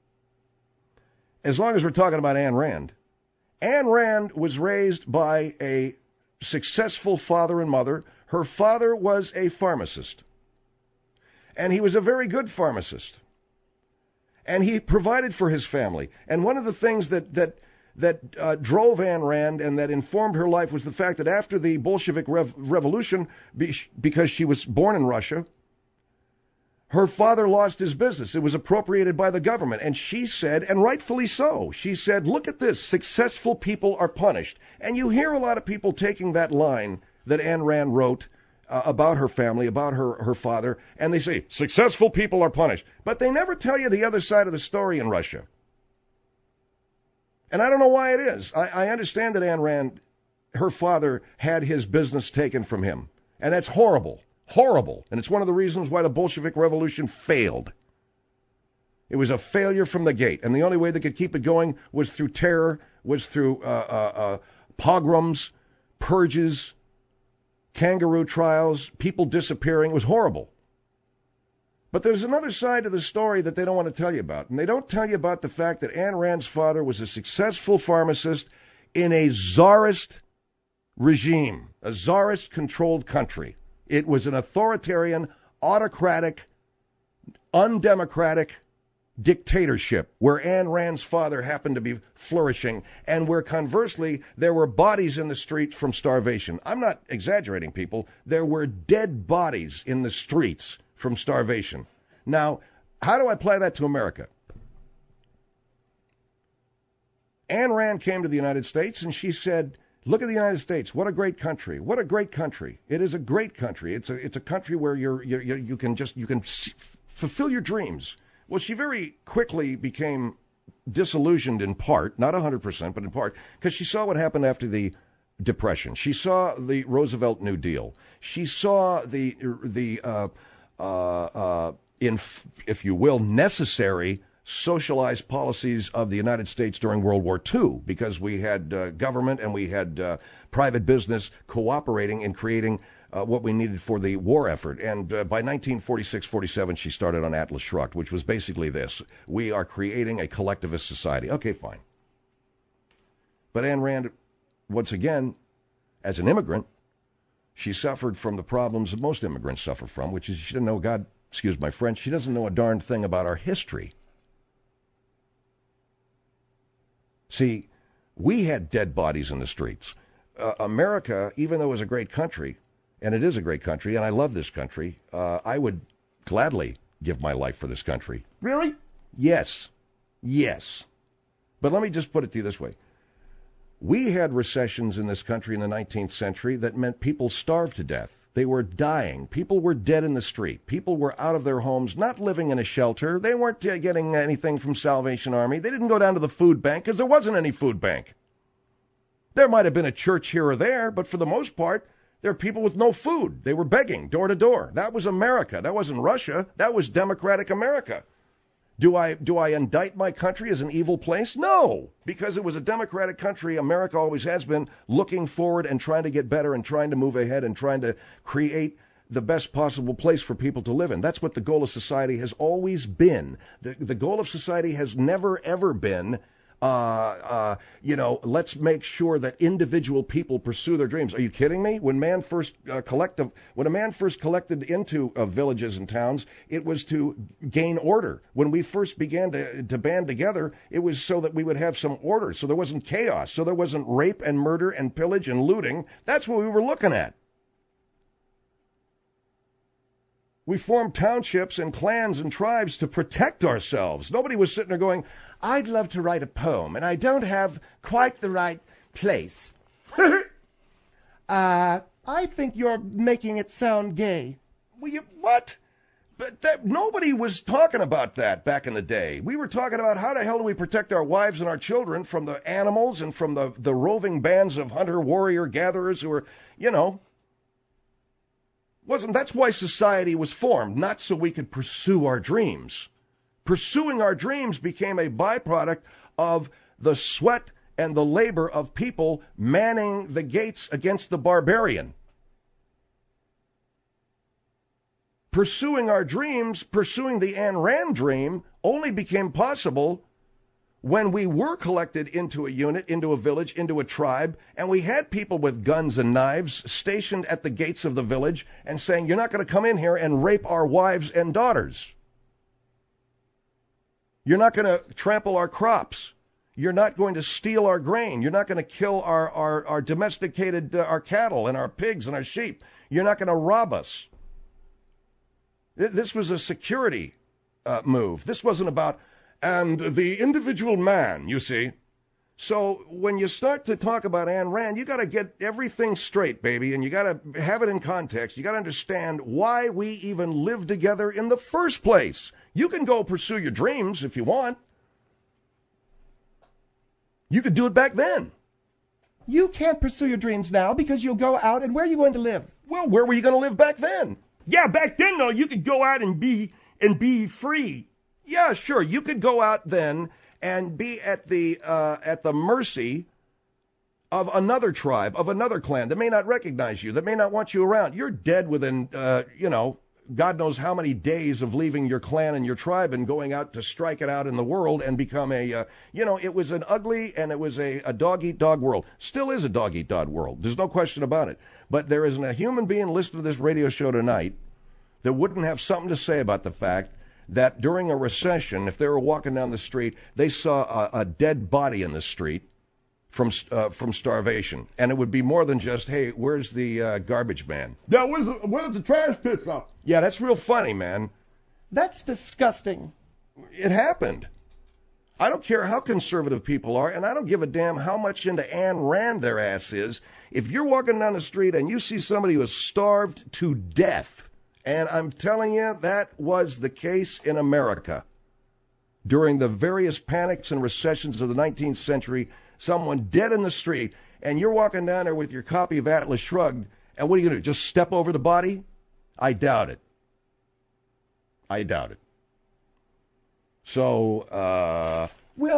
As long as we're talking about Ayn Rand. Ayn Rand was raised by a successful father and mother. Her father was a pharmacist. And he was a very good pharmacist. And he provided for his family. And one of the things that drove Ayn Rand and that informed her life was the fact that after the Bolshevik Revolution, because she was born in Russia, her father lost his business. It was appropriated by the government. And she said, and rightfully so, she said, look at this, successful people are punished. And you hear a lot of people taking that line that Ayn Rand wrote about her family, about her father, and they say, successful people are punished. But they never tell you the other side of the story in Russia. And I don't know why it is. I understand that Ayn Rand, her father, had his business taken from him. And that's horrible. Horrible. And it's one of the reasons why the Bolshevik Revolution failed. It was a failure from the gate. And the only way they could keep it going was through terror, was through pogroms, purges, kangaroo trials, people disappearing. It was horrible. But there's another side to the story that they don't want to tell you about. And they don't tell you about the fact that Ayn Rand's father was a successful pharmacist in a czarist regime, a czarist-controlled country. It was an authoritarian, autocratic, undemocratic dictatorship where Ayn Rand's father happened to be flourishing and where, conversely, there were bodies in the streets from starvation. I'm not exaggerating, people. There were dead bodies in the streets from starvation. Now, how do I apply that to America? Ayn Rand came to the United States and she said, look at the United States. What a great country. What a great country. It is a great country. It's a country where you can fulfill your dreams. Well, she very quickly became disillusioned in part, not 100%, but in part, because she saw what happened after the Depression. She saw the Roosevelt New Deal. She saw the if you will, necessary socialized policies of the United States during World War II, because we had government and we had private business cooperating in creating what we needed for the war effort. And by 1946-47, she started on Atlas Shrugged, which was basically this. We are creating a collectivist society. Okay, fine. But Ayn Rand, once again, as an immigrant, she suffered from the problems that most immigrants suffer from, which is she didn't know, God, excuse my French, she doesn't know a darn thing about our history. See, we had dead bodies in the streets. America, even though it was a great country, and it is a great country, and I love this country. I would gladly give my life for this country. Really? Yes. Yes. But let me just put it to you this way. We had recessions in this country in the 19th century that meant people starved to death. They were dying. People were dead in the street. People were out of their homes, not living in a shelter. They weren't getting anything from Salvation Army. They didn't go down to the food bank because there wasn't any food bank. There might have been a church here or there, but for the most part, there are people with no food. They were begging door to door. That was America. That wasn't Russia. That was democratic America. Do I indict my country as an evil place? No, because it was a democratic country. America always has been, looking forward and trying to get better and trying to move ahead and trying to create the best possible place for people to live in. That's what the goal of society has always been. The goal of society has never, ever been, let's make sure that individual people pursue their dreams. Are you kidding me? When a man first collected into villages and towns, it was to gain order. When we first began to band together, it was so that we would have some order, so there wasn't chaos, so there wasn't rape and murder and pillage and looting. That's what we were looking at. We formed townships and clans and tribes to protect ourselves. Nobody was sitting there going, I'd love to write a poem, and I don't have quite the right place. I think you're making it sound gay. What? But nobody was talking about that back in the day. We were talking about how the hell do we protect our wives and our children from the animals and from the roving bands of hunter, warrior, gatherers who are, That's why society was formed, not so we could pursue our dreams. Pursuing our dreams became a byproduct of the sweat and the labor of people manning the gates against the barbarian. Pursuing our dreams, pursuing the Ayn Rand dream, only became possible when we were collected into a unit, into a village, into a tribe, and we had people with guns and knives stationed at the gates of the village and saying, you're not going to come in here and rape our wives and daughters. You're not going to trample our crops. You're not going to steal our grain. You're not going to kill our domesticated, our cattle and our pigs and our sheep. You're not going to rob us. This was a security move. This wasn't about, and the individual man, you see. So when you start to talk about Ayn Rand, you got to get everything straight, baby, and you got to have it in context. You got to understand why we even live together in the first place. You can go pursue your dreams if you want. You could do it back then. You can't pursue your dreams now because you'll go out, and where are you going to live? Well, where were you going to live back then? Yeah, back then, though, you could go out and be free. Yeah, sure. You could go out then and be at the mercy of another tribe, of another clan that may not recognize you, that may not want you around. You're dead within, God knows how many days of leaving your clan and your tribe and going out to strike it out in the world and become it was an ugly and it was a dog-eat-dog world. Still is a dog-eat-dog world. There's no question about it. But there isn't a human being listening to this radio show tonight that wouldn't have something to say about the fact that during a recession, if they were walking down the street, they saw a dead body in the street from starvation. And it would be more than just, hey, where's the garbage man? Yeah, where's the trash pickup? Yeah, that's real funny, man. That's disgusting. It happened. I don't care how conservative people are, and I don't give a damn how much into Ayn Rand their ass is. If you're walking down the street and you see somebody who is starved to death, and I'm telling you, that was the case in America. During the various panics and recessions of the 19th century, someone dead in the street, and you're walking down there with your copy of Atlas Shrugged, and what are you going to do, just step over the body? I doubt it. I doubt it. So,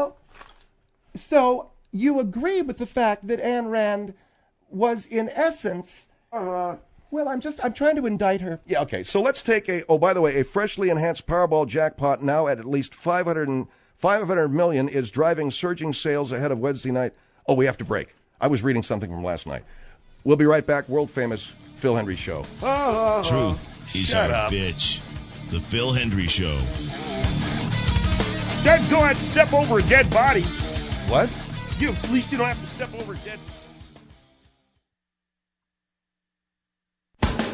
So you agree with the fact that Ayn Rand was, in essence, I'm trying to indict her. Yeah, okay. So let's take by the way, a freshly enhanced Powerball jackpot now at least 500 million is driving surging sales ahead of Wednesday night. Oh, we have to break. I was reading something from last night. We'll be right back. World famous Phil Hendry Show. Truth is our bitch. The Phil Hendry Show. Don't go out and step over a dead body. What? At least you don't have to step over a dead body.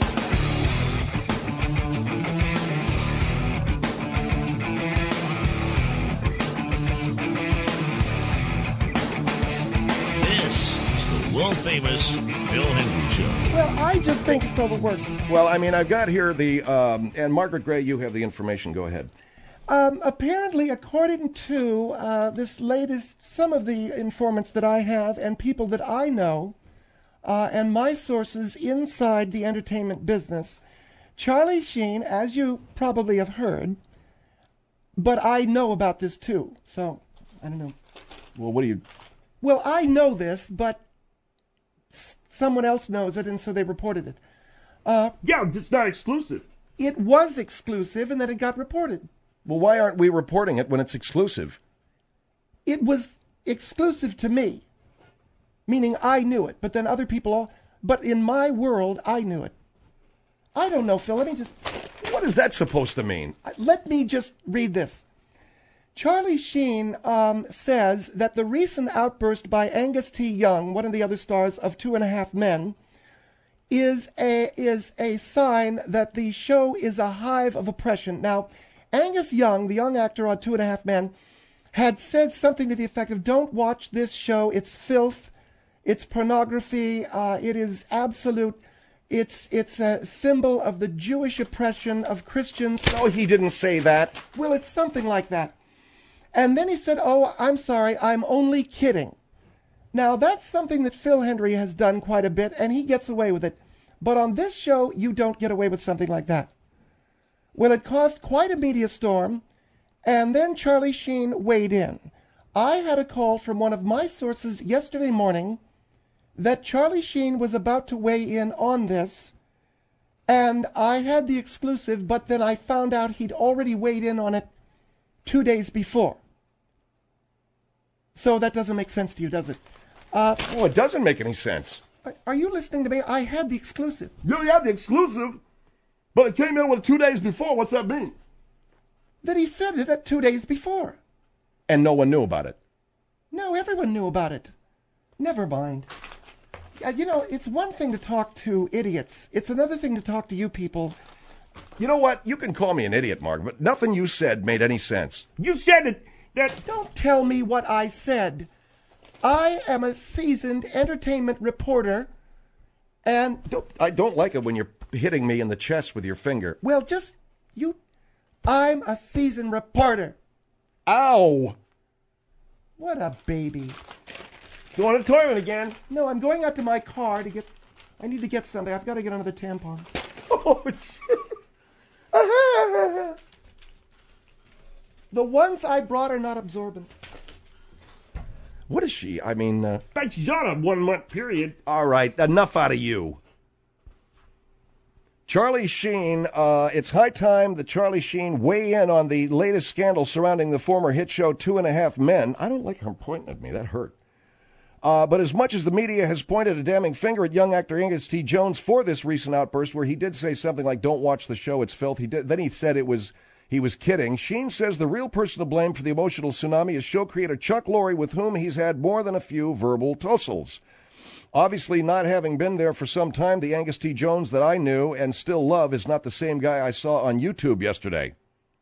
world-famous Phil Hendry Show. Well, I just think it's overworked. Well, I mean, I've got here the, and Margaret Gray, you have the information. Go ahead. Apparently, according to this latest, some of the informants that I have and people that I know, and my sources inside the entertainment business, Charlie Sheen, as you probably have heard, but I know about this too, so I don't know. Well, what do you... Well, I know this, but someone else knows it, and so they reported it. Yeah, it's not exclusive. It was exclusive, and then it got reported. Well, why aren't we reporting it when it's exclusive? It was exclusive to me, meaning I knew it, but then other people but in my world, I knew it. I don't know, Phil. Let me just... What is that supposed to mean? Let me just read this. Charlie Sheen says that the recent outburst by Angus T. Young, one of the other stars of 2.5 Men, is a sign that the show is a hive of oppression. Now, Angus Young, the young actor on 2.5 Men, had said something to the effect of, don't watch this show, it's filth, it's pornography, it is absolute, it's a symbol of the Jewish oppression of Christians. No, he didn't say that. Well, it's something like that. And then he said, oh, I'm sorry, I'm only kidding. Now, that's something that Phil Hendry has done quite a bit, and he gets away with it. But on this show, you don't get away with something like that. Well, it caused quite a media storm, and then Charlie Sheen weighed in. I had a call from one of my sources yesterday morning that Charlie Sheen was about to weigh in on this, and I had the exclusive, but then I found out he'd already weighed in on it 2 days before. So that doesn't make sense to you, does it? Oh, it doesn't make any sense. Are you listening to me? I had the exclusive. You had the exclusive, but it came in with 2 days before. What's that mean? That he said it at 2 days before. And no one knew about it. No, everyone knew about it. Never mind. You know, it's one thing to talk to idiots. It's another thing to talk to you people. You know what? You can call me an idiot, Mark, but nothing you said made any sense. You said that... Don't tell me what I said. I am a seasoned entertainment reporter, and... I don't like it when you're hitting me in the chest with your finger. Well, just... I'm a seasoned reporter. Ow! What a baby. Going to the toilet again. No, I'm going out to my car to get... I need to get something. I've got to get another tampon. Oh, shit. The ones I brought are not absorbent. What is she? I mean... In fact, she's on a 1 month period. All right, enough out of you. Charlie Sheen, it's high time that Charlie Sheen weigh in on the latest scandal surrounding the former hit show 2.5 Men. I don't like her pointing at me. That hurt. But as much as the media has pointed a damning finger at young actor Angus T. Jones for this recent outburst, where he did say something like, don't watch the show, it's filth, then he said he was kidding. Sheen says the real person to blame for the emotional tsunami is show creator Chuck Lorre, with whom he's had more than a few verbal tussles. Obviously, not having been there for some time, the Angus T. Jones that I knew and still love is not the same guy I saw on YouTube yesterday.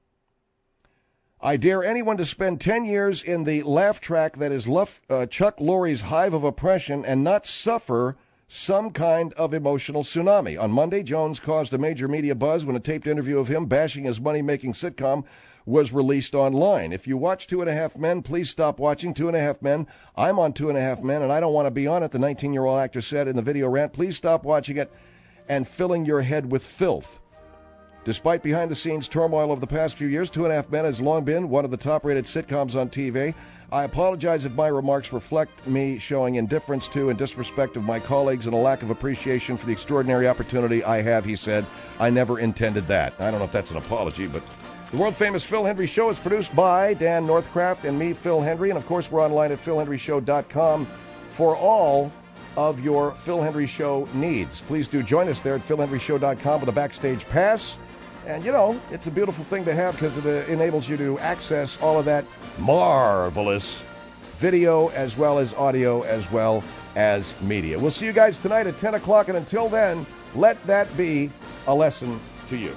I dare anyone to spend 10 years in the laugh track that is Chuck Lorre's hive of oppression and not suffer some kind of emotional tsunami. On Monday, Jones caused a major media buzz when a taped interview of him bashing his money-making sitcom was released online. If you watch 2.5 Men, please stop watching 2.5 Men. I'm on 2.5 Men, and I don't want to be on it, the 19-year-old actor said in the video rant. Please stop watching it and filling your head with filth. Despite behind-the-scenes turmoil of the past few years, 2.5 Men has long been one of the top-rated sitcoms on TV. I apologize if my remarks reflect me showing indifference to and disrespect of my colleagues and a lack of appreciation for the extraordinary opportunity I have, he said. I never intended that. I don't know if that's an apology, but... The world-famous Phil Hendry Show is produced by Dan Northcraft and me, Phil Hendry. And, of course, we're online at philhendryshow.com for all of your Phil Hendry Show needs. Please do join us there at philhendryshow.com with a backstage pass. And, you know, it's a beautiful thing to have because it enables you to access all of that marvelous video as well as audio as well as media. We'll see you guys tonight at 10 o'clock. And until then, let that be a lesson to you.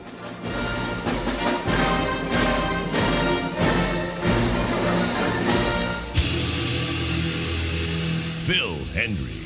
Phil Hendry.